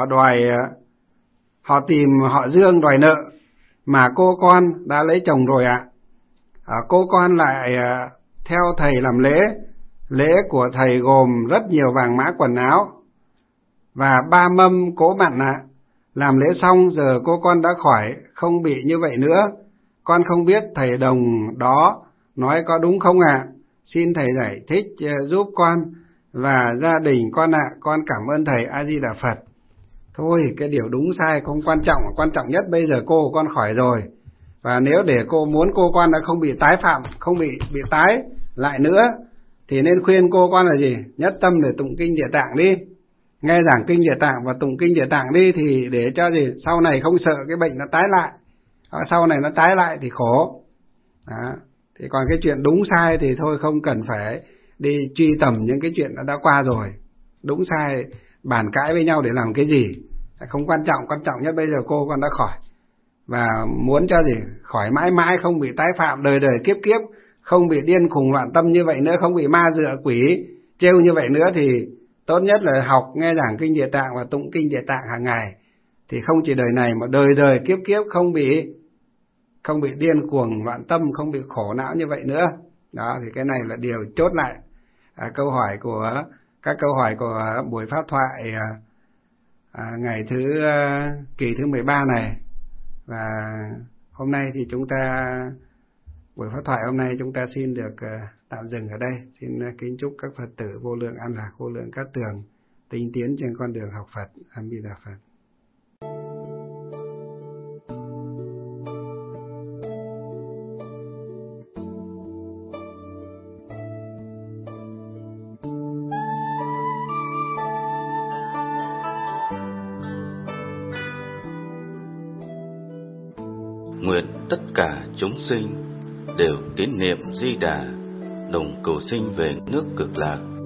họ tìm họ Dương đòi nợ, mà cô con đã lấy chồng rồi ạ. Cô con lại theo thầy làm lễ. Lễ của thầy gồm rất nhiều vàng mã quần áo và 3 mâm cỗ mặn ạ. Làm lễ xong giờ cô con đã khỏi, không bị như vậy nữa. Con không biết thầy đồng đó nói có đúng không ạ? Xin thầy giải thích giúp con và gia đình con ạ. Con cảm ơn thầy. A Di Đà Phật. Thôi cái điều đúng sai không quan trọng nhất bây giờ cô con khỏi rồi. Và nếu để cô muốn cô con đã không bị tái phạm, không bị tái lại nữa, thì nên khuyên cô con là gì? Nhất tâm để tụng kinh Địa Tạng đi. Nghe giảng kinh Địa Tạng và tụng kinh Địa Tạng đi, thì để cho gì? Sau này không sợ cái bệnh nó tái lại. Sau này nó tái lại thì khổ. Đó. Thì còn cái chuyện đúng sai thì thôi không cần phải đi truy tầm những cái chuyện đã qua rồi. Đúng sai bàn cãi với nhau để làm cái gì? Không quan trọng nhất bây giờ cô con đã khỏi. Và muốn cho gì? Khỏi mãi mãi, không bị tái phạm đời đời kiếp kiếp, không bị điên khùng loạn tâm như vậy nữa, không bị ma dựa quỷ trêu như vậy nữa, thì tốt nhất là học nghe giảng kinh Địa Tạng và tụng kinh Địa Tạng hàng ngày. Thì không chỉ đời này mà đời đời kiếp kiếp không bị điên cuồng loạn tâm, không bị khổ não như vậy nữa. Đó, thì cái này là điều chốt lại các câu hỏi của buổi pháp thoại ngày kỳ thứ 13 này. Và hôm nay thì buổi pháp thoại hôm nay chúng ta xin được tạm dừng ở đây. Xin kính chúc các Phật tử vô lượng an lạc, vô lượng cát tường, tinh tiến trên con đường học Phật. A Di Đà Phật. Nguyện tất cả chúng sinh đều tín niệm Di Đà, đồng cầu sinh về nước Cực Lạc.